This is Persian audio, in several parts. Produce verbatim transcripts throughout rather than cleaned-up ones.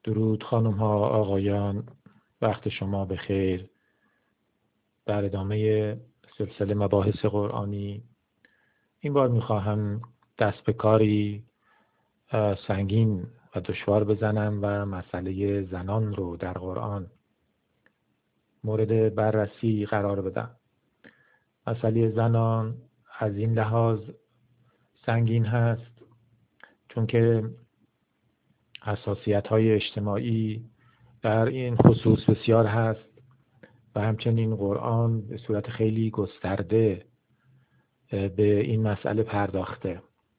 درود خانم ها آقایان، وقت شما بخیر. در ادامه سلسله مباحث قرآنی این بار میخواهم دست به کاری سنگین و دشوار بزنم و مسئله زنان رو در قرآن مورد بررسی قرار بدم. مسئله زنان از این لحاظ سنگین هست چون که حساسیت‌های اجتماعی در این خصوص بسیار هست و همچنین قرآن به صورت خیلی گسترده به این مسئله پرداخته.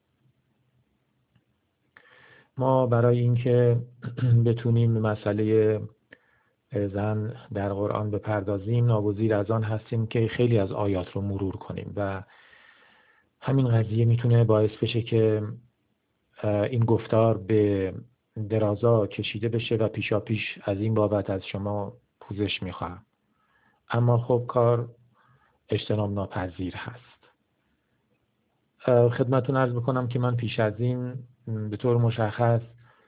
ما برای اینکه بتونیم به مسئله زن در قرآن بپردازیم ناگزیر از آن هستیم که خیلی از آیات رو مرور کنیم و همین قضیه میتونه باعث بشه که این گفتار به درازا کشیده بشه و پیشا پیش از این بابت از شما پوزش میخواهم. اما خب کار اجتناب ناپذیر هست. خدمتتون عرض بکنم که من پیش از این به طور مشخص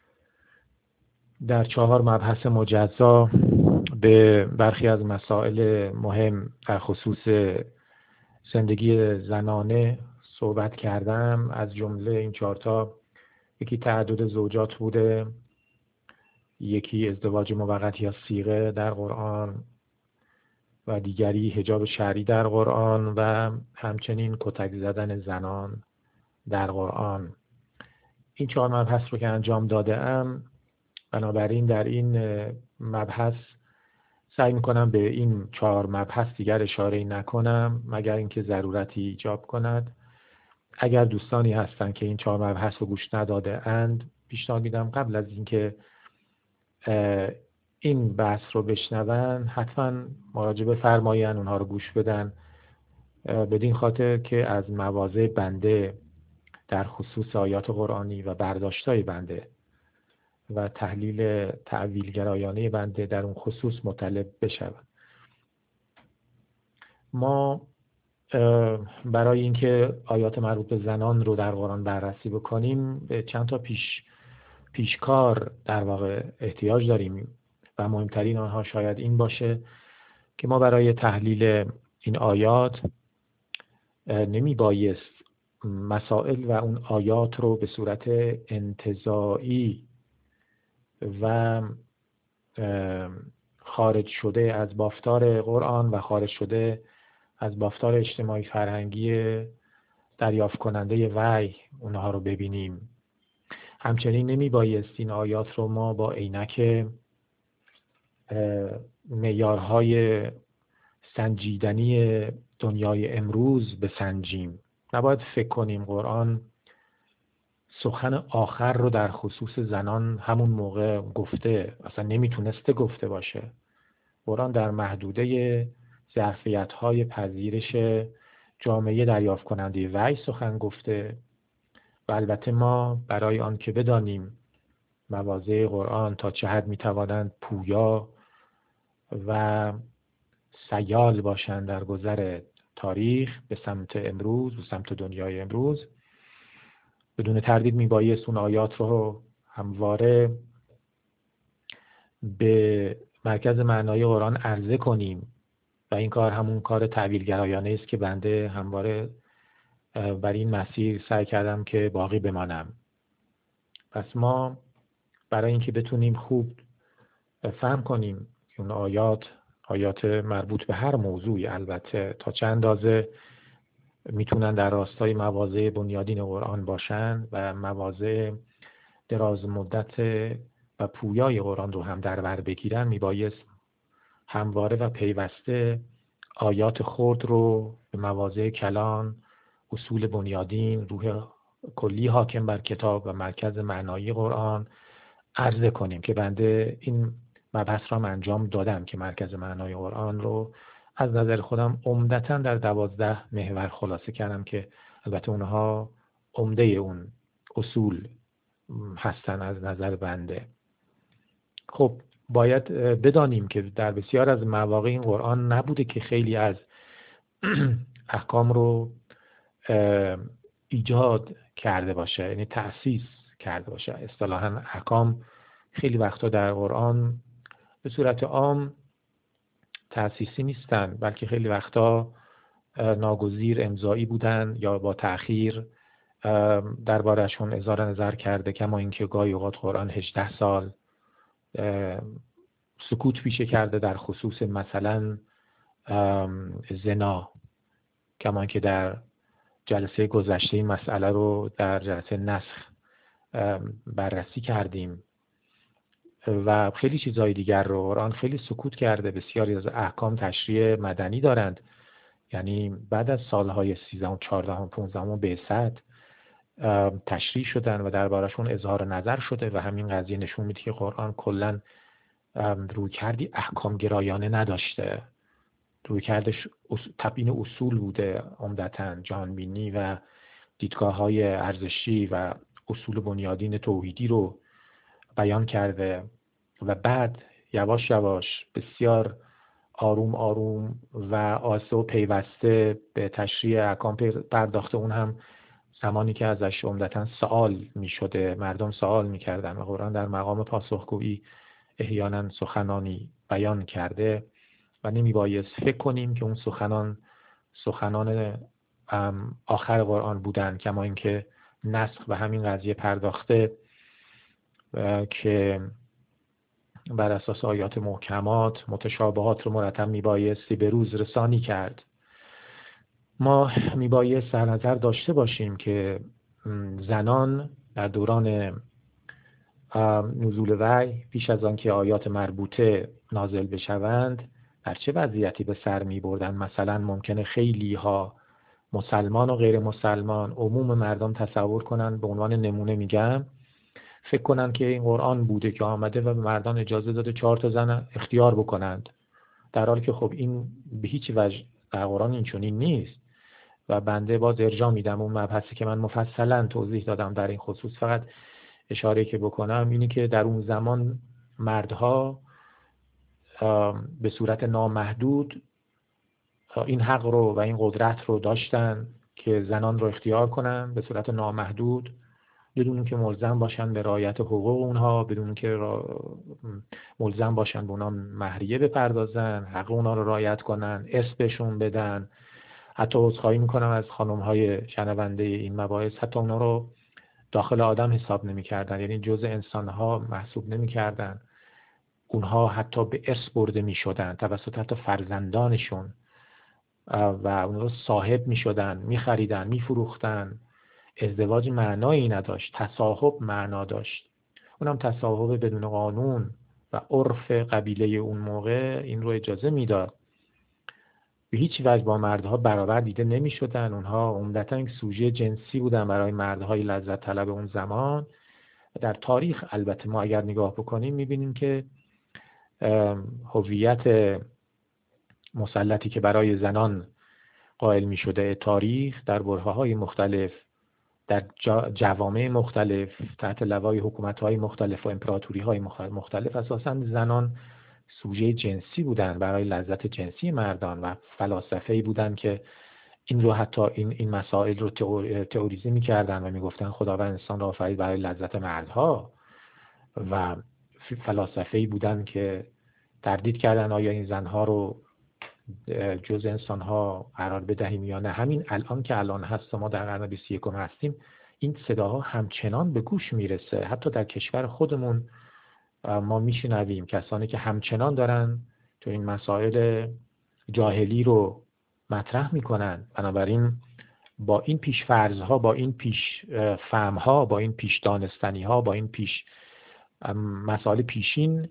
در چهار مبحث مجزا به برخی از مسائل مهم در خصوص زندگی زنانه صحبت کردم. از جمله این چهارتا یکی تعدد زوجات بوده، یکی ازدواج موقت یا صیغه در قرآن و دیگری حجاب شرعی در قرآن و همچنین کتک زدن زنان در قرآن. این چهار مبحث رو که انجام داده ام، بنابراین در این مبحث سعی میکنم به این چهار مبحث دیگر اشاره نکنم مگر اینکه ضرورتی ایجاب کند. اگر دوستانی هستند که این چهار مبحث رو گوش نداده اند، پیشنهاد میدم قبل از اینکه این بحث رو بشنون حتما مراجعه فرمایند، اونها رو گوش بدن، بدین خاطر که از مواضع بنده در خصوص آیات قرآنی و برداشتای بنده و تحلیل تأویلگرایانه بنده در اون خصوص مطلع بشود. ما برای اینکه آیات مربوط به زنان رو در قرآن بررسی بکنیم به چند تا پیش پیشکار در واقع احتیاج داریم و مهمترین آنها شاید این باشه که ما برای تحلیل این آیات نمی بایست مسائل و اون آیات رو به صورت انتزاعی و خارج شده از بافتار قرآن و خارج شده از بافتار اجتماعی فرهنگی دریافت کننده وحی اونها رو ببینیم. همچنین نمی بایست این آیات رو ما با عینک معیارهای سنجیدنی دنیای امروز بسنجیم. نباید فکر کنیم قرآن سخن آخر رو در خصوص زنان همون موقع گفته، اصلا نمیتونسته گفته باشه. قرآن در محدوده ظرفیت‌های پذیرش جامعه دریافت کننده وحی سخن گفته و البته ما برای آن که بدانیم مواضع قرآن تا چه حد میتوانند پویا و سیال باشند در گذر تاریخ به سمت امروز، به سمت دنیای امروز، بدون تردید میبایست اون آیات رو همواره به مرکز معنای قرآن عرضه کنیم و این کار همون کار تأویلگرایانه است که بنده همواره بر این مسیر سعی کردم که باقی بمانم. پس ما برای اینکه بتونیم خوب فهم کنیم اون آیات آیات مربوط به هر موضوعی البته تا چند اندازه میتونن در راستای مواضع بنیادین قرآن باشن و مواضع دراز مدت و پویای قرآن رو هم در بر بگیرن، میبایست همواره و پیوسته آیات خرد رو به مواضع کلان، اصول بنیادین، روح کلی حاکم بر کتاب و مرکز معنایی قرآن عرضه کنیم که بنده این مبحث را انجام دادم که مرکز معنای قرآن رو از نظر خودم عمدتاً در دوازده محور خلاصه کردم که البته اونها عمده اون اصول هستن از نظر بنده. خب باید بدانیم که در بسیار از مواقع این قرآن نبوده که خیلی از احکام رو ایجاد کرده باشه، یعنی تأسیس کرده باشه. اصطلاحاً احکام خیلی وقتا در قرآن به صورت عام تأسیسی نیستن، بلکه خیلی وقتا ناگزیر امضایی بودن یا با تأخیر درباره‌شون اظهار نظر کرده، کما اینکه گاهی اوقات قرآن هجده سال سکوت پیشه کرده در خصوص مثلا زنا، کما اینکه در جلسه گذشته این مسئله رو در جلسه نسخ بررسی کردیم و خیلی چیزهای دیگر رو قرآن خیلی سکوت کرده. بسیاری از احکام تشریع مدنی دارند، یعنی بعد از سالهای سیزدهم، چهاردهم، پانزدهم بعثت تشریع شدن و دربارشون اظهار نظر شده و همین قضیه نشون میده که قرآن کلا رویکردی احکام گرایانه نداشته. رویکردش تبیین اصول بوده، عمدتاً جهانبینی و دیدگاه‌های ارزشی و اصول بنیادین توحیدی رو بیان کرده و بعد یواش یواش بسیار آروم آروم و آسته و پیوسته به تشریع احکام پرداخته. اون هم زمانی که ازش عمدتاً سوال می شده، مردم سوال می کردن و قرآن در مقام پاسخگویی احیانا سخنانی بیان کرده و نمی بایست فکر کنیم که اون سخنان سخنان آخر قرآن بودن، کما اینکه نسخ و همین قضیه پرداخته که بر اساس آیات محکمات متشابهات رو مرتب می بایستی به روز رسانی کرد. ما می بایست در نظر داشته باشیم که زنان در دوران نزول وحی پیش از آن که آیات مربوطه نازل بشوند در چه وضعیتی به سر می بردن. مثلا ممکنه خیلی ها مسلمان و غیر مسلمان، عموم مردم تصور کنن، به عنوان نمونه میگم، فکر کنن که این قرآن بوده که آمده و به مردان اجازه داده چهار تا زن اختیار بکنند، در حالی که خب این به هیچ وجه در قرآن این چنین نیست. و بنده باز ارجاع میدم اون مبحثی که من مفصلا توضیح دادم در این خصوص. فقط اشاره که بکنم اینه که در اون زمان مردها به صورت نامحدود این حق رو و این قدرت رو داشتن که زنان رو اختیار کنن به صورت نامحدود، بدون که ملزم باشن به رعایت حقوق اونها، بدون که ملزم باشن به اونها مهریه بپردازن، حق اونها رو رعایت کنن، اسمشون بدن. حتی عذرخواهی میکنم از خانم‌های شنونده این مباحث، حتی اونها رو داخل آدم حساب نمی‌کردن، یعنی جزء انسان‌ها محسوب نمی‌کردن. اونها حتی به ارث برده می‌شدن توسط حتی فرزندانشون و اونها رو صاحب می‌شدن، می‌خریدن، می‌فروختن. ازدواج معنایی نداشت، تصاحب معنا داشت. اونم تصاحب بدون قانون و عرف قبیله اون موقع این رو اجازه میداد. به هیچ وجه با مردها برابر دیده نمی شدن. اونها عمدتاً یک سوژه جنسی بودن برای مردهای لذت طلب اون زمان. در تاریخ البته ما اگر نگاه بکنیم می بینیم که هویت مسلطی که برای زنان قائل می شده تاریخ در برهه‌های مختلف، در جوامع مختلف، تحت لوای حکومت‌های مختلف و امپراتوری‌های مختلف، اساساً زنان سوژه جنسی بودن برای لذت جنسی مردان و فلاسفه‌ای بودن که این رو حتی این این مسائل رو تئوریزه می‌کردن و می‌گفتن خداوند انسان را آفرید برای لذت مردها، و فلاسفه‌ای بودن که تردید کردن آیا این زنها رو جز انسان‌ها قرار بدهیم یا نه. همین الان که الان هست، ما در قرن بیست و یکم هستیم، این صداها همچنان به گوش میرسه. حتی در کشور خودمون ما میشنویم کسانی که همچنان دارن تو این مسائل جاهلی رو مطرح میکنن. بنابراین با این پیش فرضها، با این پیش فهمها، با این پیش دانستنیها، با این پیش مسائل پیشین،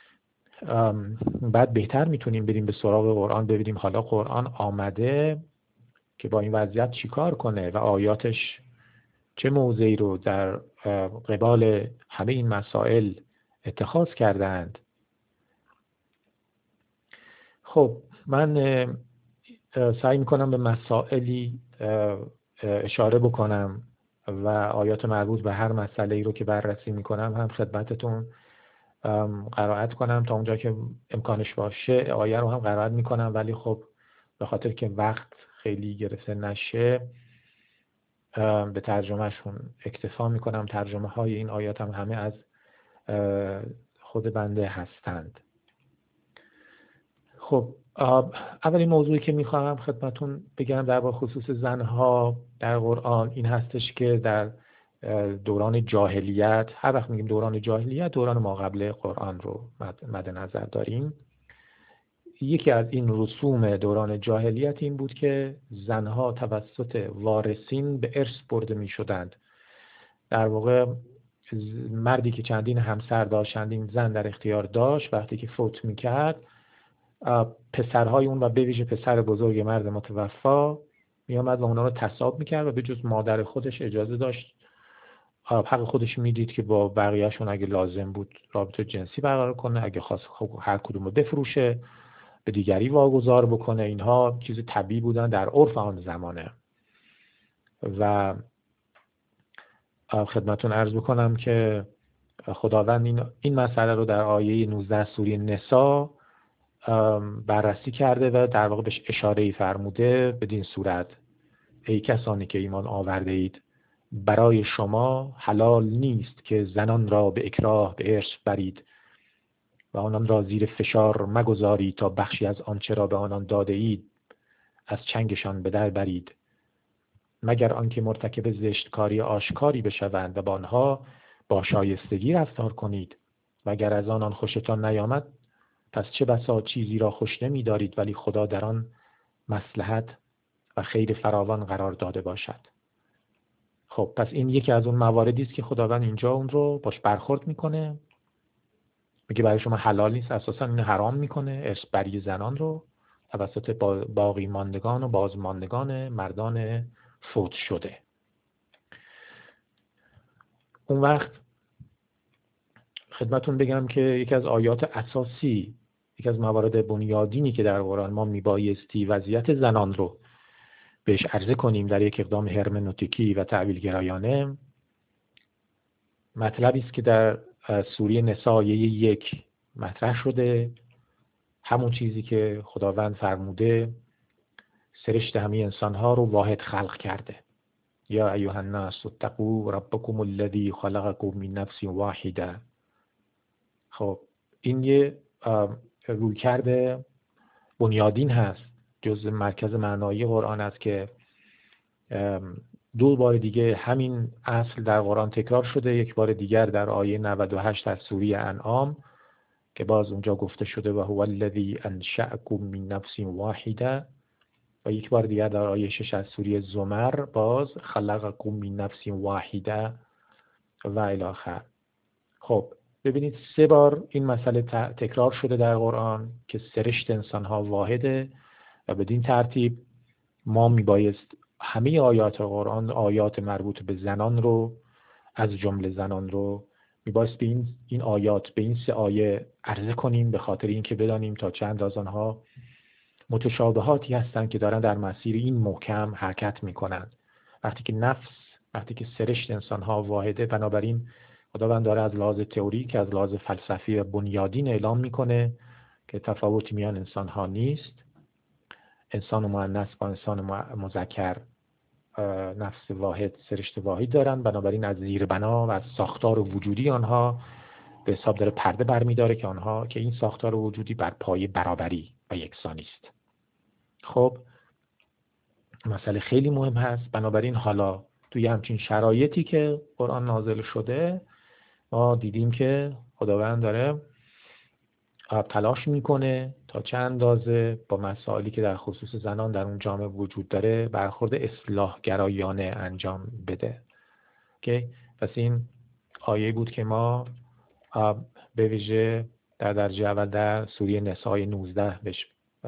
بعد بهتر میتونیم بریم به سراغ قرآن، ببینیم حالا قرآن آمده که با این وضعیت چیکار کنه و آیاتش چه موضعی رو در قبال همه این مسائل اتخاذ کردند. خب من سعی میکنم به مسائلی اشاره بکنم و آیات مربوط به هر مسئله‌ای رو که بررسی میکنم هم خدمتتون قرائت کنم تا اونجا که امکانش باشه. آیه رو هم قرائت میکنم، ولی خب به خاطر که وقت خیلی گرفته نشه به ترجمهشون اکتفا میکنم. ترجمه های این آیات هم همه از خود بنده هستند. خب اولین موضوعی که میخواهم خدمتون بگم در خصوص زنها در قرآن این هستش که در دوران جاهلیت، هر وقت میگیم دوران جاهلیت دوران ما قبل قرآن رو مد نظر داریم، یکی از این رسوم دوران جاهلیت این بود که زنها توسط وارثین به ارث برده می شدند. در واقع مردی که چندین همسر داشت، چندین زن در اختیار داشت، وقتی که فوت می کرد پسرهای اون و به ویژه پسر بزرگ مرد متوفا می آمد و اونا رو تصاحب می کرد و به جز مادر خودش اجازه داشت حق خودش میدید که با بقیهشون اگه لازم بود رابطه جنسی برقرار کنه، اگه خواست هر کدوم رو بفروشه به دیگری واگذار بکنه. اینها چیز طبیعی بودن در عرف آن زمانه. و خدمتون عرض بکنم که خداوند این این مسئله رو در آیه نوزده سوره نساء بررسی کرده و در واقع بهش اشاره‌ای فرموده بدین صورت: ای کسانی که ایمان آورده اید، برای شما حلال نیست که زنان را به اکراه به ارث برید و آنان را زیر فشار مگذارید تا بخشی از آنچه را به آنان داده اید از چنگشان به در برید، مگر آنکه مرتکب زشتکاری آشکاری بشوند و با آنها با شایستگی رفتار کنید و اگر از آنان خوشتان نیامد پس چه بسا چیزی را خوش نمی دارید ولی خدا در آن مصلحت و خیر فراوان قرار داده باشد. خب پس این یکی از اون مواردی است که خداوند اینجا اون رو باش برخورد میکنه، میگه برای شما حلال نیست، اساسا این حرام میکنه ارث بری زنان رو توسط باقی ماندگان و بازماندگان مردان فوت شده. اون وقت خدمتون بگم که یکی از آیات اساسی، یکی از موارد بنیادینی که در قرآن ما میبایستی وضعیت زنان رو بهش عرضه کنیم در یک اقدام هرمنوتیکی و تعبیل گرایانه، مطلبی است که در سوره نساء یک مطرح شده، همون چیزی که خداوند فرموده سرشت همه انسانها رو واحد خلق کرده. یا ایها الناس اتقوا ربکم الذی خلقکم من نفس واحده. خب این یه رویکرد بنیادین هست، جز مرکز معنایی قرآن است که دو بار دیگه همین اصل در قرآن تکرار شده، یک بار دیگر در آیه نود و هشت از سوره انعام که باز اونجا گفته شده و هو الذی انشأکم من نفس واحده، و یک بار دیگر در آیه شش از سوره زمر باز خلقکم من نفس واحده و الی آخر. خب ببینید سه بار این مسئله تکرار شده در قرآن که سرشت انسان‌ها واحده و بدین ترتیب ما میبایست همه آیات قرآن، آیات مربوط به زنان رو از جمله زنان رو میبایست به این این آیات، به این سه آیه عرضه کنیم، به خاطر اینکه بدانیم تا چند از آنها متشابهاتی هستند که دارن در مسیر این محکم حرکت میکنند. وقتی که نفس، وقتی که سرشت انسان‌ها واحده، بنابراین خداوند داره از لحاظ تئوری که از لحاظ فلسفی بنیادین اعلام میکنه که تفاوتی میان انسان‌ها نیست. انسان مؤنث با انسان مذکر نفس واحد، سرشت واحد دارن، بنابراین از زیر بنا و از ساختار وجودی آنها به حساب داره پرده برمیداره که آنها که این ساختار وجودی بر پایه برابری و یکسانی است. خب مسئله خیلی مهم هست. بنابراین حالا توی همچین شرایطی که قرآن نازل شده ما دیدیم که خداوند داره تلاش میکنه تا چه اندازه با مسائلی که در خصوص زنان در اون جامعه وجود داره برخورد اصلاح گرایانه انجام بده. که پس این آیه بود که ما به ویژه در درجه اول در سوره نساء نوزده بهش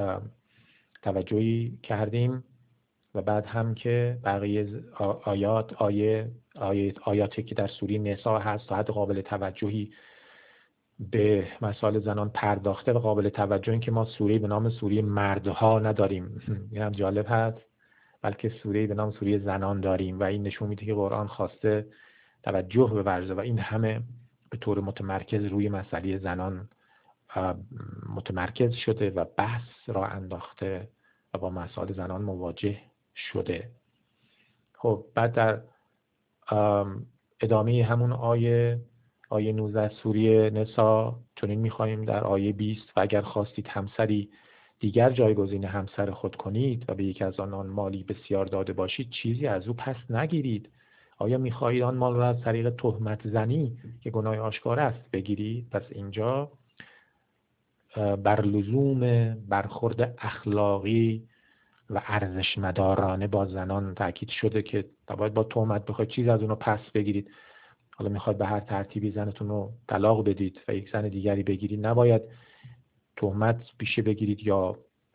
توجهی کردیم و بعد هم که بقیه آیات آیه آیه آیاتی که در سوره نساء هست تا حد قابل توجهی به مسائل زنان پرداخته و قابل توجه این که ما سوره به نام سوره مردها نداریم. این هم جالب هست، بلکه سوره به نام سوره زنان داریم و این نشون میده که قرآن خواسته توجه بورزه و این همه به طور متمرکز روی مسئله زنان متمرکز شده و بحث را انداخته و با مسائل زنان مواجه شده. خب بعد در ادامه همون آیه آیه نوزده سوره نساء چنین می‌خواهیم در آیه بیست و اگر خواستید همسری دیگر جایگزین همسر خود کنید و به یک از آنان مالی بسیار داده باشید چیزی از او پس نگیرید. آیا می‌خواهید آن مال را از طریق تهمت زنی که گناه آشکار است بگیرید؟ پس اینجا بر لزوم برخورد اخلاقی و ارزشمدارانه با زنان تاکید شده که باید با تهمت بخواید چیز از اونو پس بگیرید. حالا میخواد به هر ترتیبی زنتون رو طلاق بدید و یک زن دیگری بگیرید، نباید تهمت پیشه بگیرید یا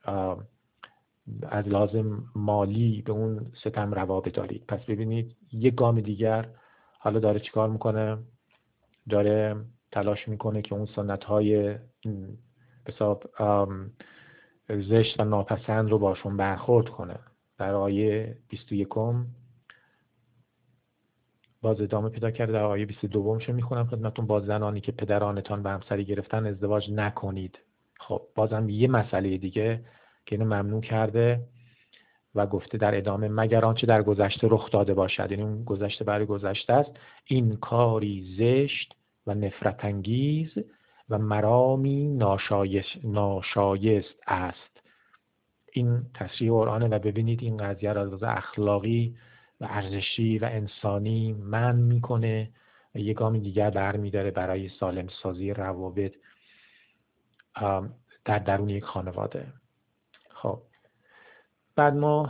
از لازم مالی به اون ستم روا بدارید. پس ببینید یک گام دیگر حالا داره چیکار میکنه؟ داره تلاش میکنه که اون سنت‌های حساب زشت و ناپسند رو باشون برخورد کنه. در آیه بیست و یک باز ادامه پیدا کرده. در آیه بیست و دو شو میخونم خدمتتون: با زنانی که پدرانتان به همسری گرفتن ازدواج نکنید. خب بازم یه مسئله دیگه که اینو ممنوع کرده و گفته در ادامه مگر آنچه در گذشته رخ داده باشد، یعنی اون گذشته برای گذشته است، این کاری زشت و نفرت انگیز و مرامی ناشایست, ناشایست است. این تصریح قرآنه و ببینید این قضیه را از اخلاقی و ارزشی و انسانی من میکنه و یک گام دیگر برمیداره برای سالم سازی روابط در درون یک خانواده. خب بعد ما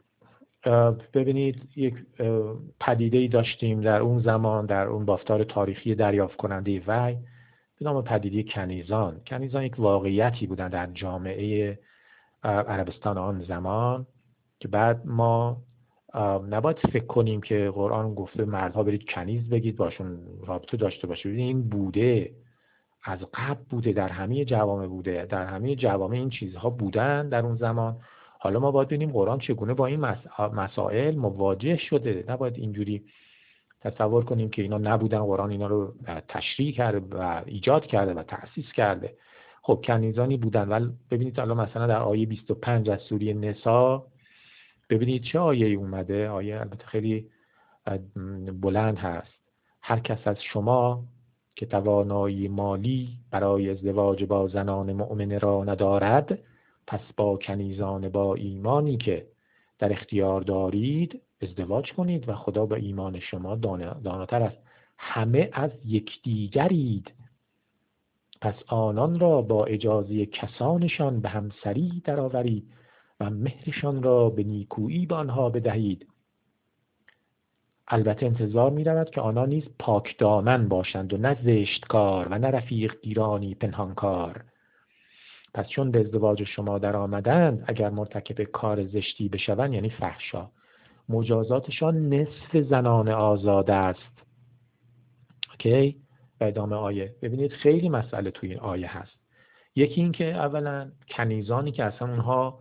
ببینید یک پدیده‌ای داشتیم در اون زمان، در اون بافتار تاریخی دریافت کننده وحی به نام پدیده کنیزان. کنیزان یک واقعیتی بودن در جامعه عربستان آن زمان که بعد ما نباید فکر کنیم که قرآن گفته مردها برید کنیز بگید باشون رابطه داشته باشید. این بوده، از قبل بوده، در همه جوامع بوده، در همه جوامع این چیزها بودن در اون زمان. حالا ما باید ببینیم قرآن چگونه با این مسائل مواجه شده. نباید اینجوری تصور کنیم که اینا نبودن، قرآن اینا رو تشریح کرده و ایجاد کرده و تأسیس کرده. خب کنیزانی بودن. ولی ببینید الان مثلا در آیه بیست و پنج از سوره نساء ببینید چه آیه اومده. آیه البته خیلی بلند هست: هر کس از شما که توانایی مالی برای ازدواج با زنان مؤمنه را ندارد، پس با کنیزان با ایمانی که در اختیار دارید ازدواج کنید و خدا به ایمان شما داناتر است. همه از یکدیگرید، پس آنان را با اجازه کسانشان به همسری درآورید و مهرشان را به نیکویی به آنها بدهید. البته انتظار می رود که آنها نیز پاک دامن باشند و نه زشتکار و نه رفیق گیرانی پنهانکار. پس چون به ازدواج شما در آمدند، اگر مرتکب کار زشتی بشوند، یعنی فحشا، مجازاتشان نصف زنان آزاده است. اوکی؟ و ادامه آیه ببینید خیلی مسئله توی این آیه هست. یکی این که اولا کنیزانی که اصلا اونها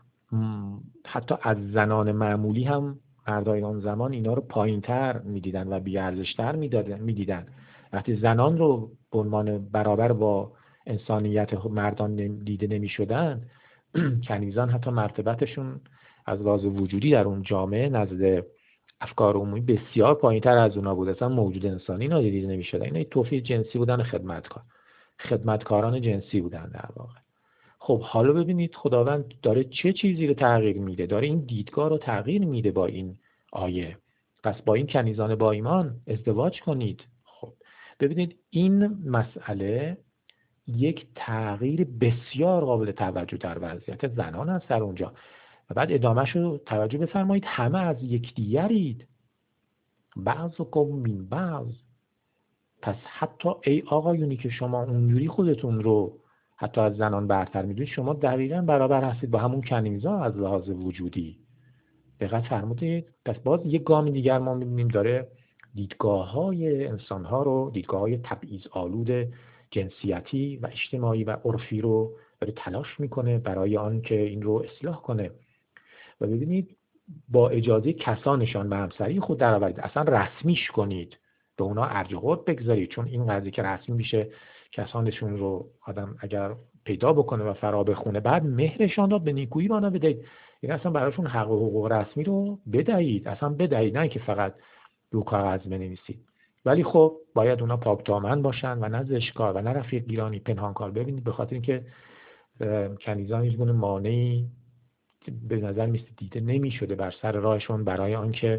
حتی از زنان معمولی هم مردای آن زمان اینا رو پایین‌تر می‌دیدن و بی‌ارزش‌تر می‌دیدن. وقتی زنان رو به عنوان برابر با انسانیت مردان دیده نمی‌شدن، کنیزان حتی مرتبتشون از لحاظ وجودی در اون جامعه نزد افکار عمومی بسیار پایین‌تر از اونا بود. اصلا موجود انسانی اینا دیده نمی‌شدن. اینا توفیق جنسی بودن، خدمتکار خدمتکاران جنسی بودن در واقع. خب حالا ببینید خداوند داره چه چیزی رو تغییر میده، داره این دیدگاه رو تغییر میده با این آیه. پس با این کنیزان با ایمان ازدواج کنید. خب ببینید این مسئله یک تغییر بسیار قابل توجه در وضعیت زنان هست در اونجا. و بعد ادامهش رو توجه بفرمایید: همه از یکدیگرید، بعضکم من بعض. پس حتی ای آقایونی که شما اونجوری خودتون رو حتی از زنان برتر میدونید، شما دقیقاً برابر هستید با همون کنیزا از لحاظ وجودی. دقت فرمودید؟ پس باز یک گام دیگر ما میبینیم داره دیدگاه‌های انسان‌ها رو، دیدگاه‌های تبعیض آلود جنسیتی و اجتماعی و عرفی رو داره تلاش میکنه برای آن که این رو اصلاح کنه. و ببینید با اجازه کسانشان به همسری خود درآورید، اصلا رسمیش کنید، به اونا ارج قرب بگذارید. چون این قضیه که رسمی میشه، کسانشون رو آدم اگر پیدا بکنه و فرا بخونه، بعد مهرشان را به نیکویی به آنها بدهید. این اصلا براشون حق و حقوق رسمی رو بدهید، اصلا بدهید، نه که فقط رو کاغذ بنویسید. ولی خب باید اونا پاکدامن باشن و نه زشتکار و نه رفیق گیرانی پنهانکار. ببینید به خاطر اینکه کنیزان هیچ گونه مانعی به نظر میسته دیده نمیشده بر سر راهشون برای آنکه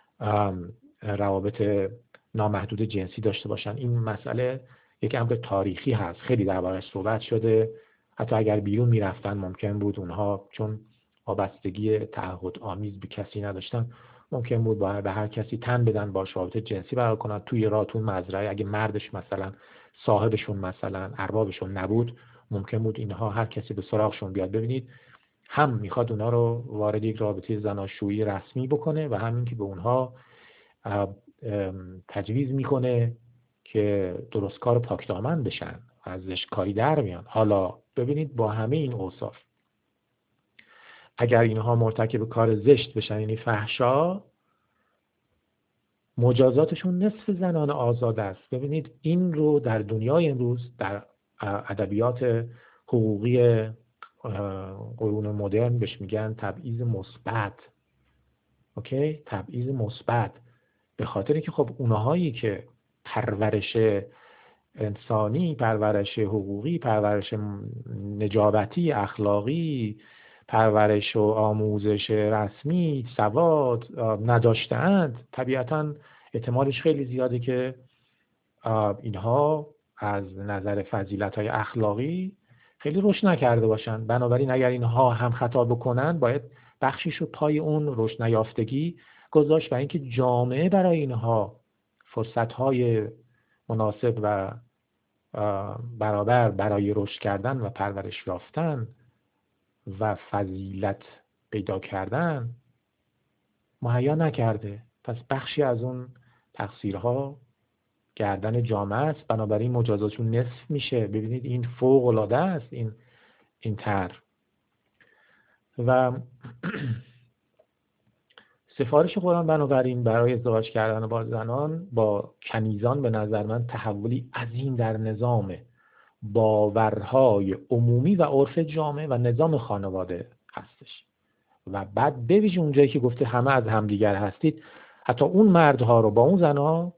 روابط نامحدود جنسی داشته باشن. این مسئله یک امر تاریخی هست، خیلی دربارش صحبت شده. حتی اگر بیرون میرفتن ممکن بود اونها چون وابستگی تعهد آمیز به کسی نداشتن، ممکن بود با به هر کسی تن بدن، با رابطه جنسی برقرار کنن توی راه، تو مزرعه. اگه مردش مثلا صاحبشون مثلا اربابشون نبود، ممکن بود اینها هر کسی به سراغشون بیاد. ببینید هم میخواد اونها رو وارد یک رابطه زناشویی رسمی بکنه و همین که به اونها تجویز میکنه که درستکار و پاکدامن بشن، از زشتکاری در میان. حالا ببینید با همه این اوصاف اگر اینها مرتکب کار زشت بشن، یعنی فحشا، مجازاتشون نصف زنان آزاد است. ببینید این رو در دنیای امروز در ادبیات حقوقی قرون مدرن بهش میگن تبعیض مثبت. اوکی، تبعیض مثبت. به خاطر اینکه خب اونهایی که پرورش انسانی، پرورش حقوقی، پرورش نجابتی، اخلاقی، پرورش و آموزش رسمی، سواد نداشتند، طبیعتاً احتمالش خیلی زیاده که اینها از نظر فضیلت‌های اخلاقی خیلی رشد نکرده باشن. بنابراین اگر اینها هم خطا بکنن، باید بخشیش رو پای اون رشد نیافتگی گذاشت و اینکه جامعه برای اینها فرصت‌های مناسب و برابر برای رشد کردن و پرورش یافتن و فضیلت پیدا کردن مهیا نکرده. پس بخشی از اون تقصیرها گردن جامعه است، بنابراین مجازاتشون نصف میشه. ببینید این فوق العاده است این این طرح. و سفارش قرآن بنابراین برای ازدواج کردن با زنان با کنیزان به نظر من تحولی عظیم در نظام باورهای عمومی و عرف جامعه و نظام خانواده هستش. و بعد ببینید اونجایی که گفته همه از همدیگر هستید، حتی اون مردها رو با اون زنها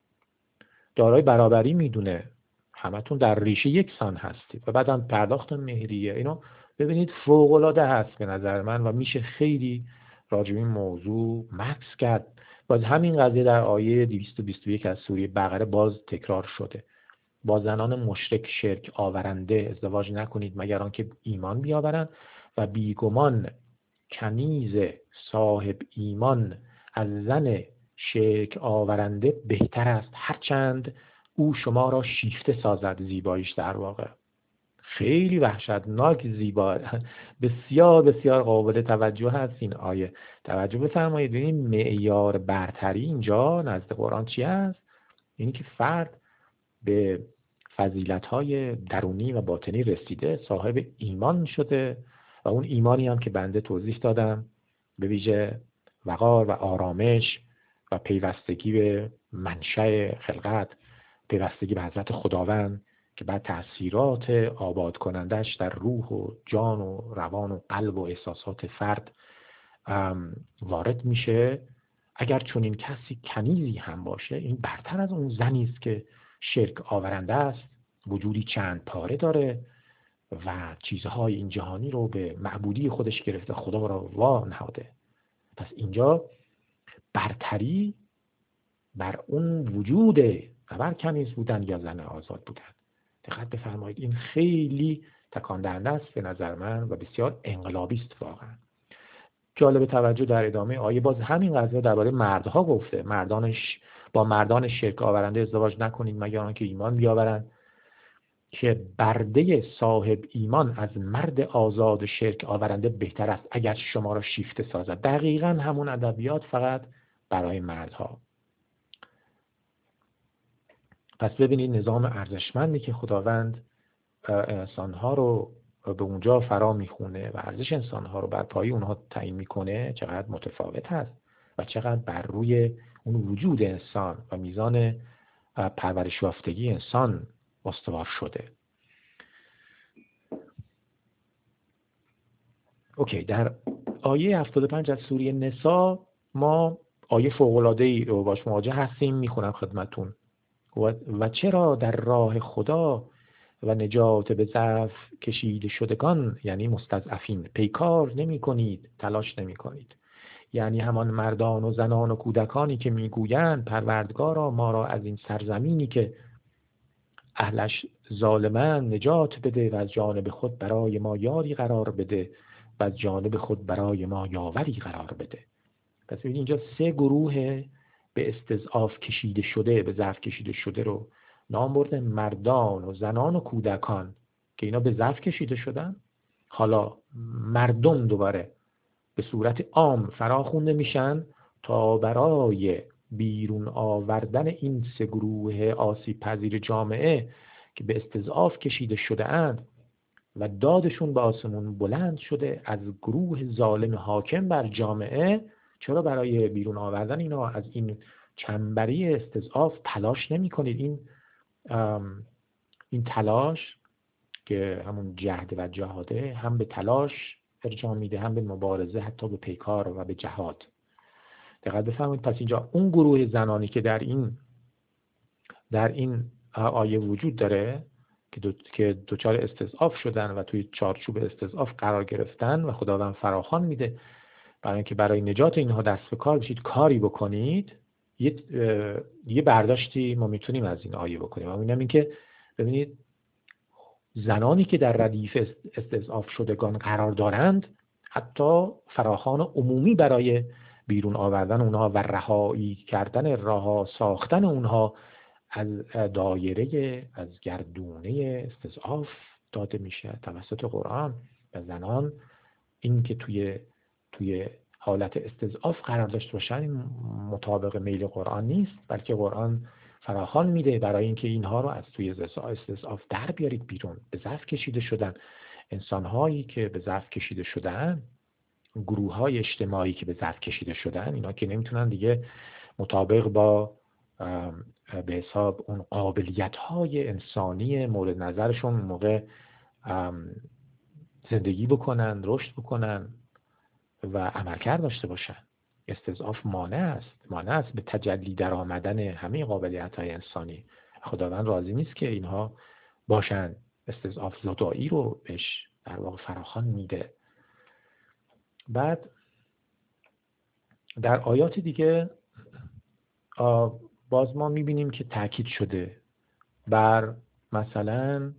دارای برابری میدونه، همتون در ریشه یکسان هستید. و بعدم پرداخت مهریه، اینو ببینید فوق العاده هست به نظر من و میشه خیلی راجع به این موضوع مکث کرد. باز همین قضیه در آیه دویست و بیست و یک از سوره بقره باز تکرار شده: با زنان مشرک شرک آورنده ازدواج نکنید مگر آنکه ایمان بیاورند و بیگمان کنیز صاحب ایمان از زن شرک آورنده بهتر است، هرچند او شما را شیفته سازد. زیباییش در واقع خیلی وحشتناک زیبا، بسیار بسیار قابل توجه هست این آیه. توجه بفرمایید، ببینید معیار برتری اینجا نزد قرآن چی است؟ اینی که فرد به فضیلت‌های درونی و باطنی رسیده، صاحب ایمان شده و اون ایمانی هم که بنده توضیح دادم به ویژه وقار و آرامش و پیوستگی به منشأ خلقت، پیوستگی به حضرت خداوند که بعد تأثیرات آباد کنندش در روح و جان و روان و قلب و احساسات فرد وارد میشه. اگر چون این کسی کنیزی هم باشه، این برتر از اون زنی است که شرک آورنده است، وجودی چند پاره داره و چیزهای این جهانی رو به معبودی خودش گرفته، خدا را وا نهاده. پس اینجا برتری بر اون وجوده و بر کنیز بودن یا زن آزاد بودن. دقت بفرمایید، این خیلی تکان دهنده است به نظر من و بسیار انقلابی است واقعا. جالب توجه در ادامه آیه باز همین قضیه درباره مردها گفته: مردانش با مردان شرک آورنده ازدواج نکنید مگر آنکه ایمان بیاورند که برده صاحب ایمان از مرد آزاد شرک آورنده بهتر است اگر شما را شیفته سازد. دقیقاً همون ادبیات، فقط برای مردها. پس ببینید نظام ارزشمندی که خداوند انسانها رو به اونجا فرا میخونه و ارزش انسانها رو بر پایه اونها تعیین میکنه چقدر متفاوت هست و چقدر بر روی اون وجود انسان و میزان پرورش یافتگی انسان استوار شده. اوکی، در آیه هفتاد و پنج از سوره نساء ما آیه فوق‌العاده‌ای رو باش مواجه هستیم، میخونم خدمتون. و, و چرا در راه خدا و نجات به ضعف کشیده شدگان، یعنی مستضعفین، پیکار نمی کنید، تلاش نمی کنید. یعنی همان مردان و زنان و کودکانی که میگویند پروردگارا ما را از این سرزمینی که اهلش ظالمن نجات بده و از جانب خود برای ما یاری قرار بده و از جانب خود برای ما یاوری قرار بده. پس ببینید اینجا سه گروه به استضعاف کشیده شده، به ضعف کشیده شده رو نام برده: مردان و زنان و کودکان که اینا به ضعف کشیده شدن. حالا مردم دوباره به صورت عام فراخونده میشن تا برای بیرون آوردن این سه گروه آسیب پذیر جامعه که به استضعاف کشیده شده اند و دادشون به آسمون بلند شده از گروه ظالم حاکم بر جامعه. چرا برای بیرون آوردن اینا از این چنبری استضعاف تلاش نمی کنید؟ این این تلاش که همون جهد و جهاده هم به تلاش ارجاع میده، هم به مبارزه، حتی به پیکار و به جهاد. دقت بفرمایید. پس اینجا اون گروه زنانی که در این در این آیه وجود داره که دو که دوچار استضعاف شدن و توی چارچوب استضعاف قرار گرفتن و خداوند فراخوان میده برای اینکه برای نجات اینها دست به کار بشید، کاری بکنید. یه یه برداشتی ما میتونیم از این آیه بکنیم. ما می‌بینیم که ببینید زنانی که در ردیف استضعاف شدگان قرار دارند حتی فراخوان عمومی برای بیرون آوردن اونها و رهایی کردن، رها ساختن اونها از دایره، از گردونه استضعاف داده میشه توسط قرآن. و زنان این که توی توی حالت استضعاف قرار داشته باشن این مطابق میل قرآن نیست، بلکه قرآن فراخوان میده برای اینکه اینها رو از توی استضعاف در بیارید بیرون. به ضعف کشیده شدن انسان‌هایی که به ضعف کشیده شدن، گروه‌های اجتماعی که به ضعف کشیده شدن، اینا که نمیتونن دیگه مطابق با به حساب اون قابلیت‌های انسانی مورد نظرشون موقع زندگی بکنن، رشد بکنن و عملکرد داشته باشن. استضعاف مانع است، مانع است به تجلی در آمدن همه قابلیت‌های انسانی. خداوند راضی نیست که اینها باشن. استضعاف زدایی رو بهش در واقع فراخوان میده. بعد در آیات دیگه باز ما میبینیم که تاکید شده بر مثلا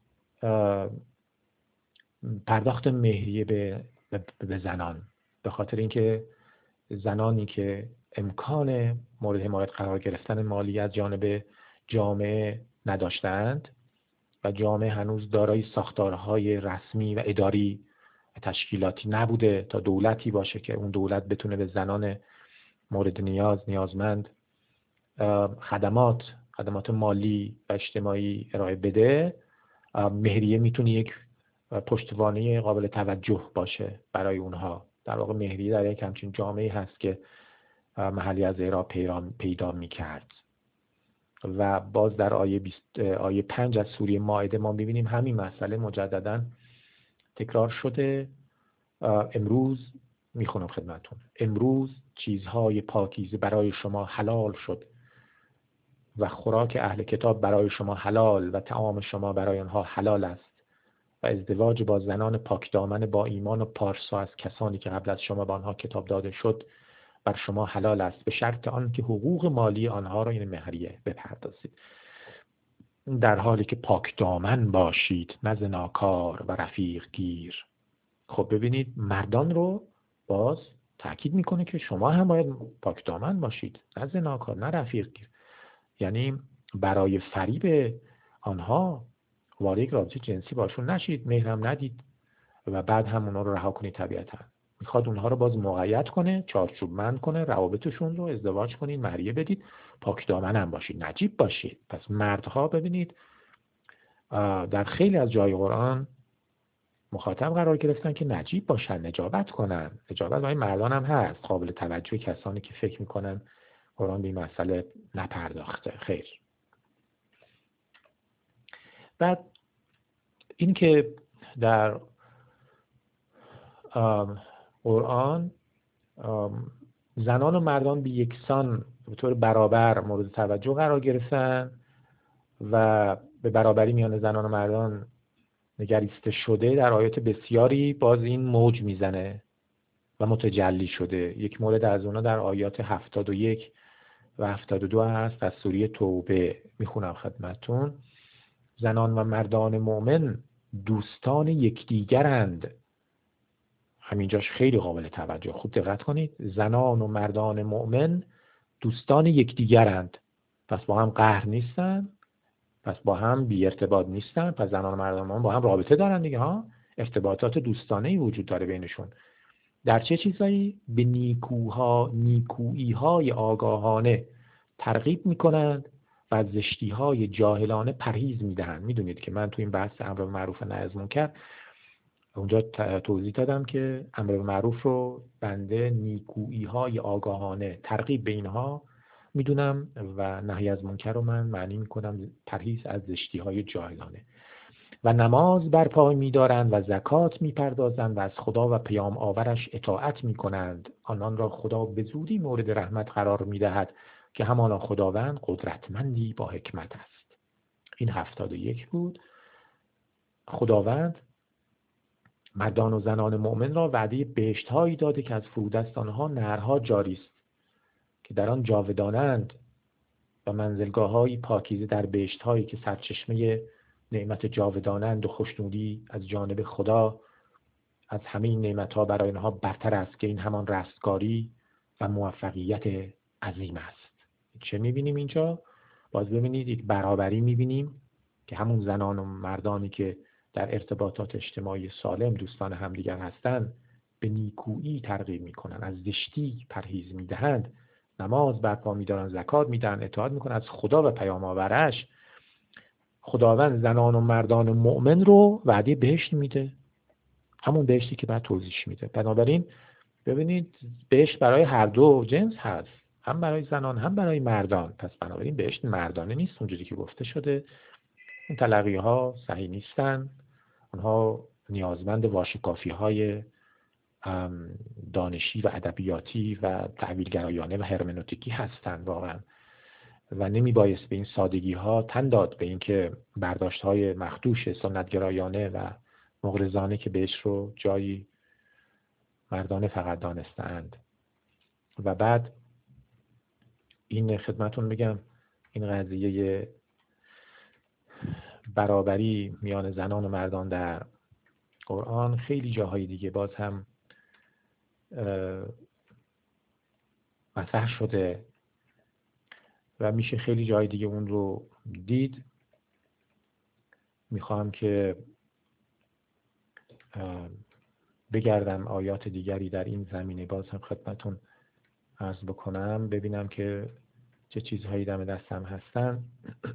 پرداخت مهریه به به زنان، به خاطر اینکه زنانی که امکان مورد حمایت قرار گرفتن مالی از جانب جامعه نداشتند و جامعه هنوز دارای ساختارهای رسمی و اداری و تشکیلاتی نبوده تا دولتی باشه که اون دولت بتونه به زنان مورد نیاز، نیازمند خدمات خدمات مالی و اجتماعی ارائه بده، مهریه میتونه یک پشتوانه قابل توجه باشه برای اونها. در واقع مهریه در یک همچین جامعه هست که محلی از اعراب پیدا میکرد. و باز در آیه بیست آیه پنج از سوره مائده ما ببینیم همین مسئله مجددا تکرار شده. امروز میخونم خدمتون: امروز چیزهای پاکیزه برای شما حلال شد و خوراک اهل کتاب برای شما حلال و طعام شما برای آنها حلال است و ازدواج با زنان پاکدامن با ایمان و پارسا از کسانی که قبل از شما به آنها کتاب داده شد بر شما حلال است، به شرط آن که حقوق مالی آنها را، یعنی مهریه، بپردازید، در حالی که پاکدامن باشید، نه زناکار و رفیق گیر. خب ببینید مردان رو باز تأکید میکنه که شما هم باید پاکدامن باشید، نه زناکار، نه رفیق گیر. یعنی برای فریب آنها وارد یک رابطه جنسی باشون نشید، مهرم ندید و بعد هم اونها رو رها کنید. طبیعتا میخواد اونها رو باز مقید کنه، چارچوبمند کنه، روابطشون رو، ازدواج کنید، مهریه بدید، پاکدامن هم باشید، نجیب باشید. پس مردها ببینید در خیلی از جای قرآن مخاطب قرار گرفتن که نجیب باشن، نجابت کنن. نجابت برای مردان هم هست، قابل توجه کسانی که فکر میکنن قرآن به این مسئله نپرداخته. خیر. بعد این که در قرآن زنان و مردان به یکسان به طور برابر مورد توجه قرار گرفتن و به برابری میان زنان و مردان نگریسته شده. در آیات بسیاری باز این موج میزنه و متجلی شده. یک مورد از اونا در آیات هفتاد و یک و هفتاد و دو هست از سوره توبه، میخونم خدمتون. زنان و مردان مؤمن دوستان یکدیگرند. همینجاش خیلی قابل توجه، خوب دقت کنید. زنان و مردان مؤمن دوستان یکدیگرند، پس با هم قهر نیستن، پس با هم بی ارتباط نیستن، پس زنان و مردان مؤمن با هم رابطه دارن دیگه ها، ارتباطات دوستانه‌ای وجود داره بینشون. در چه چیزایی؟ به نیکوها نیکویی‌های آگاهانه ترغیب میکنند و از زشتی‌های جاهلانه پرهیز میدهند. میدونید که من تو این بحث امر به معروف و نهی از منکر اونجا توضیح دادم که امر به معروف رو بنده نیکویی‌های آگاهانه ترغیب به اینها میدونم و نهی از منکر رو من معنی میکنم پرهیز از زشتی‌های جاهلانه. و نماز برپا می‌دارند و زکات می‌پردازند و از خدا و پیام آورش اطاعت می‌کنند. آنان را خدا به زودی مورد رحمت قرار می‌دهد که همانا خداوند قدرتمندی با حکمت است. این هفتاد و یک بود. خداوند مردان و زنان مؤمن را وعده بهشت‌هایی داده که از فرودست آنها نهرها جاری است که در آن جاودانند و منزلگاه‌های پاکیزه در بهشت‌هایی که سرچشمه نعمت جاودانند و خوشنودی از جانب خدا از همه این نعمت‌ها برای آنها برتر است که این همان رستگاری و موفقیت عظیم است. چه می‌بینیم اینجا؟ باز ببینید یک برابری می‌بینیم که همون زنان و مردانی که در ارتباطات اجتماعی سالم دوستان همدیگر هستند به نیکویی ترغیب می‌کنند، از زشتی پرهیز می‌دهند، نماز برپا می‌دارند، زکات می‌دهند، اطاعت می‌کنند از خدا و پیام آورش. خداوند زنان و مردان مؤمن رو وعده بهشت میده، همون بهشتی که بعد توضیح میده. بنابراین ببینید بهشت برای هر دو جنس هست، هم برای زنان هم برای مردان. پس بنابراین بهشت مردانه نیست اونجوری که گفته شده. اون تلقی ها صحیح نیستن، اونها نیازمند واشکافی های دانشی و ادبیاتی و تحویلگرایانه و هرمنوتیکی هستند واقعا، و نمی بایست به این سادگی ها تن داد، به اینکه برداشت های مخدوش سنتگرایانه و مغرضانه که بهش رو جایی مردانه فقط دانستند. و بعد این خدمتون میگم این قضیه برابری میان زنان و مردان در قرآن خیلی جاهای دیگه باز هم مطرح شده و میشه خیلی جای دیگه اون رو دید. میخوام که بگردم آیات دیگری در این زمینه باز هم خدمتون عرض بکنم، ببینم که چه چیزهایی دم دستم هستن.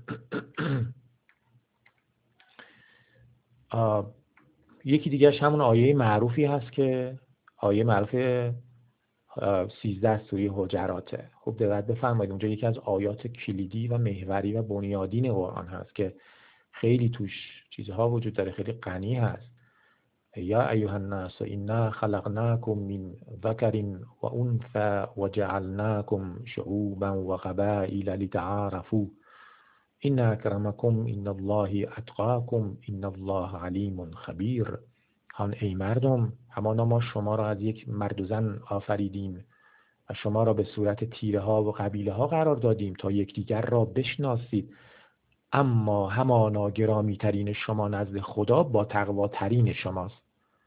یکی دیگرش همون آیه معروفی هست که آیه معروف سیزده سوره حجراته. خوب دقت بفرمایید اونجا یکی از آیات کلیدی و محوری و بنیادین قرآن هست که خیلی توش چیزها وجود داره، خیلی غنی هست. یا ایها الناس انا خلقناکم من ذکر و انثی وجعلناکم شعوبا و قبائل لتعارفوا ان اکرمکم ان الله اتقاکم ان الله علیم خبیر. هان ای مردم، همانا ما شما را از یک مرد و زن آفریدیم و شما را به صورت تیره ها و قبیله ها قرار دادیم تا یکدیگر را بشناسید، اما همانا گرامی ترین شما نزد خدا با تقوا ترین شماست.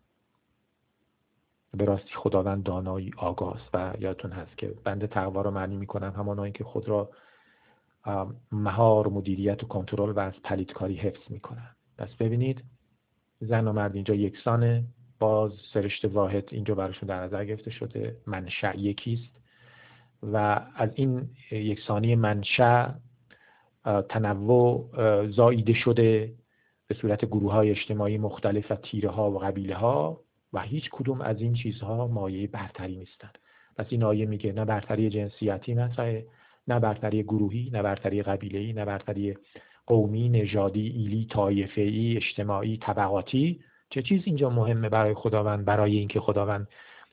به راستی خداوند دانایی آگاست. و یادتون هست که بنده تقوا را معنی میکنم همانایی که خود را مهار مدیریت و کنترل و از پلیدکاری حفظ میکنن. پس ببینید زن و مرد اینجا یکسانه، باز سرشت واحد اینجا براشون در نظر گرفته شده، منشأ یکیست و از این یکسانی منشأ تنوع زاییده شده به صورت گروه‌های اجتماعی مختلف و تیره‌ها و قبیله‌ها و هیچ کدوم از این چیزها مایه برتری نیستند. پس این آیه میگه نه برتری جنسیتی مطرحه، نه برتری گروهی، نه برتری قبیله‌ای، نه برتری قومی، نژادی، ایلی، طایفه‌ای، اجتماعی، طبقاتی. چه چیز اینجا مهمه برای خداوند؟ برای اینکه خداوند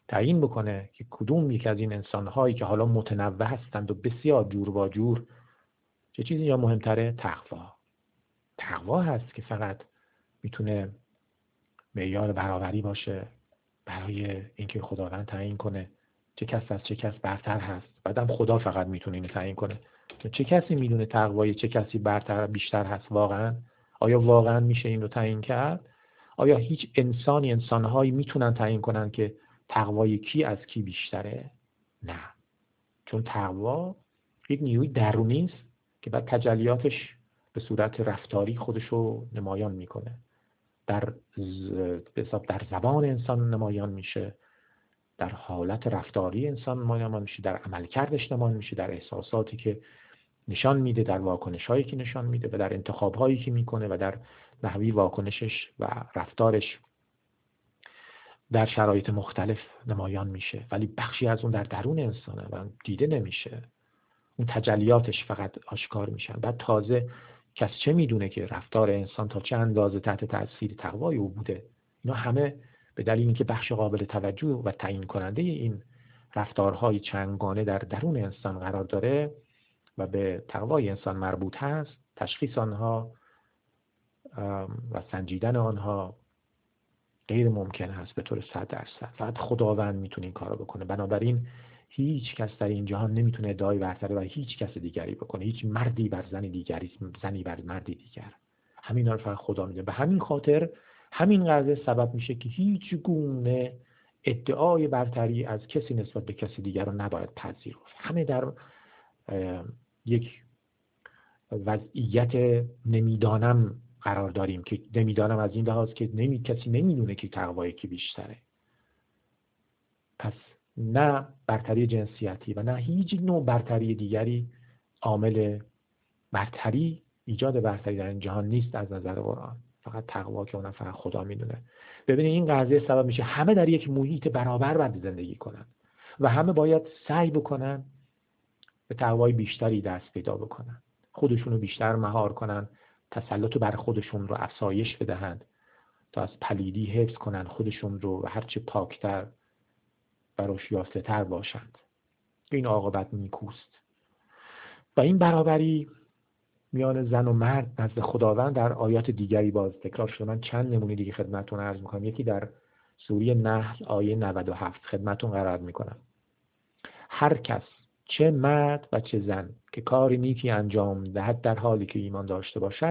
تعیین بکنه که کدوم یک از این انسان‌هایی که حالا متنوع هستند و بسیار جور با جور، چه چیزی یا مهمتره؟ تقوا. تقوا هست که فقط میتونه معیار برابری باشه برای اینکه خداوند تعیین کنه چه کس از چه کس برتر هست. بعدم خدا فقط میتونه اینو تعیین کنه. چه کسی میدونه تقوای چه کسی برتر بیشتر هست واقعا؟ آیا واقعا میشه این رو تعیین کرد؟ آیا هیچ انسانی انسانهایی میتونن تعیین کنن که تقوای کی از کی بیشتره؟ نه. چون تقوا یک نیروی درونی است که بعد تجلیاتش به صورت رفتاری خودشو نمایان میکنه. در حساب در زبان انسان نمایان میشه، در حالت رفتاری انسان نمایان میشه، در عملکردش نمایان میشه، در احساساتی که نشان میده، در واکنش‌هایی که نشان میده و در انتخاب‌هایی که میکنه و در نحوی واکنشش و رفتارش در شرایط مختلف نمایان میشه. ولی بخشی از اون در درون انسانه و دیده نمیشه. اون تجلیاتش فقط آشکار میشن. بعد تازه کس چه میدونه که رفتار انسان تا چه اندازه تحت تاثیر تقوای او بوده؟ اینا همه به دلیل اینکه بخش قابل توجه و تعیین کننده این رفتارهای چندگانه در درون انسان قرار داره و به تقوای انسان مربوط هست، تشخیص آنها و سنجیدن آنها غیر ممکن هست به طور صد درصد. فقط خداوند میتونه این کارو بکنه. بنابراین هیچ کس در این جهان نمیتونه ادعای برتری بر هیچ کس دیگری بکنه. هیچ مردی بر زن دیگری، زنی بر مردی دیگر. همین رو فقط خدا میدونه. به همین خاطر همین قضیه سبب میشه که هیچ گونه ادعای برتری از کسی نسبت به کسی دیگر رو نباید پذیرفت. همه در یک وضعیت نمیدانم قرار داریم که نمیدانم از این لحاظ که نمی کسی نمیدونه که تقوای کی بیشتره. پس نه برتری جنسیتی و نه هیچ نوع برتری دیگری عامل برتری، ایجاد برتری در این جهان نیست از نظر قرآن. فقط تقوا که اونم فقط خدا میدونه. ببینید این قضیه سبب میشه همه در یک محیط برابر باید زندگی کنن و همه باید سعی بکنن به تقوای بیشتری دست پیدا بکنن، خودشونو بیشتر مهار کنن، تسلط بر خودشون رو افزایش بدهند تا از پلیدی حفظ کنن خودشون رو و هرچه پاکتر و روشیافته‌تر باشند. این عاقبت نیکوست. و این برابری میان زن و مرد نزد خداوند در آیات دیگری باز تکرار شده. من چند نمونه دیگه خدمتتون عرض میکنم. یکی در سوره نحل آیه نود و هفت خدمتتون قرار میکنم. هر کس چه مرد و چه زن که کار نیکی انجام دهد در حالی که ایمان داشته باشد،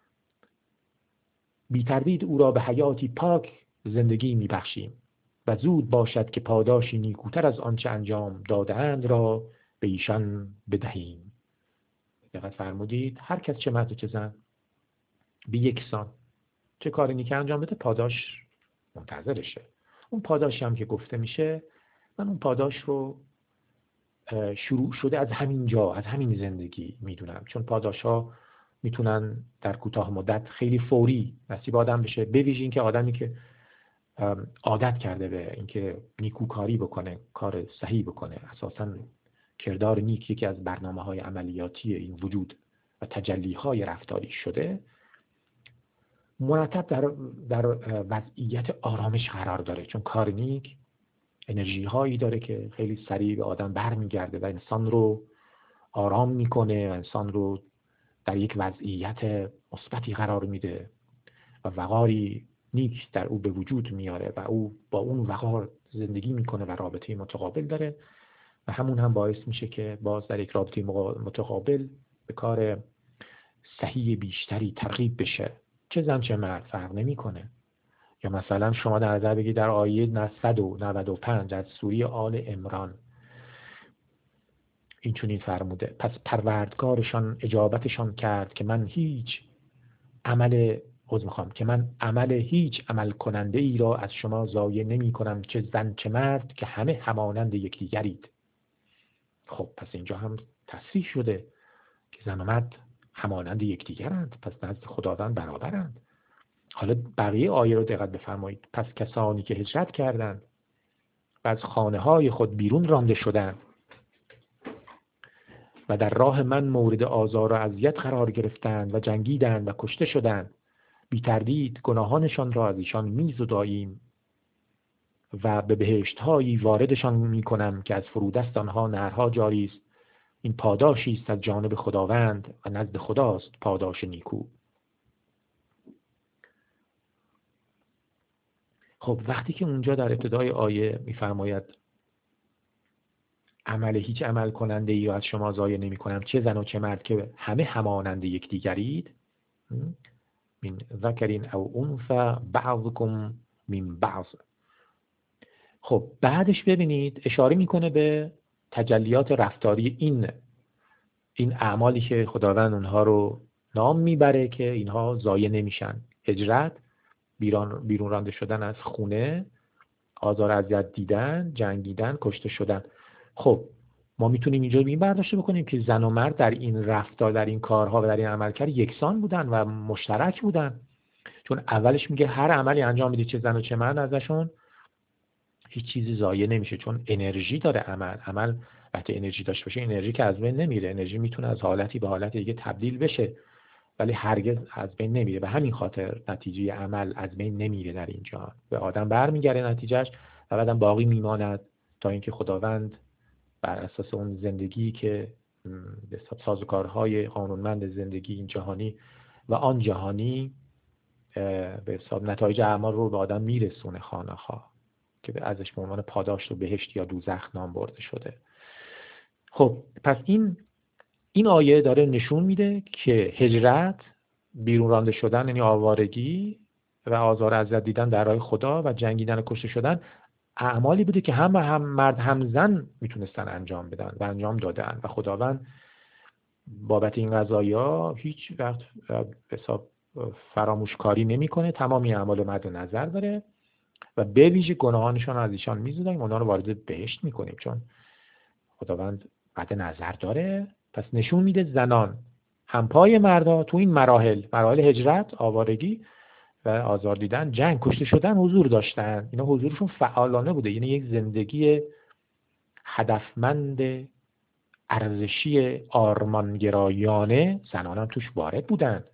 بی تردید او را به حیاتی پاک زندگی میبخشیم و زود باشد که پاداشی نیکوتر از آنچه انجام داده‌اند را به ایشان بدهیم. دقت فرمودید؟ هر کس چه مرد و چه زن به یکسان چه کار نیکی انجام بده، پاداش منتظرشه. اون پاداشی هم که گفته میشه، من اون پاداش رو شروع شده از همین جا، از همین زندگی میدونم. چون پاداش ها میتونن در کوتاه مدت خیلی فوری نصیب آدم بشه، به ویژه اینکه آدمی که عادت کرده به اینکه نیکوکاری بکنه، کار صحیح بکنه. اساساً کردار نیک یکی از برنامه‌های عملیاتی این وجود و تجلی‌های رفتاری شده، مرتب در در وضعیت آرامش قرار داره. چون کار نیک انرژی هایی داره که خیلی سریع به آدم برمیگرده و انسان رو آرام میکنه و انسان رو در یک وضعیت مثبتی قرار میده و وقاری نیک در او به وجود میاره و او با اون وقار زندگی میکنه و رابطه متقابل داره و همون هم باعث میشه که باز در یک رابطه متقابل به کار صحیح بیشتری ترغیب بشه. چه زن چه مرد فرق نمیکنه. یا مثلا شما در نظر بگید در آیه صد و نود و پنج از سوره آل عمران این چنین فرموده: پس پروردگارشان اجابتشان کرد که من هیچ عمل عذر میخوام که من عمل هیچ عمل کننده ای را از شما ضایع نمی کنم، چه زن چه مرد که همه همانند یکدیگرید. خب پس اینجا هم تصریح شده که زن و مرد همانند یکدیگرند، پس نزد خداوند برابرند. حالا بقیه آیه رو دقت بفرمایید. پس کسانی که هجرت کردند و از خانه های خود بیرون رانده شدند و در راه من مورد آزار و اذیت قرار گرفتند و جنگیدند و کشته شدند، بی تردید گناهانشان را از ایشان می‌زداییم و به بهشت هایی واردشان می کنم که از فرودست آنها نهرها جاری است. این پاداشی است از جانب خداوند و نزد خداست پاداش نیکو. خب وقتی که اونجا در ابتدای آیه میفرماید عمل هیچ عمل کننده ای را از شما ضایع نمی کنم، چه زن و چه مرد که همه همانند یکدیگرید، من ذکرین او انثی بعضکم من بعض. خب بعدش ببینید اشاره میکنه به تجلیات رفتاری این این اعمالی که خداوند اونها رو نام میبره که اینها ضایع نمیشن. هجرت، بیرون بیرون رانده شدن از خونه، آزار اذیت دیدن، جنگیدن، کشته شدن. خب ما میتونیم اینجا این برداشت بکنیم که زن و مرد در این رفتار، در این کارها و در این عملکرد یکسان بودن و مشترک بودن. چون اولش میگه هر عملی انجام میدید چه زن و چه مرد ازشون هیچ چیزی ضایع نمیشه، چون انرژی داره عمل. عمل وقتی انرژی داشته باشه انرژی که از بین نمیره، انرژی میتونه از حالتی به حالت دیگه تبدیل بشه ولی هرگز از بین نمیره. به همین خاطر نتیجه عمل از بین نمیره، در اینجا به آدم برمیگره نتیجهش و بعدم باقی میماند تا اینکه خداوند بر اساس اون زندگی که به سازوکارهای قانونمند زندگی این جهانی و آن جهانی به حساب نتایج اعمال رو به آدم میرسونه، خانه‌ها که ازش به عنوان پاداش و بهشت یا دوزخ نام برده شده. خب پس این این آیه داره نشون میده که هجرت، بیرون رانده شدن یعنی آوارگی و آزار اذیت دیدن در راه خدا و جنگیدن و کشته شدن اعمالی بوده که هم هم مرد هم زن میتونستن انجام بدن و انجام دادن و خداوند بابت این قضایا هیچ وقت حساب فراموشکاری نمیکنه، تمامی اعمال مد نظر داره و به ویژه گناهانشان از ایشان میزدن، اونا رو وارد بهشت میکنیم چون خداوند مد نظر داره. پس نشون میده زنان همپای مردا تو این مراحل مراحل هجرت، آوارگی و آزار دیدن، جنگ، کشته شدن حضور داشتن. اینا حضورشون فعالانه بوده، یعنی یک زندگی هدفمند، ارزشی، آرمانگرایانه زنان هم توش وارد بودن.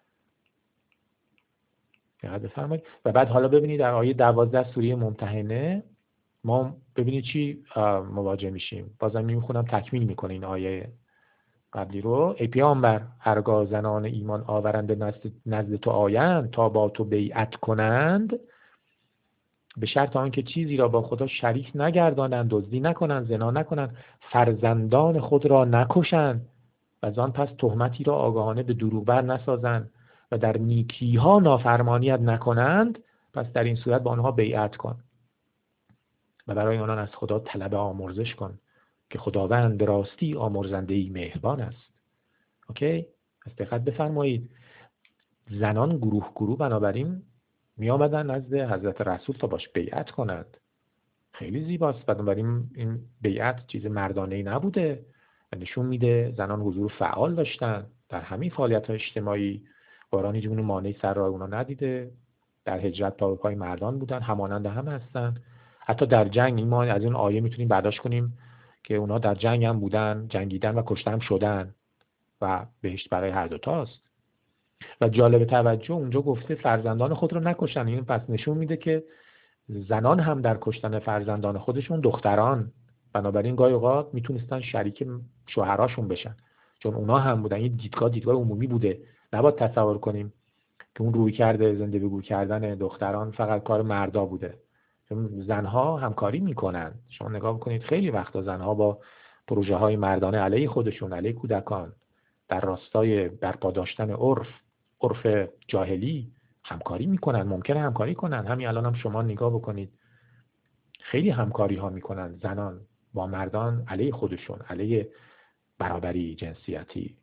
یاد بفرمایید. و بعد حالا ببینید در آیه دوازده سوره ممتحنه ما ببینید چی مواجه میشیم. بازم میخونم تکمیل میکنه این آیه قبلی رو. ای پیامبر هرگاه زنان ایمان آورنده نزد, نزد تو آیند تا با تو بیعت کنند، به شرط آنکه چیزی را با خدا شریک نگردانند، دزدی نکنند، زنا نکنند، فرزندان خود را نکشند و از آن پس تهمتی را آگاهانه به دروغ بر نسازند و در نیکیها نافرمانیت نکنند، پس در این صورت با آنها بیعت کن و برای آنان از خدا طلب آمرزش کن که خداوند به راستی آمرزنده‌ای مهربان است. اوکی؟ پس دقت بفرمایید زنان گروه گروه بنابراین می آمدن نزد حضرت رسول تا باش بیعت کنند. خیلی زیباست. بنابراین این بیعت چیز مردانه‌ای نبوده و نشون میده زنان حضور فعال داشتن در همین فعالیت‌های اجتماعی. قرآن هیچ گونه مانعی سر راه اونا ندیده. در هجرت پا به پای مردان بودن، همانند هم هستن. حتی در جنگ ما از این آیه میتونیم برداشت کنیم که اونا در جنگ هم بودن، جنگیدن و کشته هم شدن و بهشت برای هر دو تاست. و جالب توجه اونجا گفته فرزندان خود رو نکشن. این پس نشون میده که زنان هم در کشتن فرزندان خودشون دختران، بنابراین گاهی اوقات میتونستن شریک شوهراشون بشن چون اونا هم بودن. این دیدگاه دیدگاه عمومی بوده. نباید تصور کنیم که اون روی کرده زنده بگو کردن دختران فقط کار مردا بوده. زنها همکاری میکنن. شما نگاه بکنید خیلی وقتا زنها با پروژه های مردانه علیه خودشون، علیه کودکان، در راستای برپا داشتن عرف عرف جاهلی همکاری میکنن. ممکنه همکاری کنن. همین الان هم شما نگاه بکنید خیلی همکاری ها میکنن زنان با مردان علیه خودشون، علیه برابری جنسیتی.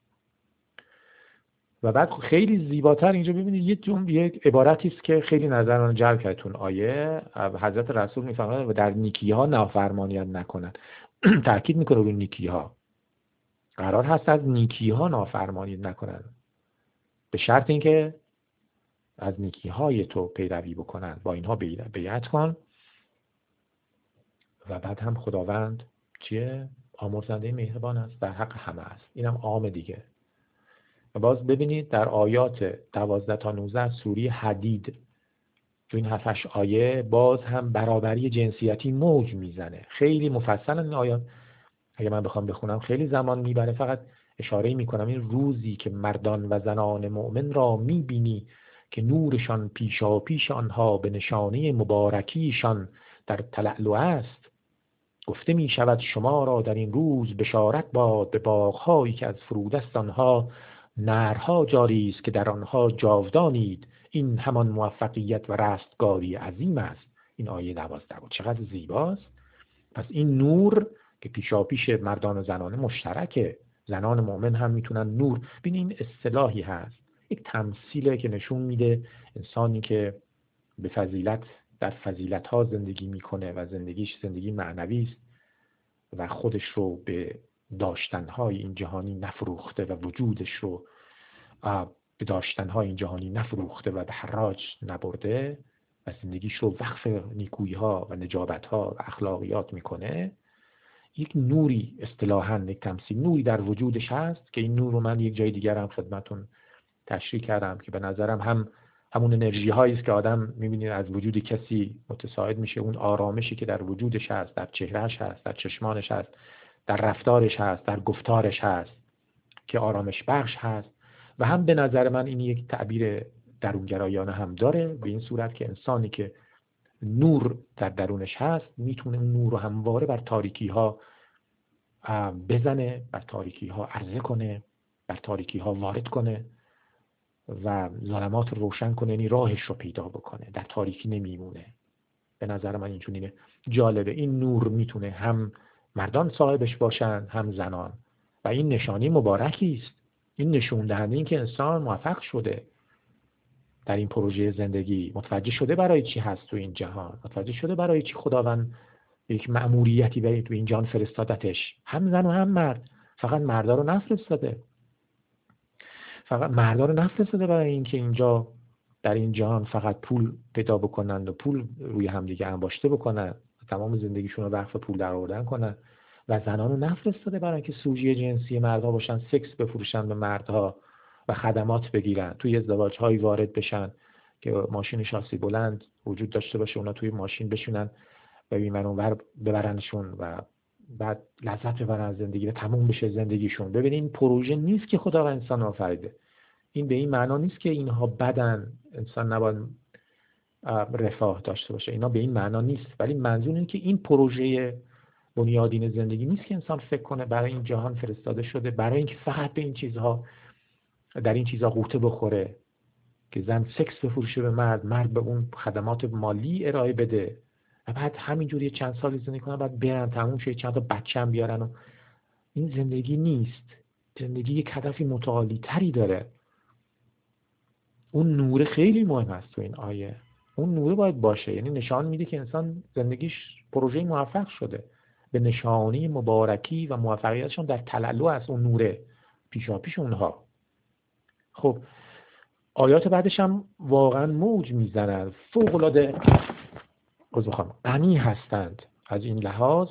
و بعد خیلی زیباتر اینجا ببینید یه جمله، یک عبارتی است که خیلی نظر من جلب کرد تون آیه. حضرت رسول میفرماید و در نیکی ها نافرمانیت نکنند. تاکید میکنه روی نیکی ها. قرار هست از نیکی ها نافرمانی نکنند به شرط اینکه از نیکی های تو پیروی بکنند، با اینها بیعت کن. و بعد هم خداوند چیه؟ آمرزنده مهربان است، در حق همه است. اینم عام دیگه. و باز ببینید در آیات دوازده تا نوزده سوره حدید تو این هفتش آیه باز هم برابری جنسیتی موج میزنه. خیلی مفصل این آیات اگه من بخوام بخونم خیلی زمان میبره، فقط اشاره میکنم این روزی که مردان و زنان مؤمن را میبینی که نورشان پیشا پیش آنها به نشانه مبارکیشان در تلألؤ است. گفته می شود شما را در این روز بشارت باد به باغ‌هایی که از فرودست آنها نهرها جاری است که در آنها جاودانید. این همان موفقیت و رستگاری عظیم است. این آیه دوازده بود. چقدر زیباست. پس این نور که پیشا پیش مردان و زنان مشترکه، زنان مؤمن هم میتونن نور. ببین این اصطلاحی هست، یک تمثیله که نشون میده انسانی که به فضیلت در فضیلت ها زندگی میکنه و زندگیش زندگی معنوی است و خودش رو به داشتنهای این جهانی نفروخته و وجودش رو به داشتنهای این جهانی نفروخته و به حراج نبرده و زندگیش رو وقف نیکویی ها و نجابت ها و اخلاقیات میکنه، یک نوری اصطلاحاً یک تمثیل نوری در وجودش هست که این نور رو من یک جای دیگر هم خدمتون تشریح کردم که به نظرم هم همون انرژی هایی است که آدم میبینید از وجود کسی متساعد میشه، اون آرامشی که در وجودش هست، در چهرهش هست، در چشمانش هست، در رفتارش هست، در گفتارش هست که آرامش بخش هست. و هم به نظر من این یک تعبیر درونگرایانه هم داره، به این صورت که انسانی که نور در درونش هست میتونه اون نور رو همواره بر تاریکی ها بزنه، بر تاریکی ها عرضه کنه، بر تاریکی ها وارد کنه و ظلمات روشن کنه، یعنی راهش رو پیدا بکنه، در تاریکی نمیمونه. به نظر من اینجوریه. جالبه این نور میتونه هم مردان صاحبش باشن هم زنان و این نشانی مبارکی است. این نشون دهنده این که انسان موفق شده در این پروژه زندگی، متوجه شده برای چی هست تو این جهان، متوجه شده برای چی خداوند یک مأموریتی به این جهان فرستادتش، هم زن و هم مرد. فقط مردا رو نفرستاده، فقط مردا رو نفرستاده برای اینکه اینجا در این جهان فقط پول پیدا بکنن و پول روی همدیگه انباشته بکنن، تمام زندگیشون رو وقف پول در آوردن کنن، و زنان رو نفرستاده برای اینکه سوژه جنسی مردها باشن، سکس بفروشن به مردها و خدمات بگیرن، توی ازدواج‌هایی وارد بشن که ماشین شاسی بلند وجود داشته باشه، اونا توی ماشین بشونن و این منور ببرنشون و بعد لذت ببرن از زندگی و تموم بشه زندگیشون. ببینید این پروژه نیست که خدا و انسان آفریده. این به این معنا نیست که اینها بدن، انسان نباید رفاه داشته باشه، اینا به این معنا نیست. ولی منظور اینه که این پروژه بنیادین زندگی نیست که انسان فکر کنه برای این جهان فرستاده شده برای اینکه فقط به این چیزها، در این چیزها غوطه بخوره که زن سکس بفروشه به مرد، مرد به اون خدمات مالی ارائه بده و بعد همینجوری چند سال زندگی کنن، بعد برن تموم شه، چند تا بچه هم بیارن. و این زندگی نیست. زندگی یک هدفی متعالی تری داره. اون نور خیلی مهم است تو این آیه. اون نور باید باشه، یعنی نشان میده که انسان زندگیش پروژه موفق شده، به نشانه مبارکی و موفقیتشون در تلألؤ است اون نوره پیشا پیش اونها. خب آیات بعدش هم واقعا موج میزنن، فوق العاده غنی هستند از این لحاظ.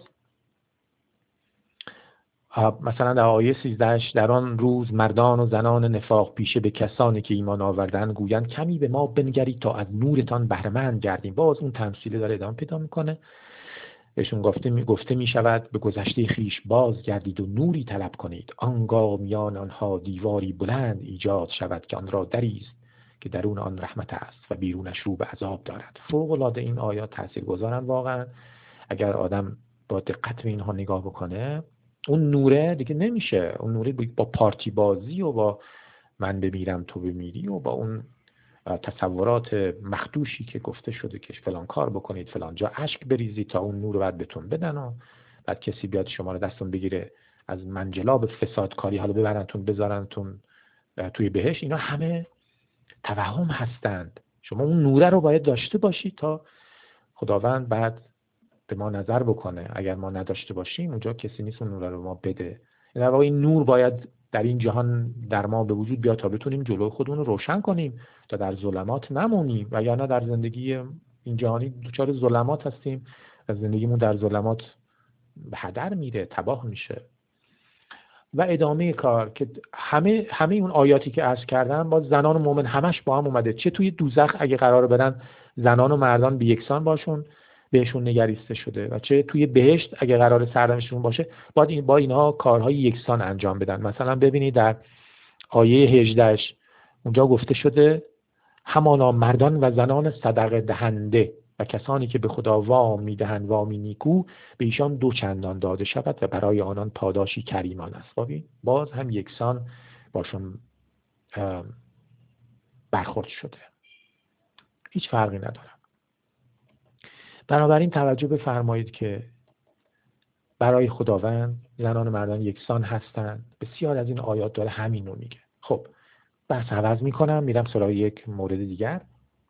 مثلا در آیه سیزده، در آن روز مردان و زنان نفاق پیشه به کسانی که ایمان آوردن گویند کمی به ما بنگرید تا از نورتان بهره مند گردیم. باز اون تمثیل داره ادامه پیدا میکنه، بهشون گفته می گفته می شود به گذشته خیش باز گردید و نوری طلب کنید، آنگاه میان آنها دیواری بلند ایجاد شود که آن را دری است که درون آن رحمت است و بیرونش رو به عذاب دارد. فوق العاده این آیات تاثیرگذارن واقعا. اگر آدم با دقت به اینها نگاه بکنه، اون نوره دیگه نمیشه. اون نوره با پارتی بازی و با من بمیرم تو بمیری و با اون تصورات مخدوشی که گفته شده که فلان کار بکنید، فلان جا اشک بریزید تا اون نور رو بعد بهتون بدن و بعد کسی بیاد شما رو دستون بگیره از منجلاب فسادکاری حالا ببرنتون بذارنتون توی بهشت. اینا همه توهم هستند. شما اون نوره رو باید داشته باشید تا خداوند بعد به ما نظر بکنه. اگر ما نداشته باشیم اونجا کسی نیست اون نور رو ما بده. در واقع این نور باید در این جهان در ما به وجود بیاد تا بتونیم جلوی خودمون رو روشن کنیم، تا در ظلمات نمونیم، وگرنه در زندگی این جهانی دچار ظلمات هستیم و زندگیمون در ظلمات به هدر میره، تباه میشه. و ادامه کار که همه همه اون آیاتی که عرض کردم با زنان و مؤمن همش با هم اومده. چه توی دوزخ اگه قرار برن زنان و مردان به یکسان باشون بهشون نگریسته شده و چه توی بهشت اگه قرار سرنوشتشون باشه باید این با اینها کارهای یکسان انجام بدن. مثلا ببینید در آیه هجده اونجا گفته شده همانا مردان و زنان صدقه دهنده و کسانی که به خدا وام میدهند وامی نیکو به ایشان دو چندان داده شود و برای آنان پاداشی کریمان است. باز هم یکسان باشون برخورد شده، هیچ فرقی نداره. بنابراین توجه بفرمایید که برای خداوند زنان و مردان یکسان هستند. بسیار از این آیات داره همین رو میگه. خب بحث عوض میکنم، میرم سراغ یک مورد دیگر.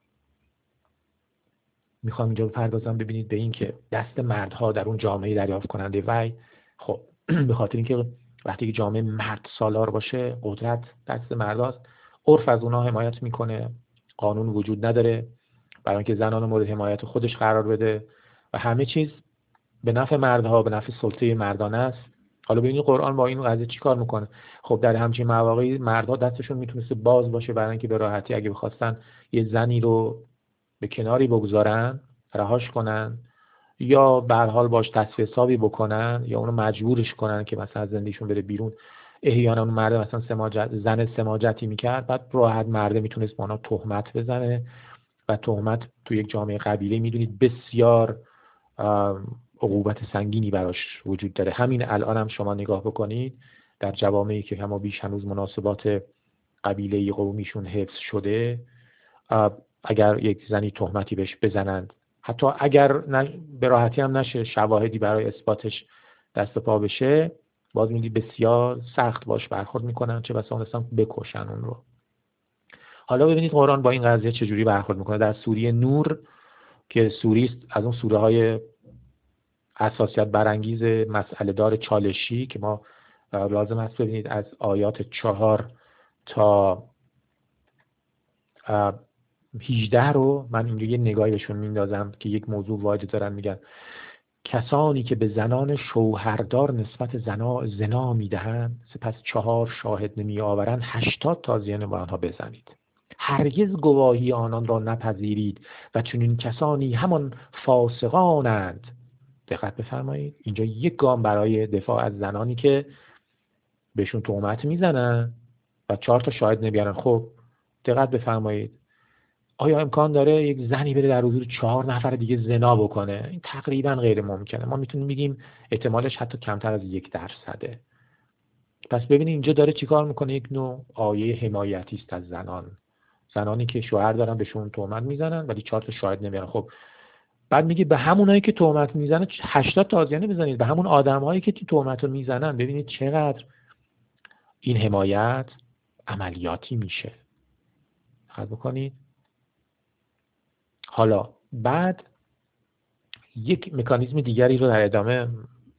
میخوام اینجا بپردازم ببینید به این که دست مردها در اون جامعه دریافت کننده وحی، خب به خاطر اینکه وقتی که جامعه مرد سالار باشه قدرت دست مرداست، عرف از اونها حمایت میکنه، قانون وجود نداره برای اینکه زنان مورد حمایت خودش قرار بده و همه چیز به نفع مردها، به نفع سلطه مردانه است. حالا ببینید قرآن با این قضیه چی کار میکنه. خب در همچین مواقعی مردها دستشون میتونسته باز باشه برای اینکه به راحتی اگه بخواستن یه زنی رو به کناری بگذارن، رهاش کنن یا به هر حال باش تصفیه حسابی بکنن یا اونو مجبورش کنن که مثلا از زندگیشون بره بیرون. احیانا اون مرد مثلا سماجت زن سماجتی میکرد، بعد راحت مرد میتونست با اونا تهمت بزنه و تهمت تو یک جامعه قبیله میدونید بسیار عقوبت سنگینی براش وجود داره. همین الان هم شما نگاه بکنید در جوامعی که کما بیش هنوز مناسبات قبیله‌ای قومیشون حفظ شده، اگر یک زنی تهمتی بهش بزنند، حتی اگر به راحتی هم نشه شواهدی برای اثباتش دست و پا بشه، باز میدید بسیار سخت باش برخورد میکنن، چه بسا اصلا بکشن اون رو. حالا ببینید قرآن با این قضیه چجوری برخورد میکنه. در سوره نور که سوره است از اون سوره های حساسیت برانگیز مسئله دار چالشی که ما لازم هست ببینید از آیات چهار تا هجده رو من اینجا یه نگاهی بهشون میندازم که یک موضوع واجد دارن میگن کسانی که به زنان شوهردار نسبت زنا زنا میدهند سپس چهار شاهد نمی آورند هشتاد تازیانه با آنها بزنید، هرگز گواهی آنان را نپذیرید و چنین کسانی همان فاسقانند. دقت بفرمایید اینجا یک گام برای دفاع از زنانی که بهشون تهمت میزنن و چهار تا شاهد نمیارن. خب دقت بفرمایید آیا امکان داره یک زنی بره در حضور چهار نفر دیگه زنا بکنه؟ این تقریبا غیر ممکنه. ما میتونیم بگیم احتمالش حتی کمتر از یک درصده. پس ببینید اینجا داره چیکار میکنه، یک نوع آیه حمایتی است از زنان، زنانی که شوهر دارن بهشون تهمت میزنن ولی چهار تا شاهد نمیارن. خب بعد میگه به همونایی که تهمت میزنن هشتاد تازیانه بزنید، به همون آدمایی که تهمت رو میزنن. ببینید چقدر این حمایت عملیاتی میشه. دقت بکنید. حالا بعد یک مکانیزم دیگری رو در ادامه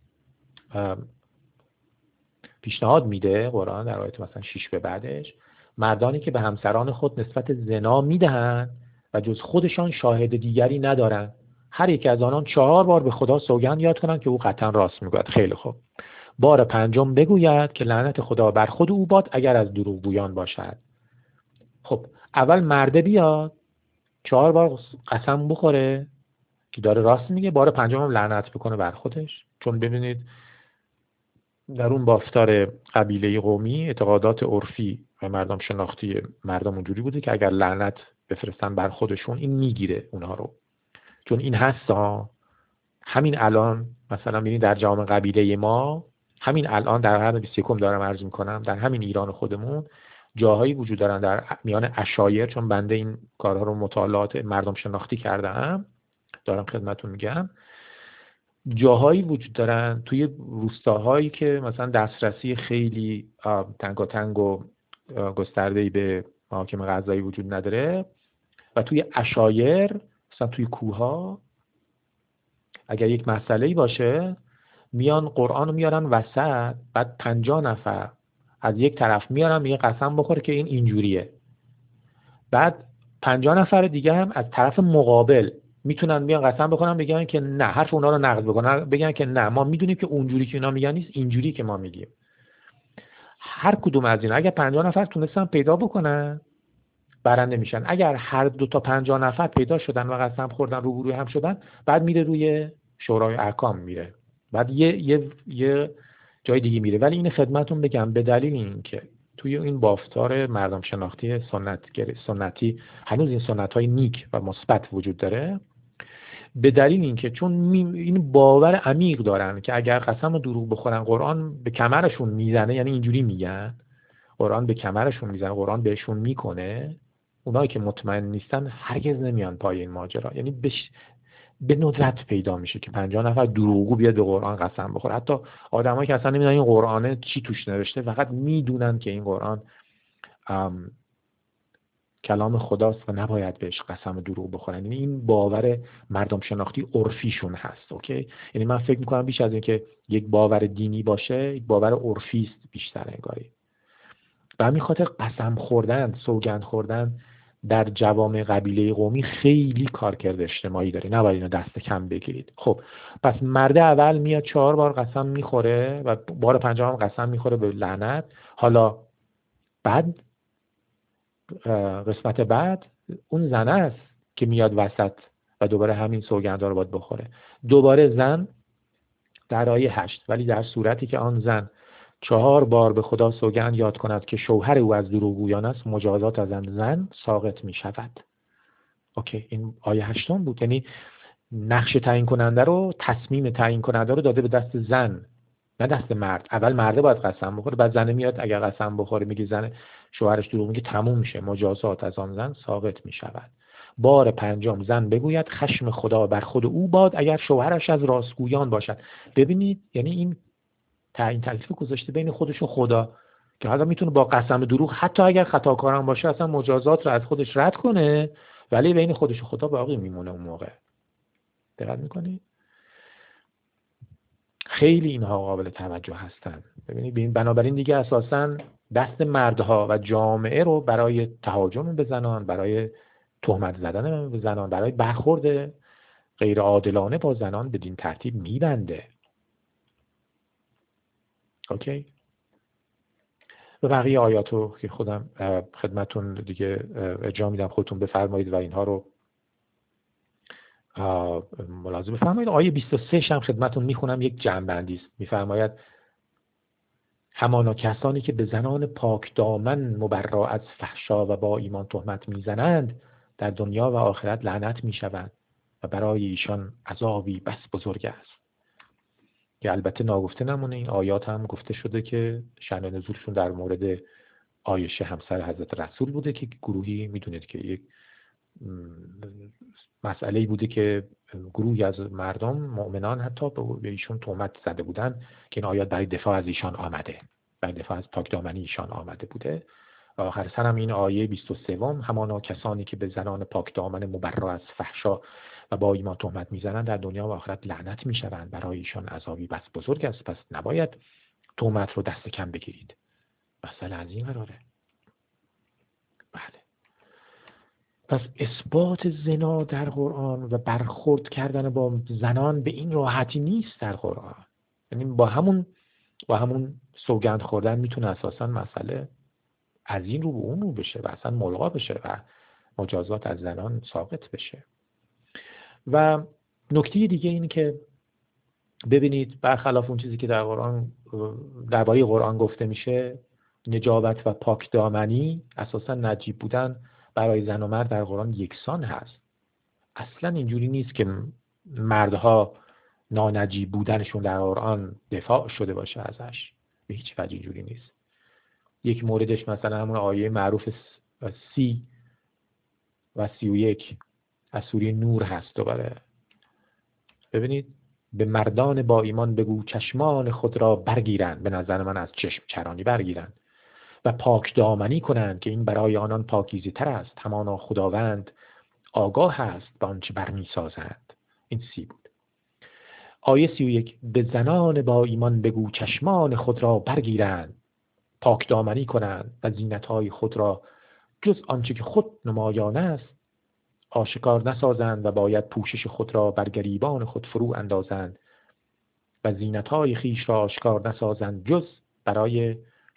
پیشنهاد میده قرآن در آیه مثلا شش به بعدش، مردانی که به همسران خود نسبت زنا میدهند و جز خودشان شاهد دیگری ندارند، هر یک از آنان چهار بار به خدا سوگند یاد کنند که او قطعا راست میگوید. خیلی خوب. بار پنجم بگوید که لعنت خدا بر خود او باد اگر از دروغگویان باشد. خب اول مرده بیاد چهار بار قسم بخوره که داره راست میگه، بار پنجم هم لعنت بکنه بر خودش. چون ببینید در اون بافتار قبیله قومی اعتقادات عرفی و مردم شناختی مردم اونجوری بوده که اگر لعنت بفرستن بر خودشون این میگیره اونها رو. چون این هست ها، همین الان مثلا ببینید در جامعه قبیله ما همین الان در قرن بیست و یکم دارم عرض میکنم، در همین ایران خودمون جاهایی وجود دارن در میان عشایر، چون بنده این کارها رو مطالعات مردم شناختی کردم دارم خدمتتون میگم، جاهایی وجود دارن توی روستاهایی که مثلا دسترسی خیلی تنگاتنگ و گسترده‌ای به محاکم قضایی وجود نداره و توی عشایر مثلا توی کوه‌ها اگر یک مسئله‌ای باشه میان قرآن رو میارن وسط، بعد پنجاه نفر از یک طرف میارن میگه قسم بخوره که این اینجوریه، بعد پنجاه نفر دیگه هم از طرف مقابل میتونن بیان قسم بکنن بگن که نه، حرف اونا رو نقض بکنن، بگن که نه ما میدونیم که اونجوری که اینا میگن نیست، اینجوری که ما میگیم. هر کدوم از اینا اگر پنجاه نفر تونستن پیدا بکنن برنده میشن. اگر هر دو تا پنجاه نفر پیدا شدن و قسم خوردن روبروی هم شدن، بعد میره روی شورای احکام میره، بعد یه یه یه جای دیگه میره. ولی این خدمتون بگم به دلیل اینکه توی این بافتار مردم شناختی سنت سنتی هنوز این سنت‌های نیک و مثبت وجود داره، به دلیل اینکه چون این باور عمیق دارن که اگر قسم دروغ بخورن قرآن به کمرشون میزنه، یعنی اینجوری میگن قرآن به کمرشون میزنه، قرآن بهشون میکنه. اونایی که مطمئن نیستن هرگز نمیان پای این ماجرا. یعنی بش... به ندرت پیدا میشه که پنجاه نفر دروغگو بیاد به قرآن قسم بخوره. حتی آدمایی که اصلا نمیدونن این قرآن چی توش نوشته، فقط میدونن که این قرآن ام... کلام خداست و نباید بهش قسم دروغ بخورن. یعنی این باور مردم شناختی عرفیشون هست. اوکی، یعنی من فکر میکنم بیش از این که یک باور دینی باشه، یک باور عرفی است بیشتر انگاری. به همین خاطر قسم خوردن، سوگند خوردن در جوامع قبیله قومی خیلی کارکرد اجتماعی داره، نباید اینو دست کم بگیرید. خب پس مرد اول میاد چهار بار قسم میخوره و بار پنجم قسم میخوره به لعنت. حالا بعد قسمت بعد اون زن است که میاد وسط و دوباره همین سوگندا رو باید بخوره. دوباره زن در آیه هشت، ولی در صورتی که آن زن چهار بار به خدا سوگند یاد کند که شوهر او از دروغگویان است، مجازات از آن زن ساقط می شود. اوکی، این آیه هشتم بود. یعنی نقش تعیین کننده رو، تصمیم تعیین کننده رو داده به دست زن نه دست مرد. اول مرده باید قسم بخوره، بعد زن میاد اگر قسم بخوره میگه زن شوهرش دروغ میگه، تموم میشه، مجازات از آن زن ساقط می شود. بار پنجم زن بگوید خشم خدا بر خود او باد اگر شوهرش از راستگویان باشد. ببینید، یعنی این تعیین تکلیف گذاشته بین خودش و خدا که حالا میتونه با قسم دروغ حتی اگر خطاکارم باشه اصلا مجازات رو از خودش رد کنه، ولی بین خودش و خدا باقی میمونه اون موقع. دقت میکنی؟ خیلی اینها قابل توجه هستن. ببینید بنابراین دیگه اساساً دست مردها و جامعه رو برای تهاجم به زنان، برای تهمت زدن به زنان، برای برخورد غیر عادلانه با زنان بدین ترتیب میبنده. اوکی؟ و بقیه آیاتو که خودم خدمتون دیگه ارجاع میدم، خودتون بفرمایید و اینها رو ملاحظه بفرمایید. آیه بیست و سه هم خدمتون میخونم، یک جمع‌بندی است. میفرماید همانا کسانی که به زنان پاک دامن مبرا از فحشا و با ایمان تهمت میزنند در دنیا و آخرت لعنت میشوند و برای ایشان عذابی بس بزرگ است. که البته ناگفته نمونه این آیات هم گفته شده که شأن نزولشون در مورد عایشه همسر حضرت رسول بوده که گروهی میدونید که یک مسئله‌ای بوده که گروهی از مردم مؤمنان حتی به ایشون تهمت زده بودن که این آیات برای دفاع از ایشان آمده، برای دفاع از پاکدامنی ایشان آمده بوده. و آخر سر هم این آیه بیست و سه همانا کسانی که به زنان پاکدامن مبرا از فحشا و با ایمان تهمت میزنند در دنیا و آخرت لعنت میشوند، برای ایشان عذابی بس بزرگ است. پس نباید تهمت رو دست کم بگیرید. مسئله از این قراره. بله. پس اثبات زنا در قرآن و برخورد کردن با زنان به این راحتی نیست در قرآن. یعنی با همون با همون سوگند خوردن میتونه اساساً مسئله از این رو به اون رو بشه و اصلا ملغا بشه و مجازات از زنان ساقط بشه. و نکته دیگه اینه که ببینید برخلاف اون چیزی که در قرآن درباره قرآن گفته میشه، نجابت و پاک دامنی، اساساً نجیب بودن برای زن و مرد در قرآن یکسان هست. اصلا اینجوری نیست که مردها نانجیب بودنشون در قرآن دفاع شده باشه ازش، به هیچ وجه اینجوری نیست. یک موردش مثلا همون آیه معروف سی و سی و یک از سوره نور هست. دوباره ببینید به مردان با ایمان بگو چشمان خود را برگیرند، به نظر من از چشم چرانی برگیرند و پاک دامنی کنند که این برای آنان پاکیزه تر است، همانا خداوند آگاه است به آنچه برمی سازند. این سی بود. آیه سی و یک به زنان با ایمان بگو چشمان خود را برگیرند، پاک دامنی کنند و زینت‌های خود را جز آنچه که خود نمایان است آشکار نسازند و باید پوشش خود را بر گریبان خود فرو اندازند و زینت‌های خیش را آشکار نسازند جز برای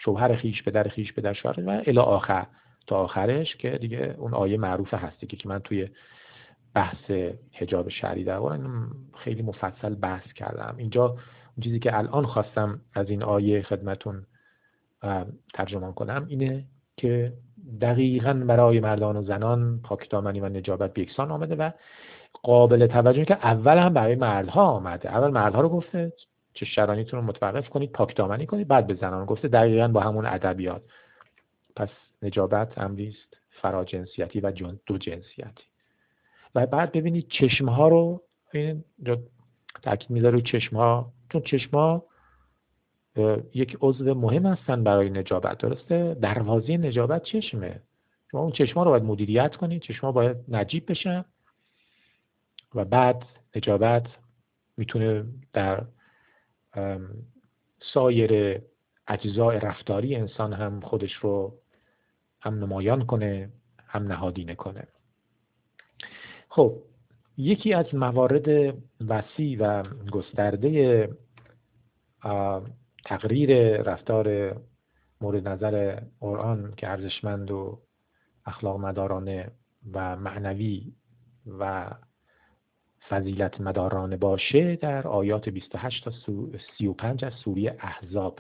شوهر خیش، پدر خیش، پدر شوهر و الی آخر تا آخرش که دیگه اون آیه معروف هستی که من توی بحث حجاب شرعی در قرآن خیلی مفصل بحث کردم. اینجا اون چیزی که الان خواستم از این آیه خدمتون ترجمه کنم اینه که دقیقاً برای مردان و زنان پاکدامنی و نجابت به یکسان آمده و قابل توجهی که اول هم برای مردها آمده. اول مردها رو گفته چه شرانیتون رو متوقف کنید، پاکدامنی کنید، بعد به زنان گفته دقیقاً با همون ادبیات. پس نجابت امری است فراجنسیتی و دو جنسیتی. و بعد ببینید چشمها رو، این تاکید میذاره روی چشمها، چون چشمها یک عضو مهم هستن برای نجابت. درسته؟ دروازه نجابت چشمه. شما اون چشمها رو باید مدیریت کنید، چشمها باید نجیب بشن و بعد نجابت میتونه در سایر اجزای رفتاری انسان هم خودش رو هم نمایان کنه هم نهادینه کنه. خب یکی از موارد وسیع و گسترده تقریر رفتار مورد نظر قرآن که ارزشمند و اخلاق مدارانه و معنوی و فضیلت مدارانه باشه در آیات بیست و هشت تا سی و پنج از سوره احزاب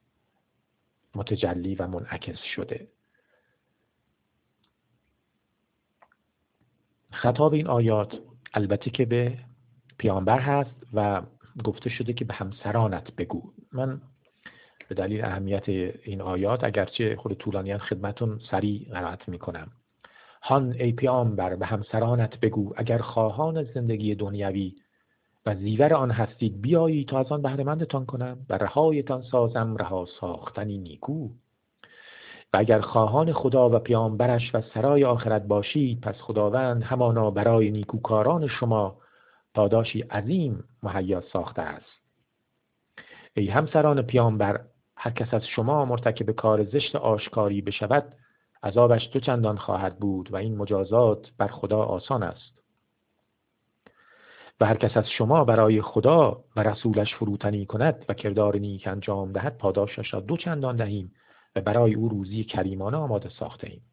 متجلی و منعکس شده. خطاب این آیات البته که به پیامبر هست و گفته شده که به همسرانت بگو. من به دلیل اهمیت این آیات اگرچه خود طولانیان خدمتون سریع قرائت میکنم. هان ای پیامبر به همسرانت بگو اگر خواهان زندگی دنیوی و زیور آن هستید بیایید تا از آن بهره مندتان کنم و رهایتان سازم رها ساختنی نیکو. و اگر خواهان خدا و پیامبرش و سرای آخرت باشید پس خداوند همانا برای نیکوکاران شما پاداشی عظیم مهیا ساخته است. ای همسران پیامبر هر کس از شما مرتکب کار زشت آشکاری بشود عذابش دو چندان خواهد بود و این مجازات بر خدا آسان است. و هر کس از شما برای خدا و رسولش فروتنی کند و کردار نیک انجام دهد پاداشش را دو چندان دهیم و برای او روزی کریمانه آماده ساخته ایم.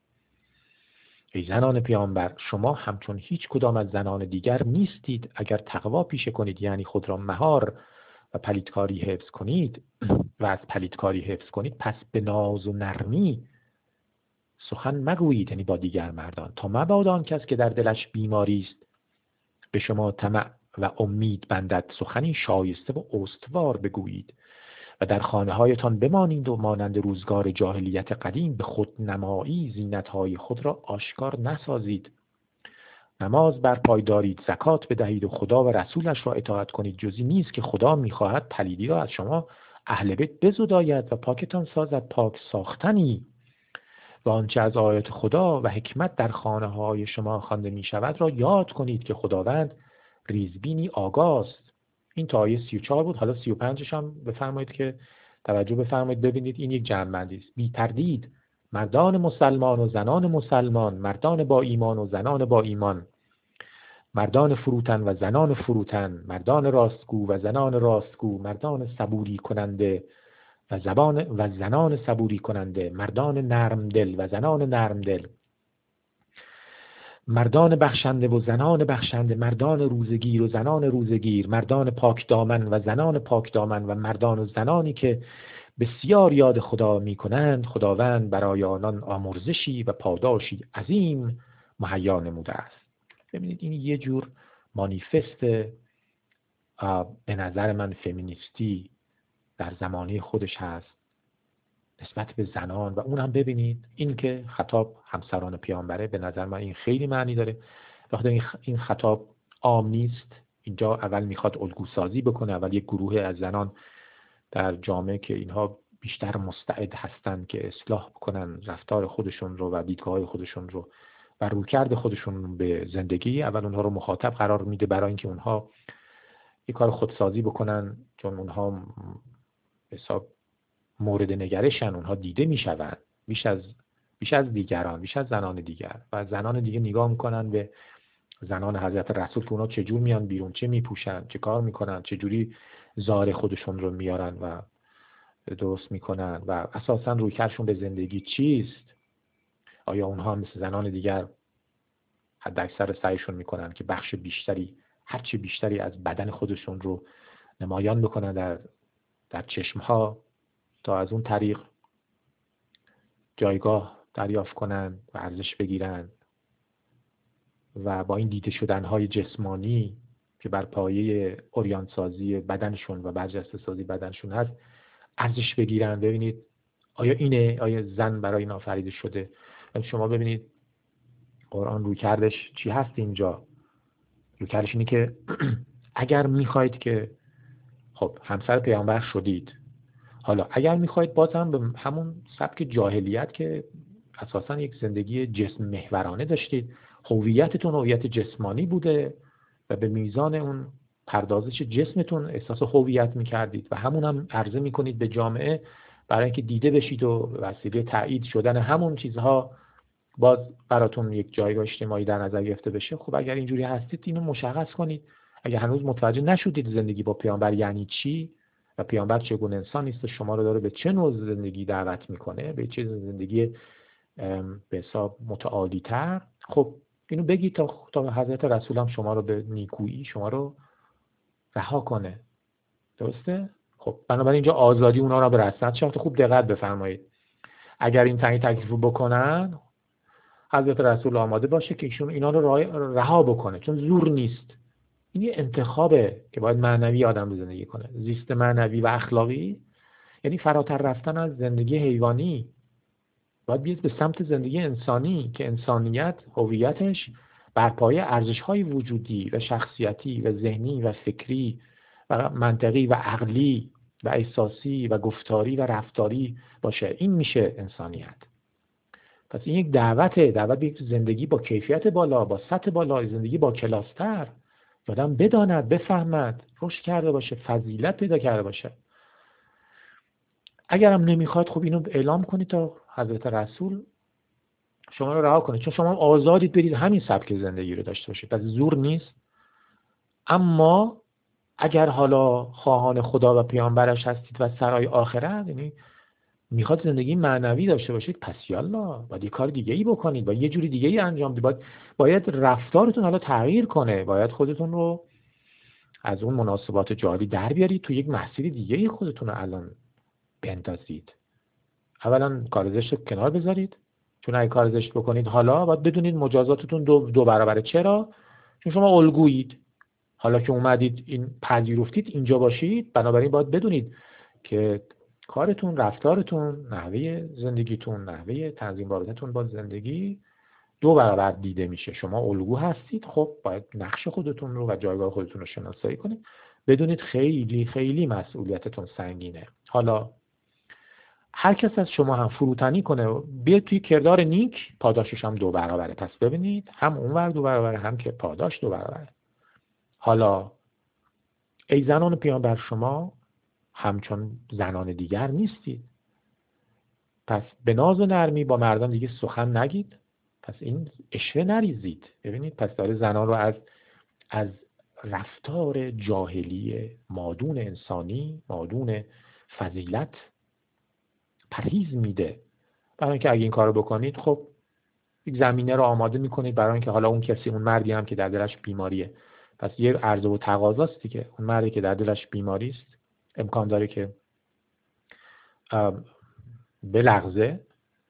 ای زنان پیامبر شما همچون هیچ کدام از زنان دیگر نیستید اگر تقوا پیشه کنید، یعنی خود را مهار و پلیدکاری حفظ کنید و از پلیدکاری حفظ کنید پس به ناز و نرمی سخن مگویید، یعنی با دیگر مردان، تا مبادا آن کس که در دلش بیماری است به شما طمع و امید بندد سخنی شایسته و استوار بگویید و در خانه هایتان بمانید و مانند روزگار جاهلیت قدیم به خودنمایی زینتهای خود را آشکار نسازید. نماز برپای دارید، زکات بدهید و خدا و رسولش را اطاعت کنید. جزی نیست که خدا می‌خواهد پلیدی را از شما اهل بیت بزداید و پاکتان سازد پاک ساختنی. و آنچه از آیات خدا و حکمت در خانه های شما خوانده می شود را یاد کنید که خداوند ریزبینی آگاست. این تا آیه سی و چهار بود. حالا سی و پنجش هم بفرمایید که توجه بفرمایید ببینید این یک جمع‌بندی است. بی تردید مردان مسلمان و زنان مسلمان، مردان با ایمان و زنان با ایمان، مردان فروتن و زنان فروتن، مردان راستگو و زنان راستگو، مردان صبوری کننده و زبان و زنان صبوری کننده، مردان نرم دل و زنان نرم دل، مردان بخشنده و زنان بخشنده، مردان روزگیر و زنان روزگیر، مردان پاک دامن و زنان پاک دامن و مردان و زنانی که بسیار یاد خدا می کنند خداوند برای آنان آمرزشی و پاداشی عظیم مهیا نموده است. ببینید این یه جور مانیفست به نظر من فمینیستی در زمانه خودش هست نسبت به زنان و اون هم ببینید این که خطاب همسران پیامبره، به نظر من این خیلی معنی داره. وقتی این خطاب عام نیست، اینجا اول میخواد الگو سازی بکنه، اول یک گروه از زنان در جامعه که اینها بیشتر مستعد هستند که اصلاح بکنن رفتار خودشون رو و دیدگاه خودشون رو و رویکرد خودشون به زندگی، اول اونها رو مخاطب قرار میده برای اینکه اونها یک کار خودسازی بکنن، چون اونها حساب مورد نگرشن، اونها دیده میشوند بیش از بیش از دیگران، بیش از زنان دیگر. و زنان دیگه نگاه میکنن به زنان حضرت رسول که اونها چجور میان بیرون، چه میپوشن، چه کار میکنن، چجوری ظاهر خودشون رو میارن و درست میکنن و اساسا رویکردشون به زندگی چیست. آیا اونها مثل زنان دیگر حد اکثر سعیشون میکنن که بخش بیشتری، هرچی بیشتری از بدن خودشون رو نمایان بکنن در در چشمها تا از اون طریق جایگاه دریافت کنن و ارزش بگیرن و با این دیده شدنهای جسمانی که بر پایه اوریانسازی بدنشون و برجسته سازی بدنشون هست ارزش بگیرن. ببینید آیا اینه؟ آیا زن برای این آفریده شده؟ شما ببینید قرآن روی کردش چی هست اینجا؟ روی کردش اینه که اگر میخواید که خب همسر پیامبر شدید، حالا اگر میخواید باز هم به همون سبک جاهلیت که اساسا یک زندگی جسم محورانه داشتید، هویتتون هویت جسمانی بوده و به میزان اون پردازش جسمتون احساس هویت میکردید و همون هم عرضه میکنید به جامعه برای اینکه دیده بشید و وسیله تایید شدن همون چیزها باز براتون یک جایگاه اجتماعی در نظر گرفته بشه. خب اگر اینجوری هستید اینو مشخص کنید. اگر هنوز متوجه نشدید زندگی با پیامبر یعنی چی و پیامبر چگونه انسانی است و شما رو داره به چه نوع زندگی دعوت میکنه، به چه زندگی به حساب متعالی تر، خب اینو بگید تا تا حضرت رسول هم شما رو به نیکویی شما رو رها کنه. درسته؟ خب بنابراین اینجا آزادی اونا رو به رسالت شرط. خوب دقت بفرمایید. اگر این تعیین تکلیف رو بکنن، حضرت رسول آماده باشه که ایشون اینا رو رها بکنه، چون زور نیست. این یه انتخابه که باید معنوی آدم زندگی کنه. زیست معنوی و اخلاقی یعنی فراتر رفتن از زندگی حیوانی، باید بیاد به سمت زندگی انسانی که انسانیت هویتش بر پایه ارزش‌های وجودی و شخصیتی و ذهنی و فکری و منطقی و عقلی و احساسی و گفتاری و رفتاری باشه. این میشه انسانیت. پس این یک دعوته، دعوت به یک زندگی با کیفیت بالا، با سطح بالا، زندگی با کلاستر، آدم بداند، بفهمد، رشد کرده باشه، فضیلت پیدا کرده باشه. اگر هم نمیخواد خب اینو اعلام کنید تا حضرت رسول شما رو رها کنه، چون شما آزادید برید همین سبک زندگی رو داشته باشید. پس زور نیست. اما اگر حالا خواهان خدا و پیامبرش هستید و سرای آخرت، یعنی میخواد زندگی معنوی داشته باشید، پس یالا باید یه کار دیگه ای بکنید، باید یه جوری دیگه ای انجام بدید، باید باید رفتارتون حالا تغییر کنه، باید خودتون رو از اون مناسبات جاری در بیارید، تو یک مسیر دیگه ای خودتون رو الان بندازید. اولا کار زشت رو کنار بذارید، چون اگه کار زشت بکنید حالا باید بدونید مجازاتتون دو, دو برابره. چرا؟ چون شما الگویید. حالا که اومدید این پذیرفتید اینجا باشید، بنابراین باید بدونید که کارتون، رفتارتون، نحوه زندگیتون، نحوه تنظیم رابطتون با زندگی دو برابر دیده میشه. شما الگو هستید، خب باید نقش خودتون رو و جایگاه خودتون رو شناسایی کنید. بدونید خیلی خیلی مسئولیتتون سنگینه. حالا هر کس از شما هم فروتنی کنه بیاد توی کردار نیک، پاداشش هم دو برابره. پس ببینید هم اونور دو برابره، هم که پاداش دو برابره. حالا ای زنان پیامبر شما همچون زنان دیگر نیستید، پس به ناز و نرمی با مردان دیگه سخن نگید، پس این اشوه نریزید. ببینید پس داره زنان رو از از رفتار جاهلی مادون انسانی، مادون فضیلت پرهیز میده. برای اینکه اگه این کارو بکنید خب یک زمینه رو آماده میکنید برای اینکه حالا اون کسی، اون مردی هم که در دلش بیماریه، پس یه عرضه و تقاضاست دیگه. اون مردی که در دلش بیماری است امکان داره که بلغزه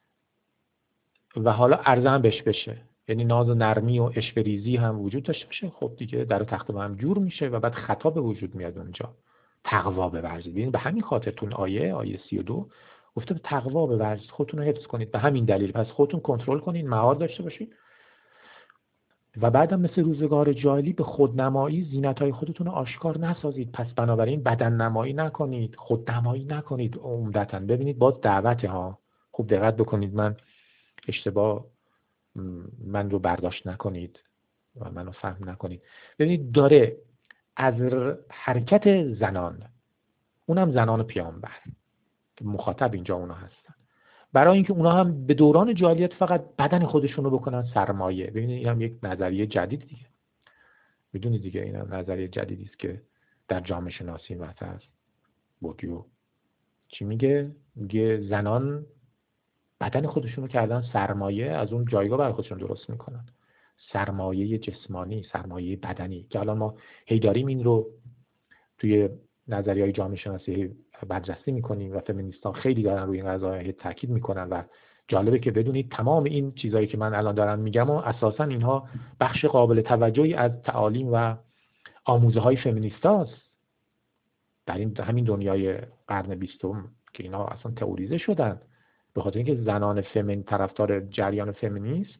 و عرضه عرضه هم بهش بشه، یعنی ناز و نرمی و عشق‌ریزی هم وجود داشته باشه. خب دیگه در تخت هم جور میشه و بعد خطا به وجود میاد اونجا. تقوا بورزید. ببین به همین خاطرتون آیه آیه سی و دو گفته به تقوا بورزید، خودتون رو حفظ کنید. به همین دلیل پس خودتون کنترل کنید، مهار داشته باشید و بعدم مثل روزگار جاهلی به خودنمایی زینت‌های خودتون رو آشکار نسازید. پس بنابراین بدن نمایی نکنید، خودنمایی نکنید. عمدتاً ببینید باز دعوته ها، خوب دقت بکنید، من اشتباه من رو برداشت نکنید و منو فهم نکنید. ببینید داره از حرکت زنان، اونم زنان پیامبر که مخاطب اینجا اونا هستن، برای اینکه اونا هم به دوران جاهلیت فقط بدن خودشون رو بکنن سرمایه. ببینید این هم یک نظریه جدید دیگه، میدونید دیگه، این هم نظریه جدیدی است که در جامعه شناسی مطرح است. بوردیو چی میگه؟ میگه زنان بدن خودشون رو کردن سرمایه، از اون جایگاه برای خودشون درست میکنن، سرمایه جسمانی، سرمایه بدنی، که الان ما هی داریم این رو توی نظریه‌های جامعه شناسی بررسی میکنیم و فمینیستان خیلی دارن روی این قضايا تاکید میکنن. و جالبه که بدونید تمام این چیزایی که من الان دارم میگم و اساسا اینها بخش قابل توجهی از تعالیم و آموزه های فمینیستاست در این همین دنیای قرن بیستم که اینا اصلا تئوریزه شدن، به خاطر اینکه زنان فمین طرفدار جریان فمینیسم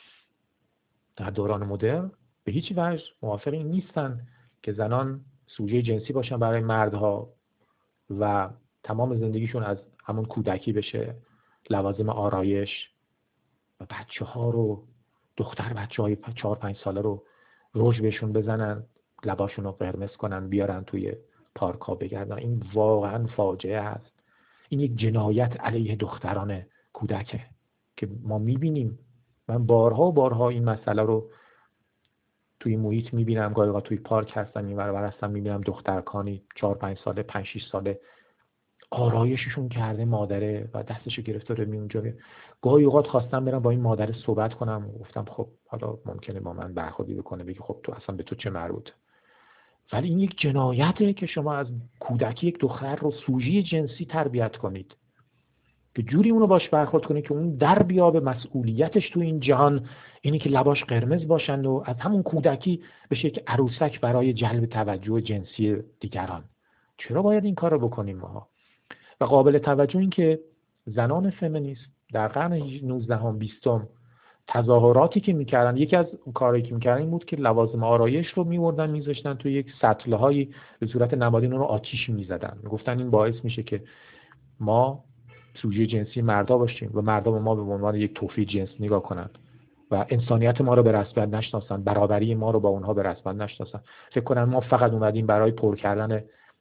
در دوران مدرن به هیچ وجه موافق این نیستن که زنان سوژه جنسی باشن برای مردها و تمام زندگیشون از همون کودکی بشه لوازم آرایش و بچه ها رو، دختر بچه های چهار پنج ساله رو روش بهشون بزنن، لباشون رو قرمز کنن، بیارن توی پارک ها بگردن. این واقعا فاجعه است. این یک جنایت علیه دختران کودکه که ما میبینیم. من بارها و بارها این مسئله رو توی محیط میبینم، گاهی اوقات توی پارک هستم این ور اون ور هستم میبینم دخترکانی چهار پنج ساله پنج شش ساله آرایششون کرده مادره و دستشو گرفته رو اونجا. گاهی اوقات خواستم برم با این مادر صحبت کنم، گفتم خب حالا ممکنه با من برخوردی بکنه، بگی خب تو اصلا به تو چه مربوطه، ولی این یک جنایته که شما از کودکی یک دختر رو سوژه جنسی تربیت کنید که جوری اونو باش برخورد کنید که اون در بیابه مسئولیتش تو این جهان اینی که لباش قرمز باشند و از همون کودکی بشه یک عروسک برای جلب توجه جنسی دیگران. چرا باید این کار رو بکنیم ما؟ و قابل توجه این که زنان فمینیست در قرن نوزدهم بیستم تظاهراتی که میکردن، یکی از کارهایی که میکردن این بود که لوازم آرایش رو میوردن میذاشتن توی یک سطله‌هایی به صورت نمادین اون رو آتیش میزدن، میگفتن این باعث میشه که ما سوژه جنسی مردا باشیم و مردا به ما به عنوان یک توفی جنسی نگاه کنن و انسانیت ما رو به رسمیت نشناسن، برابری ما رو با اونها به رسمیت نشناسن، فکر کنن ما فقط اومدیم برای پر کردن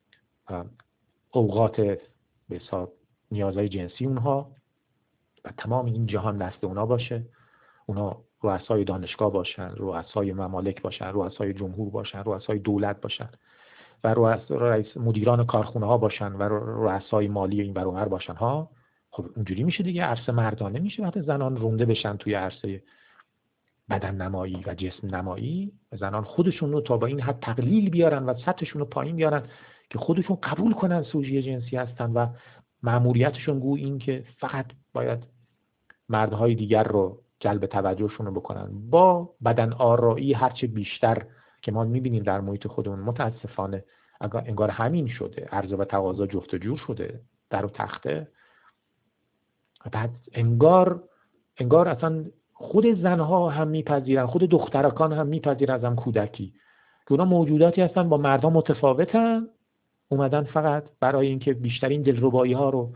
اوقات به حساب نیازهای جنسی اونها و تمام این جهان دست اونا باشه، اونا رؤسای دانشگاه باشن، رؤسای ممالک باشن، رؤسای جمهور باشن، رؤسای دولت باشن و رئیس مدیران کارخونه ها باشن و رؤسای مالی این ور اونور باشن ها. خب اونجوری میشه دیگه، عرصه مردانه میشه وقتی زنان رونده بشن توی عرصه بدن نمایی و جسم نمایی. زنان خودشون رو تا با این حد تقلیل بیارن و سطحشون رو پایین بیارن که خودشون قبول کنن سوژه جنسی هستن و مأموریتشون گو این که فقط باید مردهای دیگر رو جلب توجهشون رو بکنن با بدن آرایی هرچه بیشتر که ما میبینیم در محیط خودمون. متاسفانه انگار همین شده، عرضه و تقاضا جفت و جور شده در و تخته. بعد انگار انگار اصلا خود زنها هم میپذیرن، خود دخترکان هم میپذیرن از هم کودکی که اونا موجوداتی هستن با مردها متفاوتن، اومدن فقط برای اینکه بیشترین دلربایی ها رو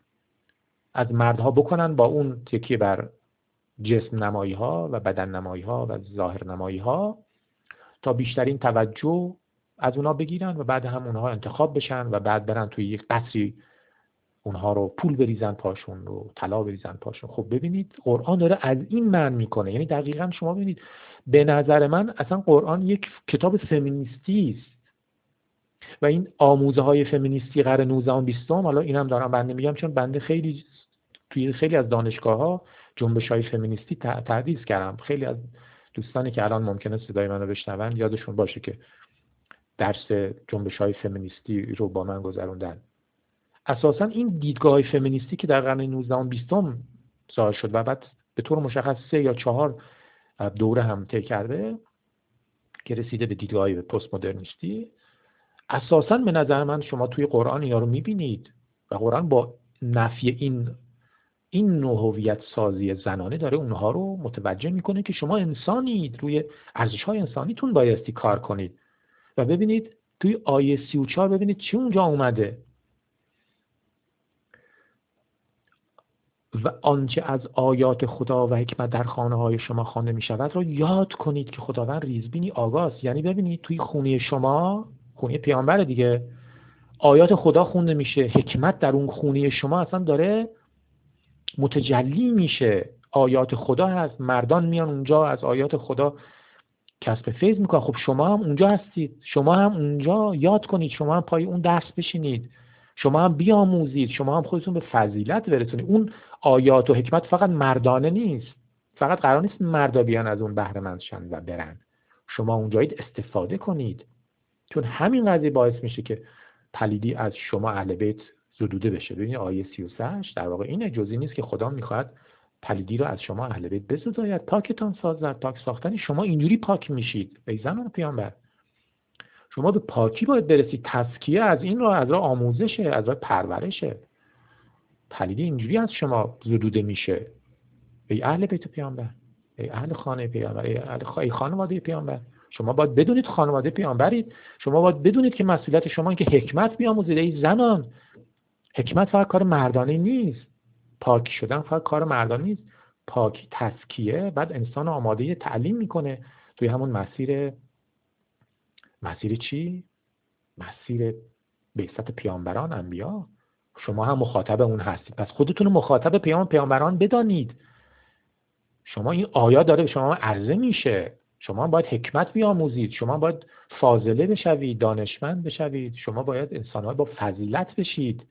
از مردها بکنن با اون تکیه بر جسم نمایی ها و بدن نمایی ها و ظاهر نمایی ها تا بیشترین توجه از اونا بگیرن و بعد هم اونها انتخاب بشن و بعد برن توی یک قصری اونها رو پول بریزن پاشون رو، طلا بریزن پاشون. خب ببینید قرآن داره از این معنی میکنه. یعنی دقیقاً شما ببینید به نظر من اصلا قرآن یک کتاب فمینیستی است و این آموزه های فمینیستی قرن نوزدهم و بیستم، حالا اینم دارم بنده میگم چون بنده خیلی توی خیلی از دانشگاه‌ها جنبش‌های فمینیستی تدریس کردم. خیلی از دوستانی که الان ممکنه صدای منو بشنون یادشون باشه که درس جنبش‌های فمینیستی رو با من گذروندن. اساساً این دیدگاه‌های فمینیستی که در قرن نوزدهم و بیستم ظاهر شد و بعد به طور مشخص سه یا چهار دوره هم طی کرده که رسیده به دیدگاه‌های پست مدرنیستی، اساساً به نظر من شما توی قرآن اینا رو می‌بینید و قرآن با نفی این این نوع هویت سازی زنانه داره اونها رو متوجه میکنه که شما انسانید، روی ارزش‌های انسانیتون بایستی کار کنید. و ببینید توی آیه سی و چهار ببینید چی اونجا اومده: و آنچه از آیات خدا و حکمت در خانه‌های شما خوانده می‌شود را یاد کنید که خداوند ریزبینی آگاست. یعنی ببینید توی خونه شما، خونه پیامبر دیگه، آیات خدا خونده میشه، حکمت در اون خونه شما اصلا داره متجلی میشه، آیات خدا هست، مردان میان اونجا از آیات خدا کسب فیض میکنن. خب شما هم اونجا هستید، شما هم اونجا یاد کنید، شما هم پای اون درس بشینید شما هم بیاموزید، شما هم خودتون به فضیلت برسونید. اون آیات و حکمت فقط مردانه نیست، فقط قرار نیست مردا بیان از اون بهره مند شن و برن. شما اونجایید استفاده کنید، چون همین قضیه باعث میشه که پلیدی از شما اهل بیت زدوده بشه. ببینید آیه سی و سه در واقع اینه، جزئی نیست که خدا میخواد پلیدی رو از شما اهل بیت بزداید، پاکتان سازد. پاک ساختن شما اینجوری پاک میشید ای زنان پیامبر. شما به پاکی باید برسید. تزکیه از این رو از راه آموزشه، از راه پرورشه. پلیدی اینجوری از شما زدوده میشه ای اهل بیت پیامبر، ای اهل خانه پیامبر، ای اهل خ... ای خانواده پیامبر. شما باید بدونید خانواده پیامبرید. شما باید بدونید که مسئولیت شما این که حکمت بیاموزید ای زنان. حکمت فقط کار مردانه نیست، پاک شدن فقط کار مردانه نیست. پاکی تزکیه، بعد انسان آماده تعلیم میکنه توی همون مسیر. مسیر چی؟ مسیر بعثت پیامبران، انبیا. شما هم مخاطب اون هستید، پس خودتون رو مخاطب پیام پیامبران بدانید. شما این آیات داره به شما عرضه میشه، شما باید حکمت بیاموزید، شما باید فاضله بشوید، دانشمند بشوید، شما باید انسان‌ها با فضیلت بشید.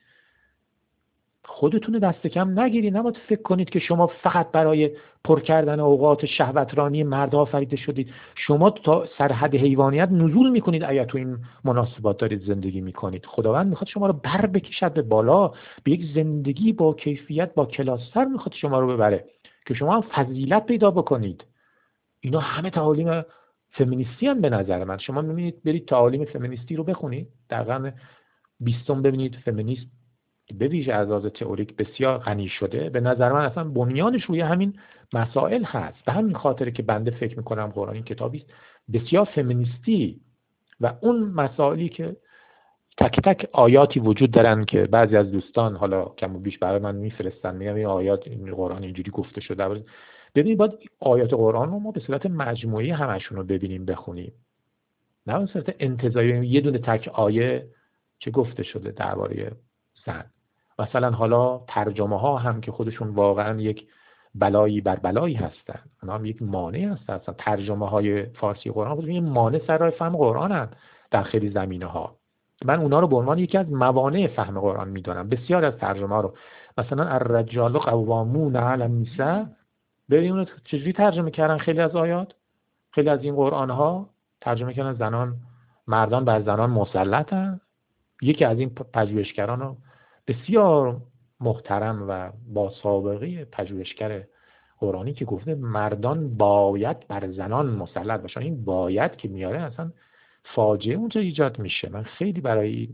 خودتون دست کم نگیرید. نباید فکر کنید که شما فقط برای پر کردن اوقات شهوترانی مرد آفریده شدید. شما تا سرحد حیوانیت نزول میکنید اگر تو این مناسبات دارید زندگی میکنید. خداوند میخواد شما رو بر بکشد به بالا، به یک زندگی با کیفیت، با کلاستر میخواد شما رو ببره که شما هم فضیلت پیدا بکنید. اینا همه تعالیم فمینیستی هم به نظر من. شما میبینید برید تعالیم فمینیستی رو بخونید در قرن بیستم، ببینید فمینیسم به ویژه از لحاظ تئوریک بسیار غنی شده. به نظر من اصلا بنیانش روی همین مسائل هست. به همین خاطره که بنده فکر میکنم قرآن این کتابی است بسیار فمینیستی و اون مسائلی که تک تک آیاتی وجود دارن که بعضی از دوستان حالا کم و بیش برای من میفرستن، میگم این آیات این قرآن اینجوری گفته شده. ببینید باید آیات قرآن رو ما به صورت مجموعی همشون رو ببینیم، بخونیم، نه به صورت انتزاعی یه دونه تک آیه چه گفته شده درباره زن. مثلا حالا ترجمه ها هم که خودشون واقعا یک بلایی بر بلایی هستن، اونا هم یک مانع هستن. اصلا ترجمه های فارسی قرآن خودشون یک مانع سر راه فهم قرآن هستن در خیلی زمینه ها. من اونا رو به عنوان یکی از موانع فهم قرآن میدونم. بسیار از ترجمه ها رو، مثلا الرجال قوامون علی النساء، ببینید چجوری ترجمه کردن خیلی از آیات، خیلی از این قرآن ها ترجمه کردن زنان، مردان بر زنان مسلطن. یکی از این پژوهشگران بسیار محترم و با سابقه پژوهشگر قرآنی که گفته مردان باید بر زنان مسلط باشن. این باید که میاره اصلا فاجعه اونجا ایجاد میشه. من خیلی برای این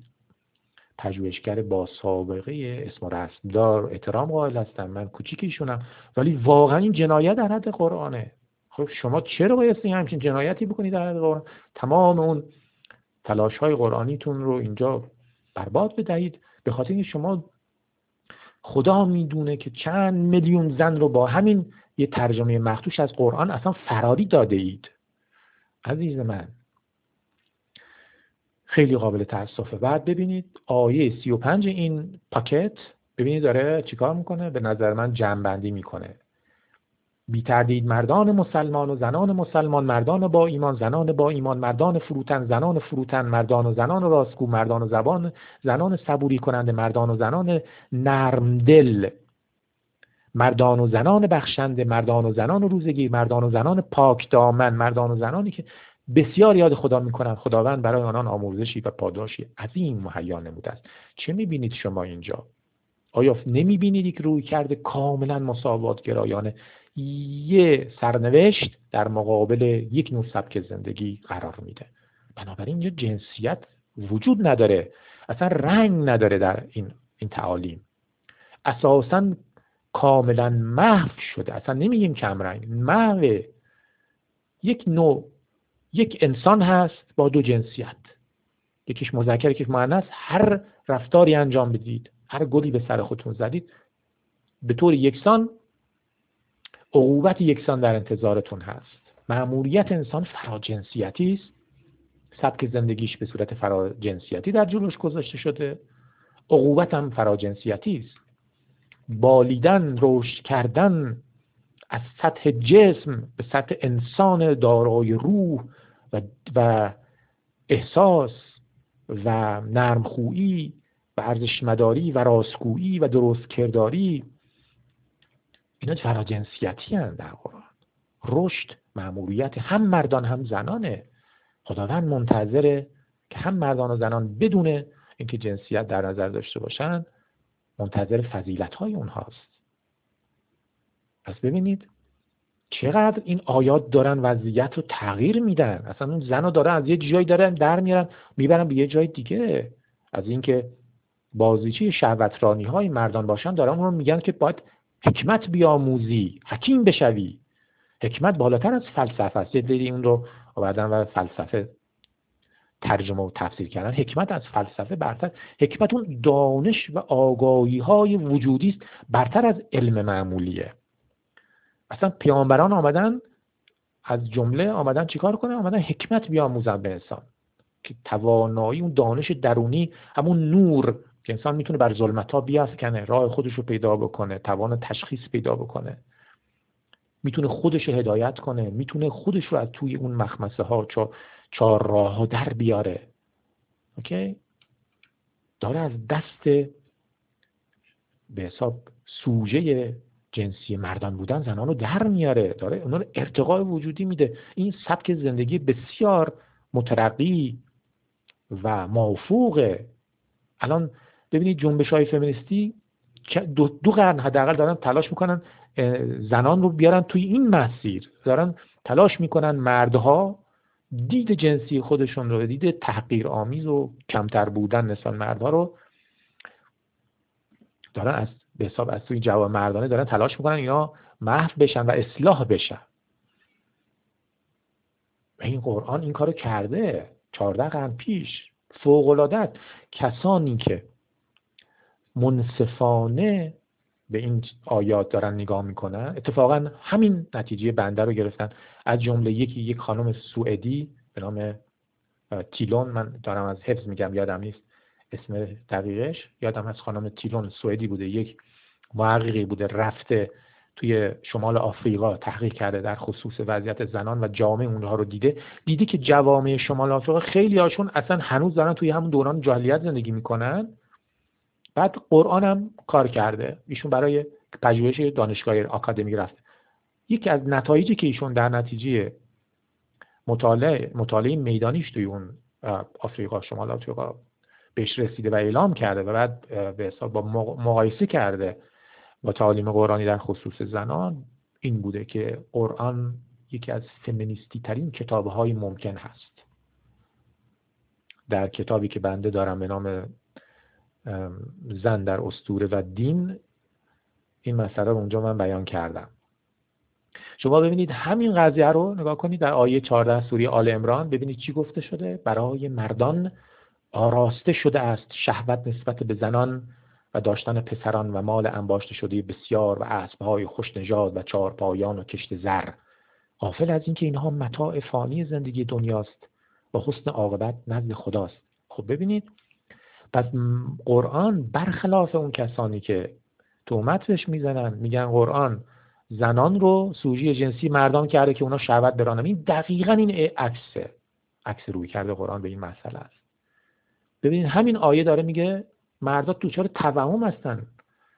پژوهشگر با سابقه اسم و رسمدار احترام قائل هستم، من کوچیکیشونم، ولی واقعا این جنایت در حد قرآنه. خب شما چرا باید همچین جنایتی بکنید در حد قرآن؟ تمام اون تلاش های قرآنیتون رو اینجا برباد بدهید به خاطر اینکه شما خدا میدونه که چند میلیون زن رو با همین یه ترجمه مخدوش از قرآن اصلا فراری داده اید. عزیز من خیلی قابل تأسفه. بعد ببینید آیه سی و پنج این پاکت، ببینید داره چیکار میکنه. به نظر من جمع‌بندی میکنه. بی تردید مردان مسلمان و زنان مسلمان، مردان با ایمان زنان با ایمان، مردان فروتن زنان فروتن، مردان و زنان راستگو، مردان و زبان زنان صبوری کننده، مردان و زنان نرم دل، مردان و زنان بخشنده، مردان و زنان روزگیر، مردان و زنان پاک دامن، مردان و زنانی که بسیار یاد خدا میکنن. خداوند برای آنان آموزشی و پاداشی عظیم مهیا نموده است. چه میبینید شما اینجا؟ آیا نمیبینید یک روی کرده کاملا مساوات گرایانه یه سرنوشت در مقابل یک نوع سبک زندگی قرار میده؟ بنابراین اینجا جنسیت وجود نداره، اصلا رنگ نداره در این این تعالیم، اساسا کاملا محو شده. اصلا نمیگیم کم رنگ، محو. یک نوع یک انسان هست با دو جنسیت، یکیش مذکر یکیش مؤنث. هر رفتاری انجام بدید، هر گلی به سر خودتون زدید، به طور یکسان عقوبت یکسان در انتظارتون هست. مأموریت انسان فراجنسیتی است. سبک زندگیش به صورت فراجنسیتی در جلوش گذاشته شده. عقوبت هم فراجنسیتی است. بالیدن، رشد کردن از سطح جسم به سطح انسان دارای روح و, و احساس و نرمخویی و ارزشمداری و راستگویی و درست کرداری، اینا فراجنسیتی هستند در قرآن. رشد مأموریت هم مردان هم زنانه. خداوند منتظره که هم مردان و زنان بدون اینکه جنسیت در نظر داشته باشن منتظر فضیلت‌های اونهاست. پس ببینید چقدر این آیات دارن وضعیت رو تغییر میدن. اصلا اون زن رو دارن از یه جایی دارن در میارن میبرن به یه جای دیگه. از اینکه بازیچه شهوترانی های مردان باشن دارن اون رو میگن که باید حکمت بیاموزی، حکیم بشوی. حکمت بالاتر از فلسفه است. دیدی اون رو آوردن و فلسفه ترجمه و تفسیر کردن. حکمت از فلسفه برتر. حکمت اون دانش و آگاهی های وجودی است برتر از علم معمولیه. اصلا پیامبران آمدن از جمله آمدن چیکار کنن؟ آمدن حکمت بیاموزن به انسان که توانایی اون دانش درونی، همون نور که انسان میتونه بر ظلمت‌ها بیافکنه، راه خودش رو پیدا بکنه، توان تشخیص پیدا بکنه، میتونه خودش رو هدایت کنه، میتونه خودش رو از توی اون مخمسه ها چا چهار راه ها در بیاره. اوکی؟ داره از دست به حساب سوژه جنسی مردان بودن زنان رو در میاره، داره اونا رو ارتقاء وجودی میده. این سبک زندگی بسیار مترقی و موفوقه. الان ببینید جنبش‌های فمینیستی دو, دو قرن حداقل دارن تلاش میکنن زنان رو بیارن توی این مسیر، دارن تلاش میکنن مردها دید جنسی خودشون رو، دید تحقیر آمیز و کمتر بودن نسبت مردها رو دارن از به حساب از توی جواب مردانه دارن تلاش میکنن اینا محو بشن و اصلاح بشن. و این قرآن این کارو کرده چهارده قرن پیش. فوق‌العاده کسانی که منصفانه به این آیات دارن نگاه میکنن اتفاقا همین نتیجه بنده رو گرفتن. از جمله یکی یک خانم سوئدی به نام تیلون، من دارم از حفظ میگم یادم نیست اسم دقیقش، یادم از خانم تیلون سوئدی بوده، یک محققی بوده رفته توی شمال آفریقا تحقیق کرده در خصوص وضعیت زنان و جامعه اونها رو دیده دیدی که جوامع شمال آفریقا خیلی هاشون اصلا هنوز دارن توی همون دوران جاهلیت زندگی میکنن. بعد قرآن هم کار کرده، ایشون برای پژوهش دانشگاه آکادمی رفته. یکی از نتایجی که ایشون در نتیجه مطالعه مطالعه میدانیش توی اون آفریقا شمال آفریقا بهش رسیده و اعلام کرده و بعد به حساب با مقایسه کرده با تعالیم قرآنی در خصوص زنان این بوده که قرآن یکی از فمینیستی ترین کتاب‌های ممکن هست. در کتابی که بنده دارم به نام زن در اسطوره و دین این مسئله رو اونجا من بیان کردم. شما ببینید همین قضیه رو نگاه کنید در آیه چهارده سوره آل عمران، ببینید چی گفته شده. برای مردان آراسته شده است شهوت نسبت به زنان و داشتن پسران و مال انباشته شده بسیار و اسبهای خوش نژاد و چارپایان و کشت زر، غافل از اینکه اینها متاع فانی زندگی دنیاست و حسن عاقبت نزد خداست. خب ببینید پس قرآن برخلاف اون کسانی که تهمت بهش میزنن میگن قرآن زنان رو سوژه جنسی مردان کرده که اونا شهوت برانن، این دقیقاً این عکسه، عکس روی کرده قرآن به این مسئله است. ببینید همین آیه داره میگه مردا دچار توهم هستن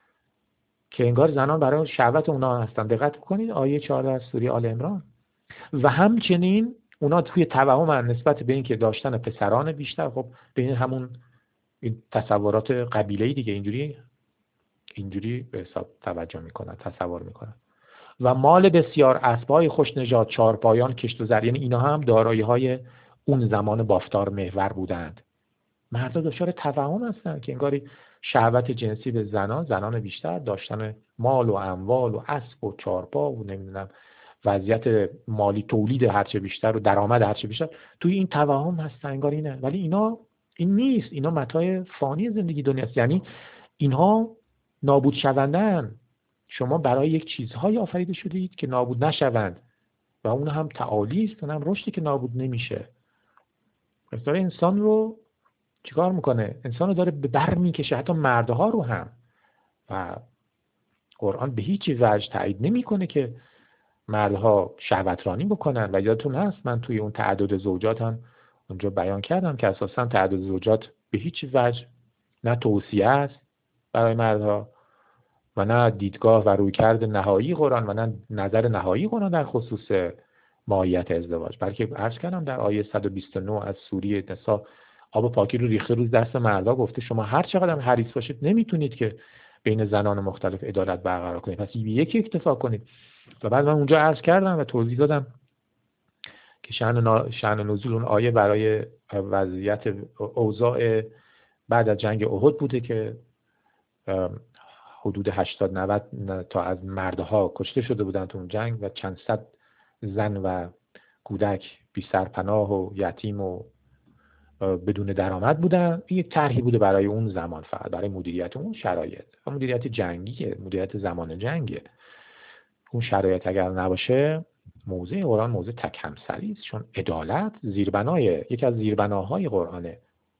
که انگار زنان برای شهوت اونا هستن. دقت کنید آیه چهارده از سوره آل عمران. و همچنین اونا توی توهم نسبت به این که داشتن پسران بیشتر. خب ببینید همون این تصورات قبیله‌ای دیگه اینجوری اینجوری به حساب توجه میکنن، تصور میکنن. و مال بسیار، اسبای خوش نژاد، چارپایان، کشت و زر، یعنی اینا هم دارایی‌های اون زمان بافتار محور بودند. مردا دچار توهم هستن که انگاری شهوت جنسی به زنان، زنان بیشتر داشتن مال و اموال و اسب و چارپا و نمیدونم وضعیت مالی تولید هرچه بیشتر و درآمد هرچه بیشتر، توی این توهم هستن انگار اینه. ولی اینا این نیست، اینا متاع فانی زندگی دنیاست. یعنی اینها نابود شوندن. شما برای یک چیزهای آفریده شدید که نابود نشوند و اون هم تعالی است، اون هم رشدی که نابود نمیشه. پس داره انسان رو چیکار میکنه؟ انسان رو داره به بر میکشه، حتی مردها رو هم. و قرآن به هیچ وجه تایید نمیکنه که مردها شهوترانی بکنن. و یادتون هست من توی اون تعدد زوجات هم اونجا بیان کردم که اساسا تعدد زوجات به هیچ وجه نه توصیه است برای مردها و نه دیدگاه و رویکرد نهایی قرآن و نه نظر نهایی قرآن در خصوص ماهیت ازدواج، بلکه عرض کردم در آیه صد و بیست و نه از سوره نساء آب پاکی رو ریخته روز دست مردا، گفته شما هر چقدر هم حریص باشید نمیتونید که بین زنان مختلف عدالت برقرار کنید، پس یکی اکتفا کنید. و بعد من اونجا عرض کردم و توضیح دادم که شأن شأن نزول اون آیه برای وضعیت اوضاع بعد از جنگ احد بوده که حدود هشتاد نود تا از مردها کشته شده بودن تو اون جنگ و چند صد زن و کودک بی سرپناه و یتیم و بدون درآمد بودن. این یک طرحی بوده برای اون زمان، فقط برای مدیریت اون شرایط، مدیریت جنگیه، مدیریت زمان جنگه. اون شرایط اگر نباشه موضع قرآن موضع تک همسری است، چون عدالت زیربنای یکی از زیربناهای قرآنه.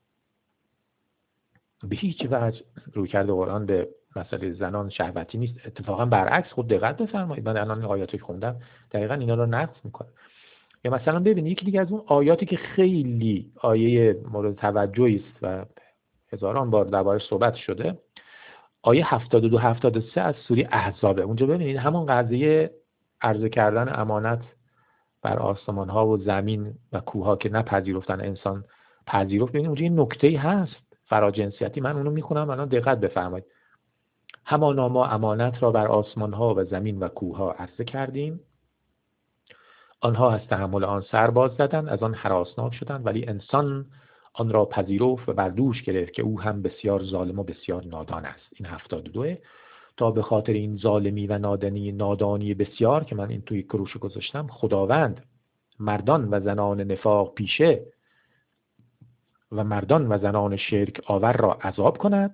به هیچ وجه رویکرد قرآن به مسئله زنان شهوتی نیست، اتفاقا برعکس. خود دقت بفرمایید، من الان این آیاتی که خوندم دقیقاً اینا رو نقض میکنه. یا مثلا ببینید یکی دیگه از اون آیاتی که خیلی آیه مورد توجهی است و هزاران بار دربارش صحبت شده، آیه هفتاد و دو هفتاد و سه از سوره احزاب. اونجا ببینید همون قضیه عرضه کردن امانت بر آسمان ها و زمین و کوه ها که نپذیرفتن انسان پذیرفت. ببینید اونجا یه نکته‌ای هست فراجنسیتی، من اونو میخونم الان دقت بفرمایید. همانا ما امانت را بر آسمان ها و زمین و کوه ها عرضه کردیم، آنها از تحمل آن سر باز زدند، از آن هراسناک شدند، ولی انسان آن را پذیرفت و بر دوش گرفت که او هم بسیار ظالم و بسیار نادان است. این هفتاد و دوه. تا به خاطر این ظالمی و نادانی نادانی بسیار که من این توی کروش گذاشتم، خداوند مردان و زنان نفاق پیشه و مردان و زنان شرک آور را عذاب کند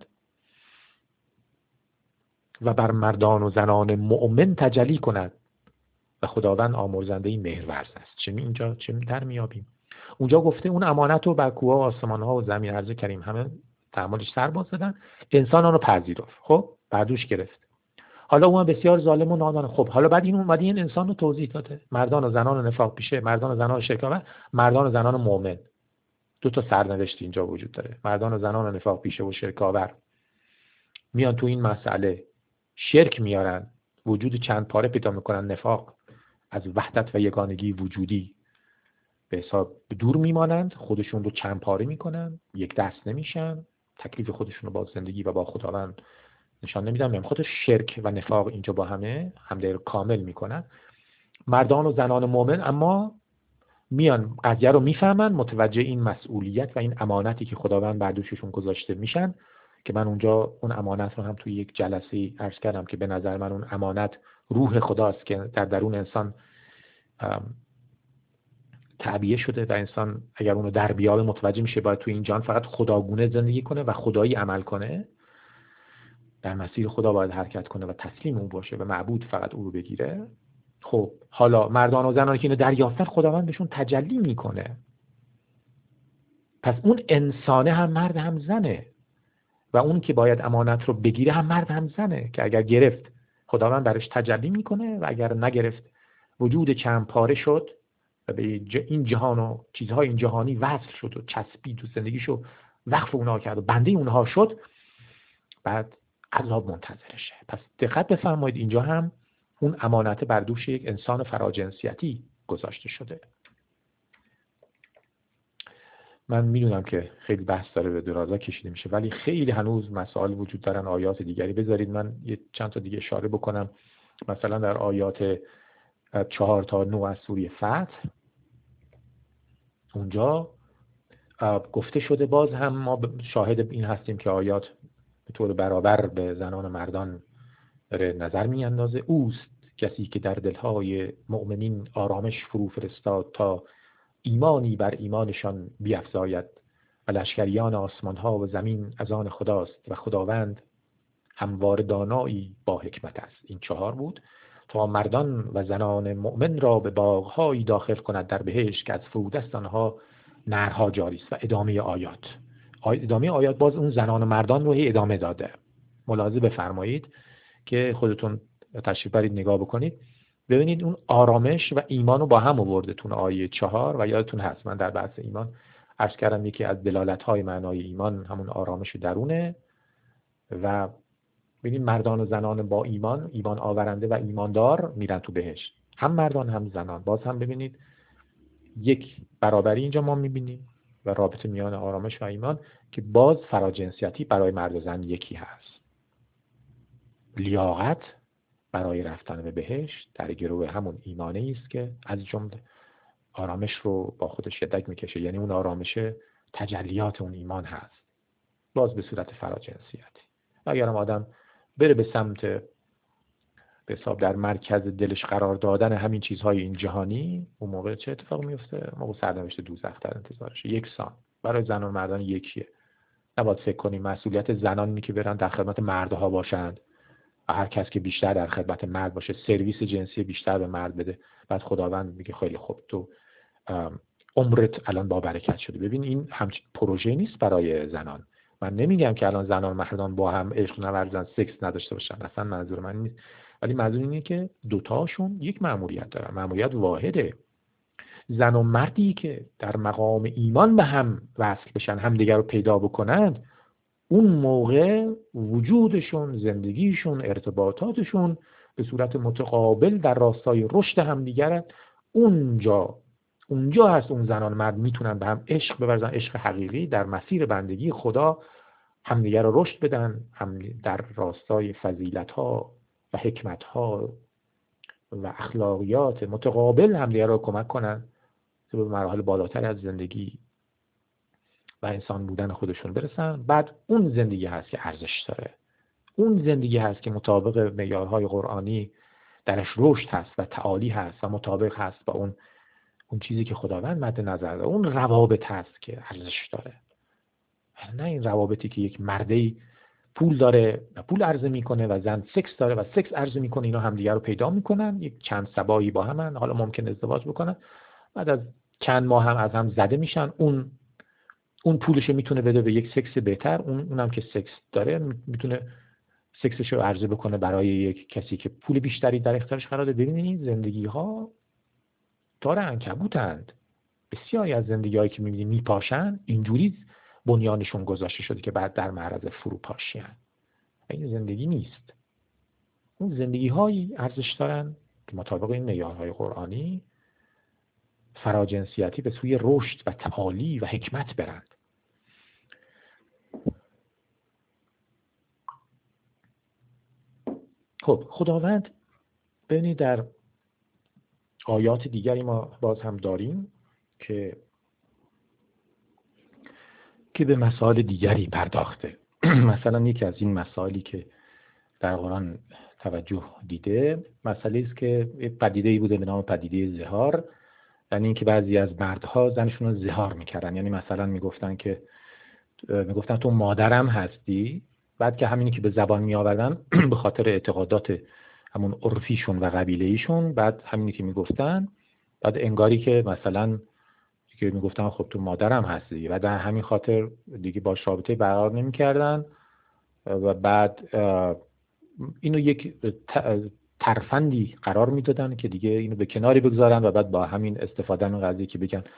و بر مردان و زنان مؤمن تجلی کند و خداوند آمرزنده مهرورز است. چه اینجا چه در میابیم؟ اونجا گفته اون امانت رو بر کوه و آسمان ها و زمین عرضه کردیم، همه تحملش سر باز زدن، انسان آن رو پذیرفت، خب بردوش گرفت. حالا اون بسیار ظالم و نادان. خب حالا بعد این اومد این انسان رو توضیح داده، مردان و زنان نفاق پیشه، مردان و زنان شرک‌آور، مردان و زنان مؤمن. دو تا سرنوشت اینجا وجود داره، مردان و زنان نفاق پیشه و شرک‌آور میان تو این مسئله شرک میارن، وجود چند پاره پیدا میکنن، نفاق، از وحدت و یگانگی وجودی به حساب دور میمانند، خودشون رو چند پاره میکنن، یک دست نمیشن، تکلیف خودشون رو با زندگی و با خداوند نشان نمیدن، میگم خودش شرک و نفاق اینجا با همه همدیگه رو کامل میکنن. مردان و زنان مؤمن اما میان قضیه رو میفهمن، متوجه این مسئولیت و این امانتی که خداوند بر دوششون گذاشته میشن، که من اونجا اون امانت رو هم توی یک جلسه عرض کردم که به نظر من اون امانت روح خداست که در درون انسان تعبیه شده و انسان اگر اونو در بیابه متوجه میشه باید توی این جان فقط خداگونه زندگی کنه و خدایی عمل کنه، در مسیر خدا باید حرکت کنه و تسلیم اون باشه و معبود فقط او رو بگیره. خب حالا مردان و زنانی که اینو دریافتن خداوند بهشون تجلی میکنه، پس اون انسانه هم مرد هم زنه و اون که باید امانت رو بگیره هم مرد هم زنه که اگر گرفت خداوند برش تجلی میکنه و اگر نگرفت وجود چند پاره شد و به این جهان و چیزهای این جهانی وصل شد و چسبید و زندگیشو وقف اونها کرد و بنده اونها شد، بعد عذاب منتظرشه. پس دقت بفرمایید اینجا هم اون امانت بر دوش یک انسان فراجنسیتی گذاشته شده. من میدونم که خیلی بحث داره به درازا کشیده میشه ولی خیلی هنوز مسائل وجود دارن، آیات دیگری. بذارید من یه چند تا دیگه اشاره بکنم. مثلا در آیات چهار تا نه از سوره فتح اونجا گفته شده، باز هم ما شاهد این هستیم که آیات به طور برابر به زنان و مردان داره نظر میاندازه. اوست کسی که در دلهای مؤمنین آرامش فرو فرستاد تا ایمانی بر ایمانشان بیفزاید و لشکریان آسمان ها و زمین از آن خداست و خداوند هموار دانایی با حکمت است. این چهار بود. تا مردان و زنان مؤمن را به باغهایی داخل کند در بهشت که از فرودست آنها نهرها جاری است. و ادامه آیات ادامه آیات باز اون زنان و مردان رو هی ادامه داده. ملاحظه بفرمایید که خودتون تشریف برید نگاه بکنید، ببینید اون آرامش و ایمان رو با هم آورده تون آیه چهار و یادتون هست من در بحث ایمان عرض کردم یکی از دلالت‌های معنای ایمان همون آرامش درونه و ببینید مردان و زنان با ایمان، ایمان آورنده و ایماندار میرن تو بهشت، هم مردان هم زنان. باز هم ببینید یک برابری اینجا ما میبینیم و رابطه میان آرامش و ایمان که باز فراجنسیتی برای مرد و زن یکی هست. لیاقت برای رفتن به بهشت در گروه همون ایمانه است که از جمله آرامش رو با خودش یدک میکشه، یعنی اون آرامش تجلیات اون ایمان هست، باز به صورت فراجنسیتی. اگر هم آدم بره به سمت به حساب در مرکز دلش قرار دادن همین چیزهای این جهانی، اون موقع چه اتفاق میفته؟ موقع سرنوشت دوزخ در انتظارشه. یکسان برای زن و مردان یکیه. نباید فکر کنیم مسئولیت زنان اینه که برن در خدمت مردها باشند، هر کس که بیشتر در خدمت مرد باشه سرویس جنسی بیشتر به مرد بده، بعد خداوند میگه خیلی خوب تو عمرت الان با برکت شده. ببین این همچین پروژه نیست برای زنان. من نمیگم که الان زنان و مردان با هم عشق نورزن، سکس نداشته باشن، اصلا منظور من نیست، ولی منظور اینه که دوتاشون یک مأموریت دارن، مأموریت واحده. زن و مردی که در مقام ایمان به هم وصل بشن، همدیگر رو پیدا بکنند، اون موقع وجودشون، زندگیشون، ارتباطاتشون به صورت متقابل در راستای رشد همدیگر، اونجا اونجا هست اون زنان مرد میتونن به هم عشق بورزن، عشق حقیقی در مسیر بندگی خدا همدیگر رو رشد بدن، هم در راستای فضیلت‌ها و حکمت‌ها و اخلاقیات متقابل همدیگر رو کمک کنن تا به مراحل بالاتر از زندگی و انسان بودن خودشون برسن. بعد اون زندگی هست که ارزش داره، اون زندگی هست که مطابق معیارهای قرآنی درش رشد هست و تعالی هست و مطابق هست با اون اون چیزی که خداوند مد نظر داره. اون روابط هست که ارزش داره، نه این روابطی که یک مردی پول داره و پول عرضه میکنه و زن سکس داره و سکس عرضه میکنه، اینا همدیگه رو پیدا میکنن، یک چند سبایی با همن، حالا ممکن ازدواج بکنن، بعد از چند ماه هم از هم زده میشن، اون اون پولش میتونه بده به یک سکس بهتر، اون اونم که سکس داره میتونه سکسش رو عرضه بکنه برای یک کسی که پول بیشتری در اختیارش قرار داده. ببینید این زندگی ها تار عنکبوتند. بسیاری از زندگی‌هایی که می‌بینید میپاشن اینجوری بنیانشون گذاشته شده که بعد در معرض فروپاشی هستند. این زندگی نیست. اون زندگی‌هایی ارزش دارن که مطابق این معیارهای قرآنی فراجنسیتی به سوی رشد و تعالی و حکمت برند. خب خداوند ببینید در آیات دیگری ما باز هم داریم که که به مسائل دیگری پرداخته. مثلا یکی از این مسائلی که در قرآن توجه دیده مسئله است که یک پدیده‌ای بوده به نام پدیده زهار، یعنی اینکه بعضی از مردها زنشون رو زهار میکردن، یعنی مثلا میگفتن که میگفتن تو مادرم هستی، بعد که همینی که به زبان میآوردن به خاطر اعتقادات همون عرفیشون و قبیله‌ایشون، بعد همینی که میگفتن بعد انگاری که مثلا که میگفتن خب تو مادرم هستی و در همین خاطر دیگه با رابطه برقرار نمی‌کردن و بعد اینو یک ترفندی قرار میدادن که دیگه اینو به کناری بگذارن و بعد با همین استفاده من قضیه که بگن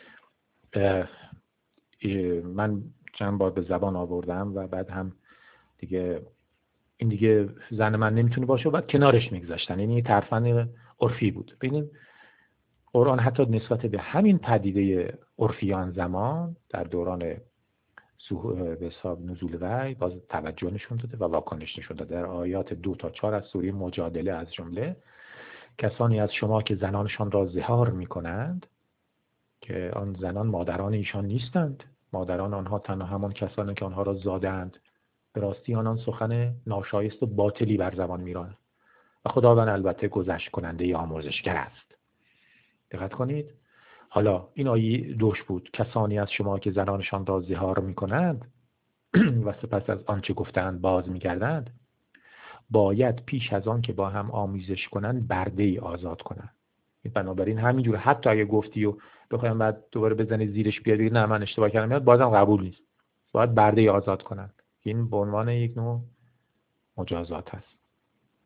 من چند بار به زبان آوردم و بعد هم دیگه این دیگه زن من نمیتونه باشه و بعد کنارش میگذاشتن، یعنی ترفند عرفی بود. ببینید قرآن حتی نسبت به همین پدیده عرفیان زمان در دوران به حساب نزول وحی باز توجه نشون داده و واکنش نشون داده. در آیات دو تا چهار از سوره مجادله از جمله کسانی از شما که زنانشان را زهار میکنند که آن زنان مادران ایشان نیستند، مادران آنها تنها همان کسانی که آنها را زادند، به راستی آنان سخن ناشایست و باطلی بر زبان میرانند و خداوند البته گذشت کننده ی آمرزشگر است. دقت کنید. حالا این آیه دوش بود، کسانی از شما که زنانشان را زهار میکنند و سپس از آنچه گفتند باز میگردند، باید پیش از آن که با هم آمیزش کنند برده ای آزاد کنند. بنابراین همینجور حتی اگه گفتی و بخوایم بعد دوباره بزنی زیرش بیاد بگی نه من اشتباه کردم میاد، بازم قبول نیست، باید برده ای آزاد کنند. این به عنوان یک نوع مجازات هست.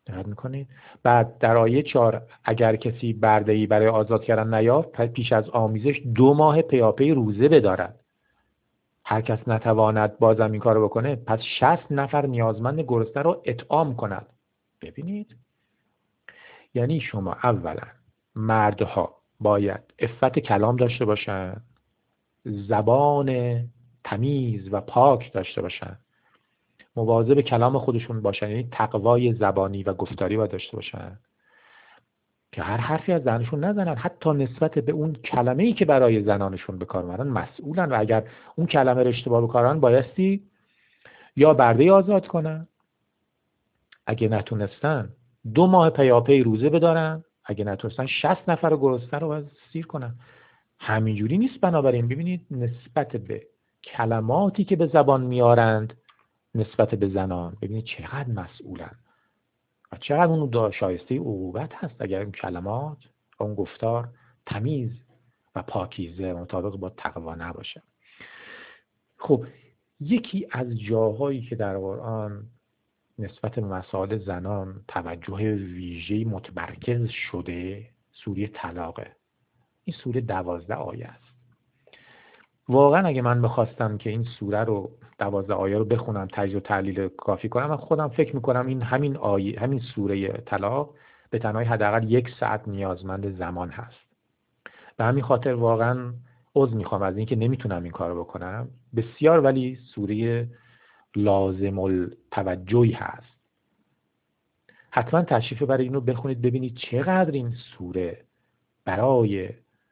دقت میکنید؟ بعد در آیه چهار اگر کسی برده‌ای برای آزاد کردن نیافت پس پیش از آمیزش دو ماه پیاپی روزه بدارد. هر کس نتواند بازم این کارو بکنه پس شصت نفر نیازمند گرسنه رو اطعام کند. ببینید، یعنی شما اولا مردها باید عفت کلام داشته باشن، زبان تمیز و پاک داشته باشن، مواظب کلام خودشون باشن، یعنی تقوای زبانی و گفتاری باید داشته باشن که هر حرفی از زنشون نزنن، حتی نسبت به اون کلمه‌ای که برای زنانشون به کار میبرن مسئولن و اگر اون کلمه رو اشتباه بکارن بایستی یا برده آزاد کنن، اگه نتونستن دو ماه پیاپی روزه بدارن، اگه نتونستن شصت نفر گرسنه رو باید سیر کنن. همینجوری نیست. بنابراین ببینید نسبت به کلماتی که به زبان میارند نسبت به زنان ببینید چقدر مسئولن و چقدر اون دا شایسته عقوبت هست اگر اون کلمات و اون گفتار تمیز و پاکیزه مطابق با تقوا نباشه. خب یکی از جاهایی که در قرآن نسبت به مسائل زنان توجه ویژه‌ای متمرکز شده سوره طلاقه. این سوره دوازده آیه است. واقعا اگه من بخواستم که این سوره رو دوازده آیه رو بخونم تجزیه و تحلیل کافی کنم، من خودم فکر میکنم این همین آیه همین سوره طلاق به تنهایی حداقل یک ساعت نیازمند زمان هست. به همین خاطر واقعا عذر میخوام از اینکه نمیتونم این کارو بکنم. بسیار ولی سوره لازم التوجهی هست. حتما تشریف برای اینو بخونید ببینید چقدر این سوره برای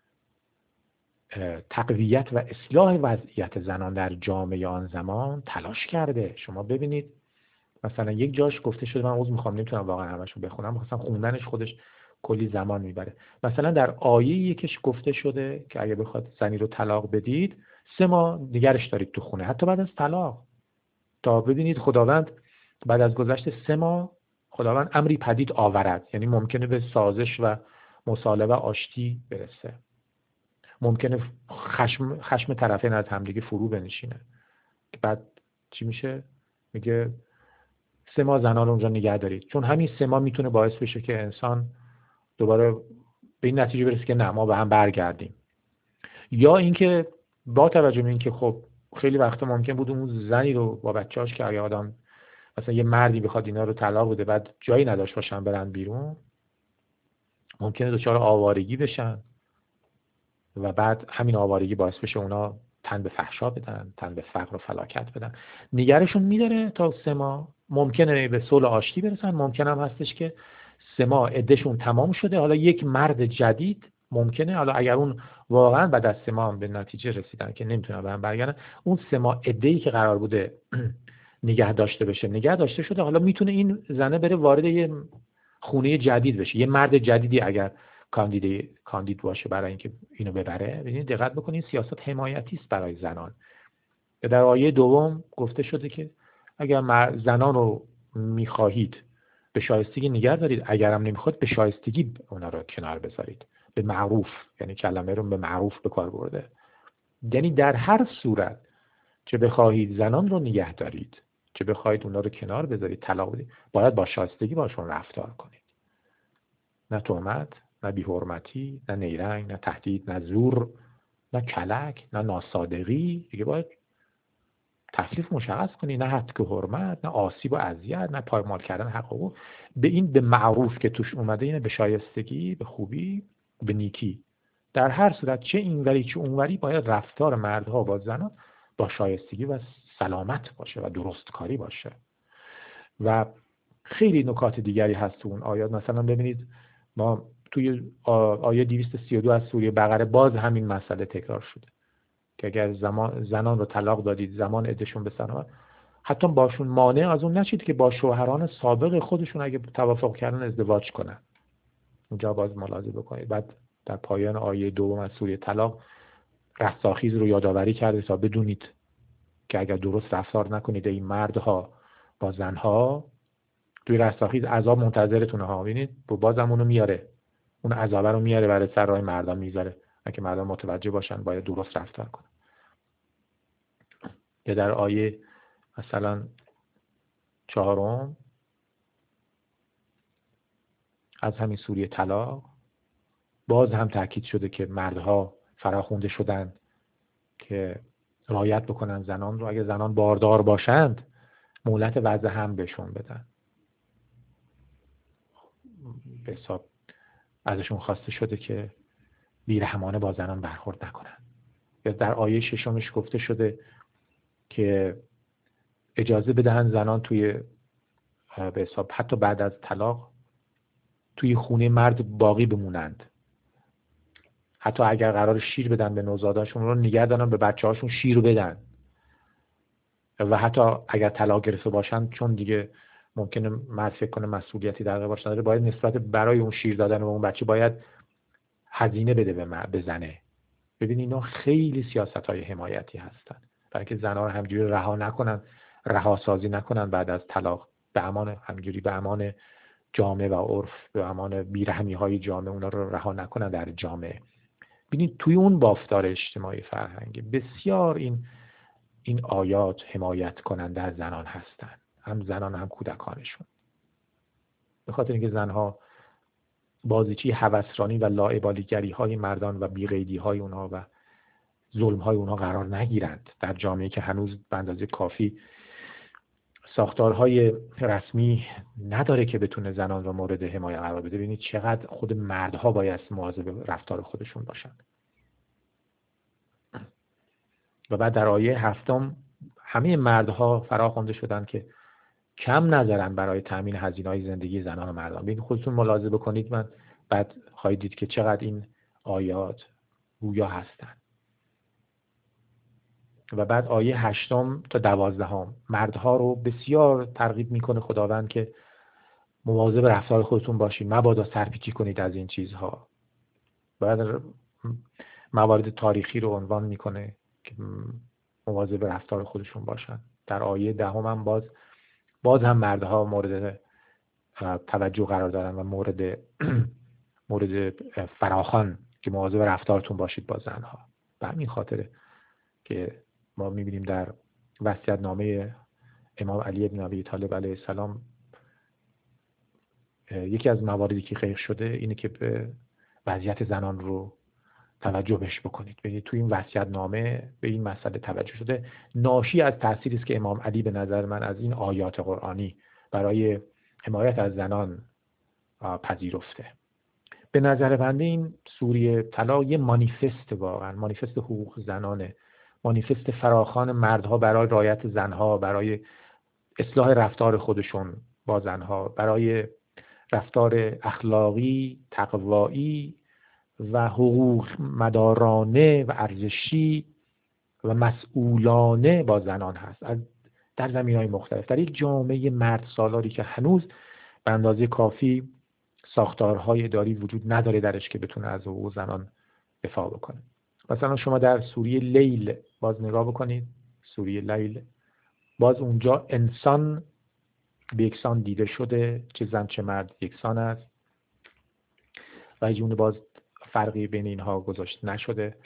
تقویت و اصلاح وضعیت زنان در جامعه آن زمان تلاش کرده. شما ببینید مثلا یک جاش گفته شده، من عذر میخوام نمیتونم واقعا همشو بخونم، مثلا خوندنش خودش کلی زمان میبره. مثلا در آیه یکش گفته شده که اگه بخواد زنی رو طلاق بدید سه ماه نگرش دارید تو خونه حتی بعد از طلاق، تا ببینید خداوند بعد از گذشت سه ماه خداوند امری پدید آورد، یعنی ممکنه به سازش و مصالحه و آشتی برسه، ممکنه خشم خشم طرفین از همدیگه فرو بنشینه. بعد چی میشه؟ میگه سه ماه زنان رو اونجا نگه دارید، چون همین سه ماه میتونه باعث بشه که انسان دوباره به این نتیجه برسه که نه ما به هم برگردیم. یا اینکه با توجه به اینکه خب خیلی وقتا ممکن بود اون زنی رو با بچه‌اش که اگه آدم مثلا یه مردی بخواد اینا رو طلاق بده بعد جایی نداشت باشن برن بیرون، ممکنه دچار آوارگی بشن و بعد همین آوارگی باعث بشه اونا تن به فحشا بدن، تن به فقر و فلاکت بدن. نگرشون میداره تا سه ماه، ممکنه به صلح آشتی برسن، ممکنه هم هستش که سه ماه عدهشون تمام شده، حالا یک مرد جدید ممکنه، حالا اگر اون واقعا بعد از سه ماه به نتیجه رسیدن که نمیتونن به هم برگردن، اون سه ماه عده‌ای که قرار بوده نگه داشته بشه نگه داشته شده، حالا میتونه این زنه بره وارد یه خونه جدید بشه، یه مرد جدیدی اگر کاندید کاندید باشه برای اینکه اینو ببره. ببینید دقت بکنید سیاست حمایتی است برای زنان. در آیه دوم گفته شده که اگر زنان رو میخواهید به شایستگی نگه دارید، اگرم نمیخواید به شایستگی اونا رو کنار بذارید، به معروف، یعنی کلمه رو به معروف به کار برده. یعنی در هر صورت چه بخواهید زنان رو نگه دارید چه بخواهید اونا رو کنار بذارید طلاق بدید، باید با شایستگی باشون رفتار کنید. نه تهمت، نه بی‌حرمتی، نه نیرنگ، نه تهدید، نه زور، نه کلک، نه ناصادقی. دیگه باید تکلیف مشخص کنی، نه هتک حرمت، نه آسیب و اذیت، نه پایمال کردن حق حقوق. به این به معروف که توش اومده اینه، به شایستگی، به خوبی، به نیکی. در هر صورت چه اینوری چه اونوری باید رفتار مردها با زنان با شایستگی و سلامت باشه و درستکاری باشه. و خیلی نکات دیگری هست تو اون آیات. مثلا ببینید ما توی آیه دویست و سی و دو از سوره بقره باز همین مسئله تکرار شده که اگر زمان زنان رو طلاق دادید زمان عدهشون بسنه، حتی باشون مانع از اون نشید که با شوهران سابق خودشون اگه توافق کردن ازدواج کنن. اونجا باز ملاحظه بکنید. بعد در پایان آیه دوم از سوره طلاق رستاخیز رو یادآوری کرده تا بدونید که اگر درست رفتار نکنید این مردها با زنها توی رستاخیز عذاب منتظرتونه ها. ببینید بازم اونو میاره، اون عذاب رو میاره برای سر راه مردان میذاره، اگه مردان متوجه باشن باید درست رفتار کنن. یا در آیه مثلا چهارم از همین سوره طلاق باز هم تاکید شده که مردها فراخوانده شدن که رعایت بکنن زنان رو، اگه زنان باردار باشند مهلت وضع هم بهشون بدن. به حساب ازشون خواسته شده که بیرحمانه با زنان برخورد نکنن. یا در آیه ششمش گفته شده که اجازه بدهن زنان توی به حساب حتی بعد از طلاق توی خونه مرد باقی بمونند، حتی اگر قرار شیر بدن به نوزاداشون رو نگه دارن، به بچه هاشون شیر بدن، و حتی اگر طلاق گرفته باشن چون دیگه ممکنه مرد فکر کنه مسئولیتی در قبالش نداره، باید نسبت برای اون شیر دادن و اون بچه باید هزینه بده به بزنه. ببین اینا خیلی سیاست‌های حمایتی هستن برای که زنها رو همجوری رها نکنن، رها سازی نکنن بعد از طلاق، به امان همجوری به امان جامعه و عرف، به امان بیرحمی‌های جامعه اونا رو رها نکنن در جامعه. ببینید توی اون بافتار اجتماعی فرهنگی بسیار این این آیات حمایت کننده از زنان هستند، هم زنان هم کودکانشون. به خاطر اینکه زنها بازیچی هوسرانی و لاابالیگری های مردان و بی‌قیدی های اونها و ظلم های اونها قرار نگیرند در جامعه که هنوز به اندازه کافی ساختارهای رسمی نداره که بتونه زنان را مورد حمایت قرار بده. ببینید چقدر خود مردها باید مواظب رفتار خودشون باشند. و بعد در آیه هفتم همه مردها فراخوانده شدن که کم نذارن برای تامین هزینه‌های زندگی زنان و مردان. ببین خودتون ملاحظه بکنید، من بعد خواهید دید که چقدر این آیات گویا هستند. و بعد آیه هشتم تا دوازدهم مردها رو بسیار ترغیب میکنه خداوند که مواظب رفتار خودتون باشید، مبادا سرپیچی کنید از این چیزها. بعد موارد تاریخی رو عنوان میکنه که مواظب رفتار خودشون باشن. در آیه دهم هم باز باز هم مردها مورد توجه قرار دارن و مورد مورد فراخوان که مواظب رفتارتون باشید با زنها. به همین خاطره که ما میبینیم در وصیت‌نامه امام علی بن ابی طالب علیه السلام یکی از مواردی که خیر شده اینه که به وضعیت زنان رو توجه بهش بکنید. ببینید توی این وصیت‌نامه به این مسئله توجه شده، ناشی از تأثیری است که امام علی به نظر من از این آیات قرآنی برای حمایت از زنان پذیرفته. به نظر بنده این سوره طلاق یه مانیفست، واقعا مانیفست حقوق زنانه، مانیفست فراخوان مردها برای رعایت زنها، برای اصلاح رفتار خودشون با زنها، برای رفتار اخلاقی، تقوایی و حقوق مدارانه و ارزشی و مسئولانه با زنان هست از در زمینه‌های مختلف، در یک جامعه مرد سالاری که هنوز به اندازه کافی ساختارهای اداری وجود نداره درش که بتونه از حقوق زنان دفاع بکنه. مثلا شما در سوره لیل باز نگاه بکنید، سوره لیل باز اونجا انسان به یکسان دیده شده، چه زن چه مرد یکسان است و هیچ گونه باز فرقی بین اینها گذاشته نشده.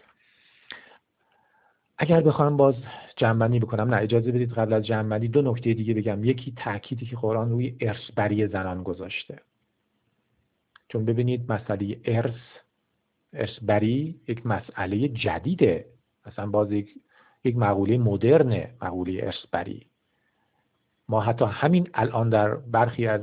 اگر بخوام باز جمع‌بندی بکنم، نه اجازه بدید قبل از جمع‌بندی دو نکته دیگه بگم. یکی تأکیدی که قرآن روی ارثبری زنان گذاشته، چون ببینید مسئله ارث ارثبری یک مسئله جدیده، مثلا باز یک یک مقوله مدرنه، مقوله ارثبری. ما حتی همین الان در برخی از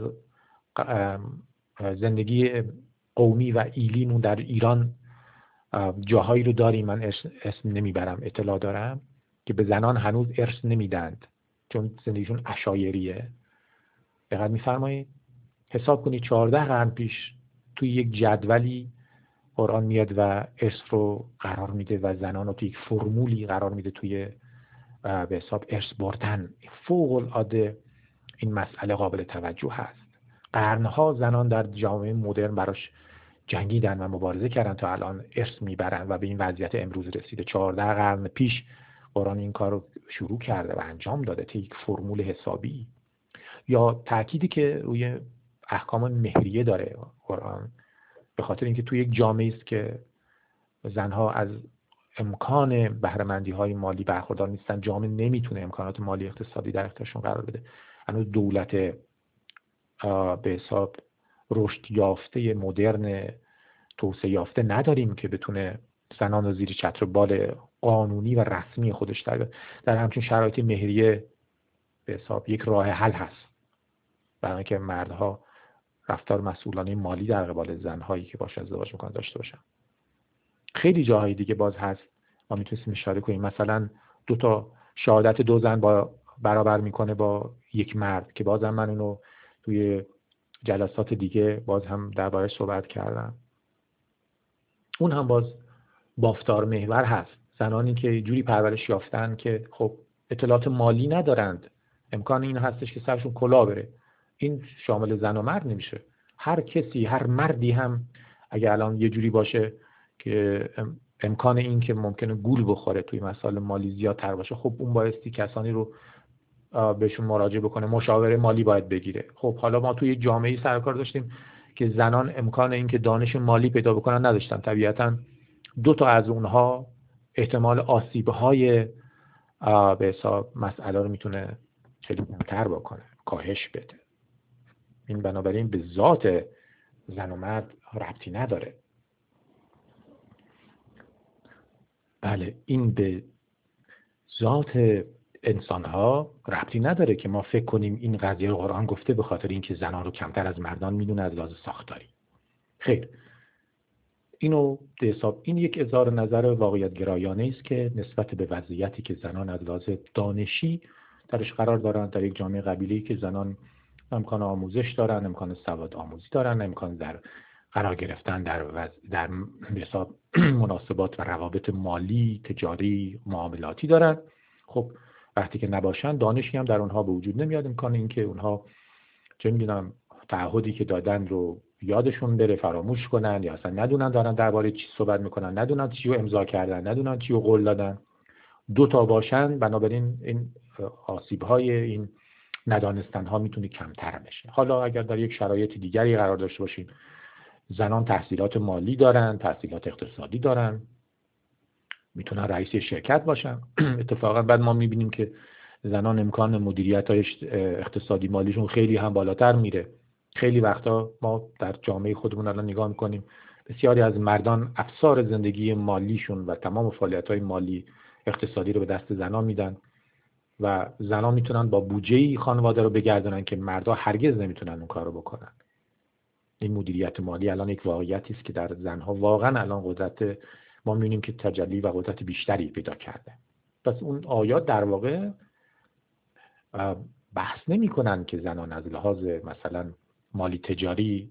زندگی قومی و ایلیمون در ایران جاهایی رو داریم، من اسم نمیبرم، اطلاع دارم که به زنان هنوز ارث نمیدند چون زندگیشون عشایریه. دقت میفرمایید؟ حساب کنید چهارده قرن پیش توی یک جدولی قرآن میاد و ارث رو قرار میده و زنان رو توی یک فرمولی قرار میده توی به حساب ارث بردن. فوق العاده این مسئله قابل توجه هست. قرنها زنان در جامعه مدرن براش جنگیدن و مبارزه کردن تا الان ارث میبرن و به این وضعیت امروز رسیده. چهارده قرن پیش قرآن این کار رو شروع کرده و انجام داده تا یک فرمول حسابی. یا تأکیدی که روی احکام مهریه داره قرآن، به خاطر اینکه توی یک جامعه است که زنها از امکان بهره‌مندی های مالی برخوردار نیستن، جامعه نمیتونه امکانات مالی اقتصادی در اختیارشون قرار بده. هنوز دولت به حساب رشد یافته مدرن توسعه یافته نداریم که بتونه زنان رو زیر چتر بال قانونی و رسمی خودش در در همچین شرایط مهریه به حساب یک راه حل هست برای اینکه مردها رفتار مسئولانه مالی در قبال زنهایی که باش ازدواج میکنن داشته باشن. خیلی جاهای دیگه باز هست ما میتونیم اشاره کنیم، مثلا دو تا شهادت دو زن با برابر میکنه با یک مرد که بازم من اونو توی جلسات دیگه باز هم دربارش صحبت کردم. اون هم باز بافتار محور هست. زنانی که جوری پرورش یافتن که خب اطلاعات مالی ندارند، امکان این هستش که سرشون کلاه بره. این شامل زن و مرد نمیشه. هر کسی، هر مردی هم اگه الان یه جوری باشه که امکان این که ممکنه گول بخوره توی مسائل مالی زیادتر باشه، خب اون بایستی کسانی رو بهشون مراجعه بکنه، مشاوره مالی باید بگیره. خب حالا ما توی جامعه سرکار داشتیم که زنان امکان این که دانش مالی پیدا بکنن نداشتن. طبیعتاً دو تا از اونها احتمال آسیب‌های به حساب مسئله رو میتونه خیلی کمتر بکنه، کاهش بده. این بنابراین به ذات زن و مرد ربطی نداره. بله، این به ذات انسان‌ها ربطی نداره که ما فکر کنیم این قضیه رو قرآن گفته به خاطر اینکه زنان رو کمتر از مردان میدونه از لحاظ ساختاری. خیر، اینو به حساب این یک اظهار نظر واقعیت گرایانه است که نسبت به وضعیتی که زنان از لحاظ دانشی درش قرار دارند در یک جامعه قبیله‌ای که زنان امکان آموزش دارن، امکان سواد آموزی دارن، امکان در قرار گرفتن در وز... در به حساب مناسبات و روابط مالی، تجاری، معاملاتی دارن. خب وقتی که نباشن دانشی هم در اونها به وجود نمیاد، امکان این که اونها چه میدونم تعهدی که دادن رو یادشون بره، فراموش کنن، یا اصلا ندونن دارن درباره چی صحبت میکنن، ندونن چی رو امضا کردن، ندونن چی رو قول دادن. دو تا باشن، بنابراین این آسیب‌های این ندانستن ها میتونه کمتر بشه. حالا اگر در یک شرایط دیگری قرار داشته باشیم، زنان تحصیلات مالی دارن، تحصیلات اقتصادی دارن، میتونن رئیس شرکت باشن. اتفاقا بعد ما میبینیم که زنان امکان مدیریت های اقتصادی مالیشون خیلی هم بالاتر میره. خیلی وقتا ما در جامعه خودمون الان نگاه میکنیم بسیاری از مردان افسار زندگی مالیشون و تمام فعالیت های مالی اقتصادی رو به دست زنان میدن و زنان میتونن با بودجه‌ای خانواده رو بگردونن که مردها هرگز نمیتونن اون کارو بکنن. این مدیریت مالی الان یک واقعیتی است که در زنها واقعا الان قدرت، ما می‌بینیم که تجلی و قدرت بیشتری پیدا کرده. پس اون آیات در واقع بحث نمی‌کنن که زنان از لحاظ مثلا مالی تجاری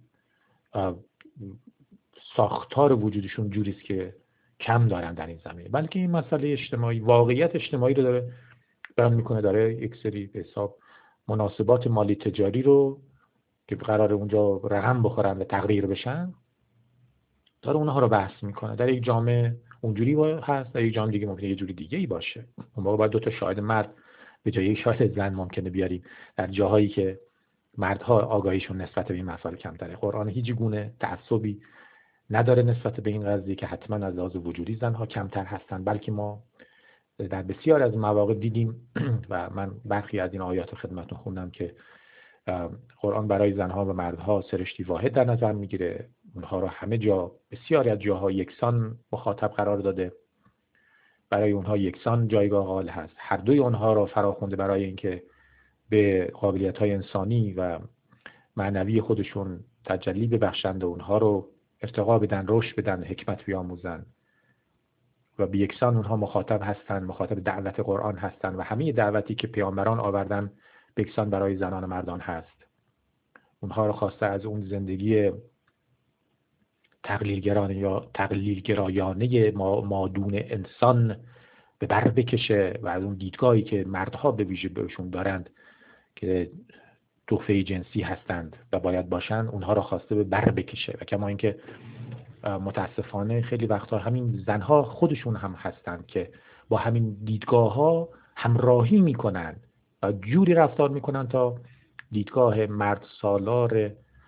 ساختار وجودشون جوری است که کم دارن در این زمینه، بلکه این مسئله اجتماعی، واقعیت اجتماعی رو داره بیان میکنه، داره یک سری به حساب مناسبات مالی تجاری رو که قرار اونجا رقم بخورن و تغییر بشن، داره اونها رو بحث میکنه. در یک جامعه اونجوری هست، در یک جامعه دیگه ممکنه یه جوری دیگه ای باشه. اون موقع باید دو تا شاهد مرد به جای یک شاهد زن ممکنه بیاریم در جاهایی که مردها آگاهیشون نسبت به این مسائل کمتره. قرآن هیچ گونه تعصبی نداره نسبت به این قضیه که حتما از لحاظ وجودی زنها کمتر هستن، بلکه ما در بسیار از مواقع دیدیم و من برخی از این آیات خدمتتون خوندم که قرآن برای زنها و مردها سرشتی واحد در نظر میگیره. اونها رو همه جا، بسیاری از جاها یکسان مخاطب قرار داده، برای اونها یکسان جایگاه قائل هست. هر دوی اونها رو فراخونده برای اینکه به قابلیت‌های انسانی و معنوی خودشون تجلی ببخشند و اونها رو ارتقا بدن، رشد بدن، حکمت بیاموزن و به یکسان اونها مخاطب هستند، مخاطب دعوت قرآن هستند و همه دعوتی که پیامبران آوردن به یکسان برای زنان و مردان هست. اونها رو خواسته از اون زندگی تقلیلگرایانه یا تقلیلگرایانه مادون انسان به بر بکشه و از اون دیدگاهی که مردها به ویژه بهشون دارند که تحفه جنسی هستند و باید باشند، اونها رو خواسته به بر بکشه. و کما اینکه متاسفانه خیلی وقتا همین زنها خودشون هم هستند که با همین دیدگاه‌ها همراهی میکنن و جوری رفتار میکنن تا دیدگاه مرد سالار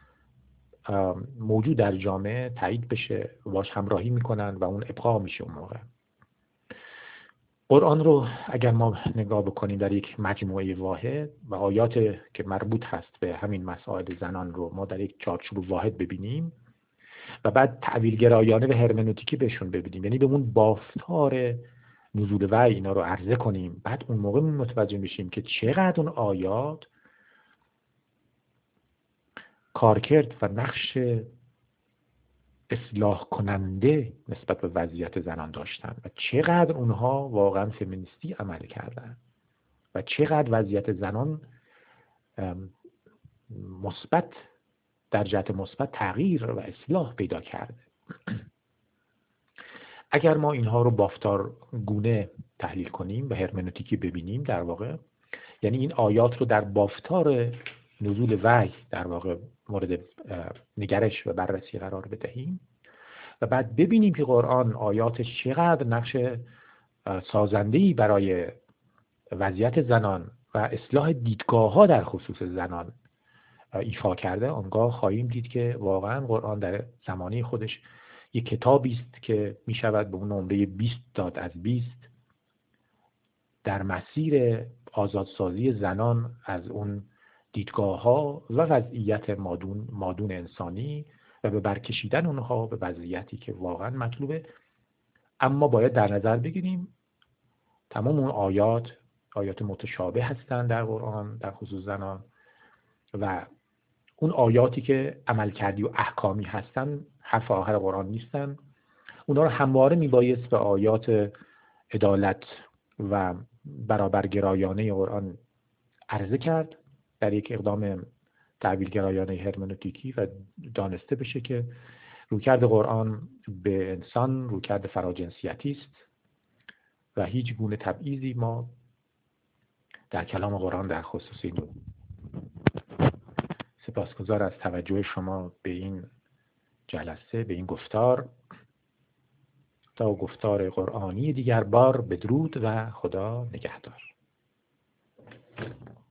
موجود در جامعه تایید بشه و باش همراهی میکنن و اون ابقا میشه اون موقع. قرآن رو اگر ما نگاه بکنیم در یک مجموعه واحد و آیات که مربوط هست به همین مسائل زنان رو ما در یک چارچوب واحد ببینیم و بعد تعبیر گرایانه و هرمنوتیکی بهشون ببینیم، یعنی به اون بافتار نزول وحی اینا رو عرضه کنیم، بعد اون موقع متوجه میشیم که چقدر اون آیات کارکرد و نقش اصلاح کننده نسبت به وضعیت زنان داشتن و چقدر اونها واقعا فمینیستی عمل کردن و چقدر وضعیت زنان مثبت در جهت مثبت تغییر و اصلاح پیدا کرده. اگر ما اینها رو بافتار گونه تحلیل کنیم و هرمنوتیکی ببینیم، در واقع یعنی این آیات رو در بافتار نزول وحی در واقع مورد نگرش و بررسی قرار بدهیم و بعد ببینیم که قرآن آیاتش چقدر نقش سازنده‌ای برای وضعیت زنان و اصلاح دیدگاه‌ها در خصوص زنان ایفا کرده، آنگاه خواهیم دید که واقعا قرآن در زمانه خودش یک کتابی است که می شود به اون نمره بیست داد از بیست در مسیر آزادسازی زنان از اون دیدگاه‌ها و وضعیت مادون مادون انسانی و به برکشیدن اونها به وضعیتی که واقعا مطلوبه. اما باید در نظر بگیریم تمام اون آیات آیات متشابه هستند در قرآن در خصوص زنان و اون آیاتی که عملکردی و احکامی هستن حرف آخر قرآن نیستن. اونا رو همواره میبایست به آیات عدالت و برابرگرایانه قرآن عرضه کرد در یک اقدام تعبیرگرایانه هرمنوتیکی و دانسته بشه که رویکرد قرآن به انسان رویکرد فراجنسیتی است و هیچ گونه تبعیضی ما در کلام قرآن در خصوص این. سپاسگزار از توجه شما به این جلسه، به این گفتار. تا گفتار قرآنی دیگر بار، بدرود و خدا نگهدار.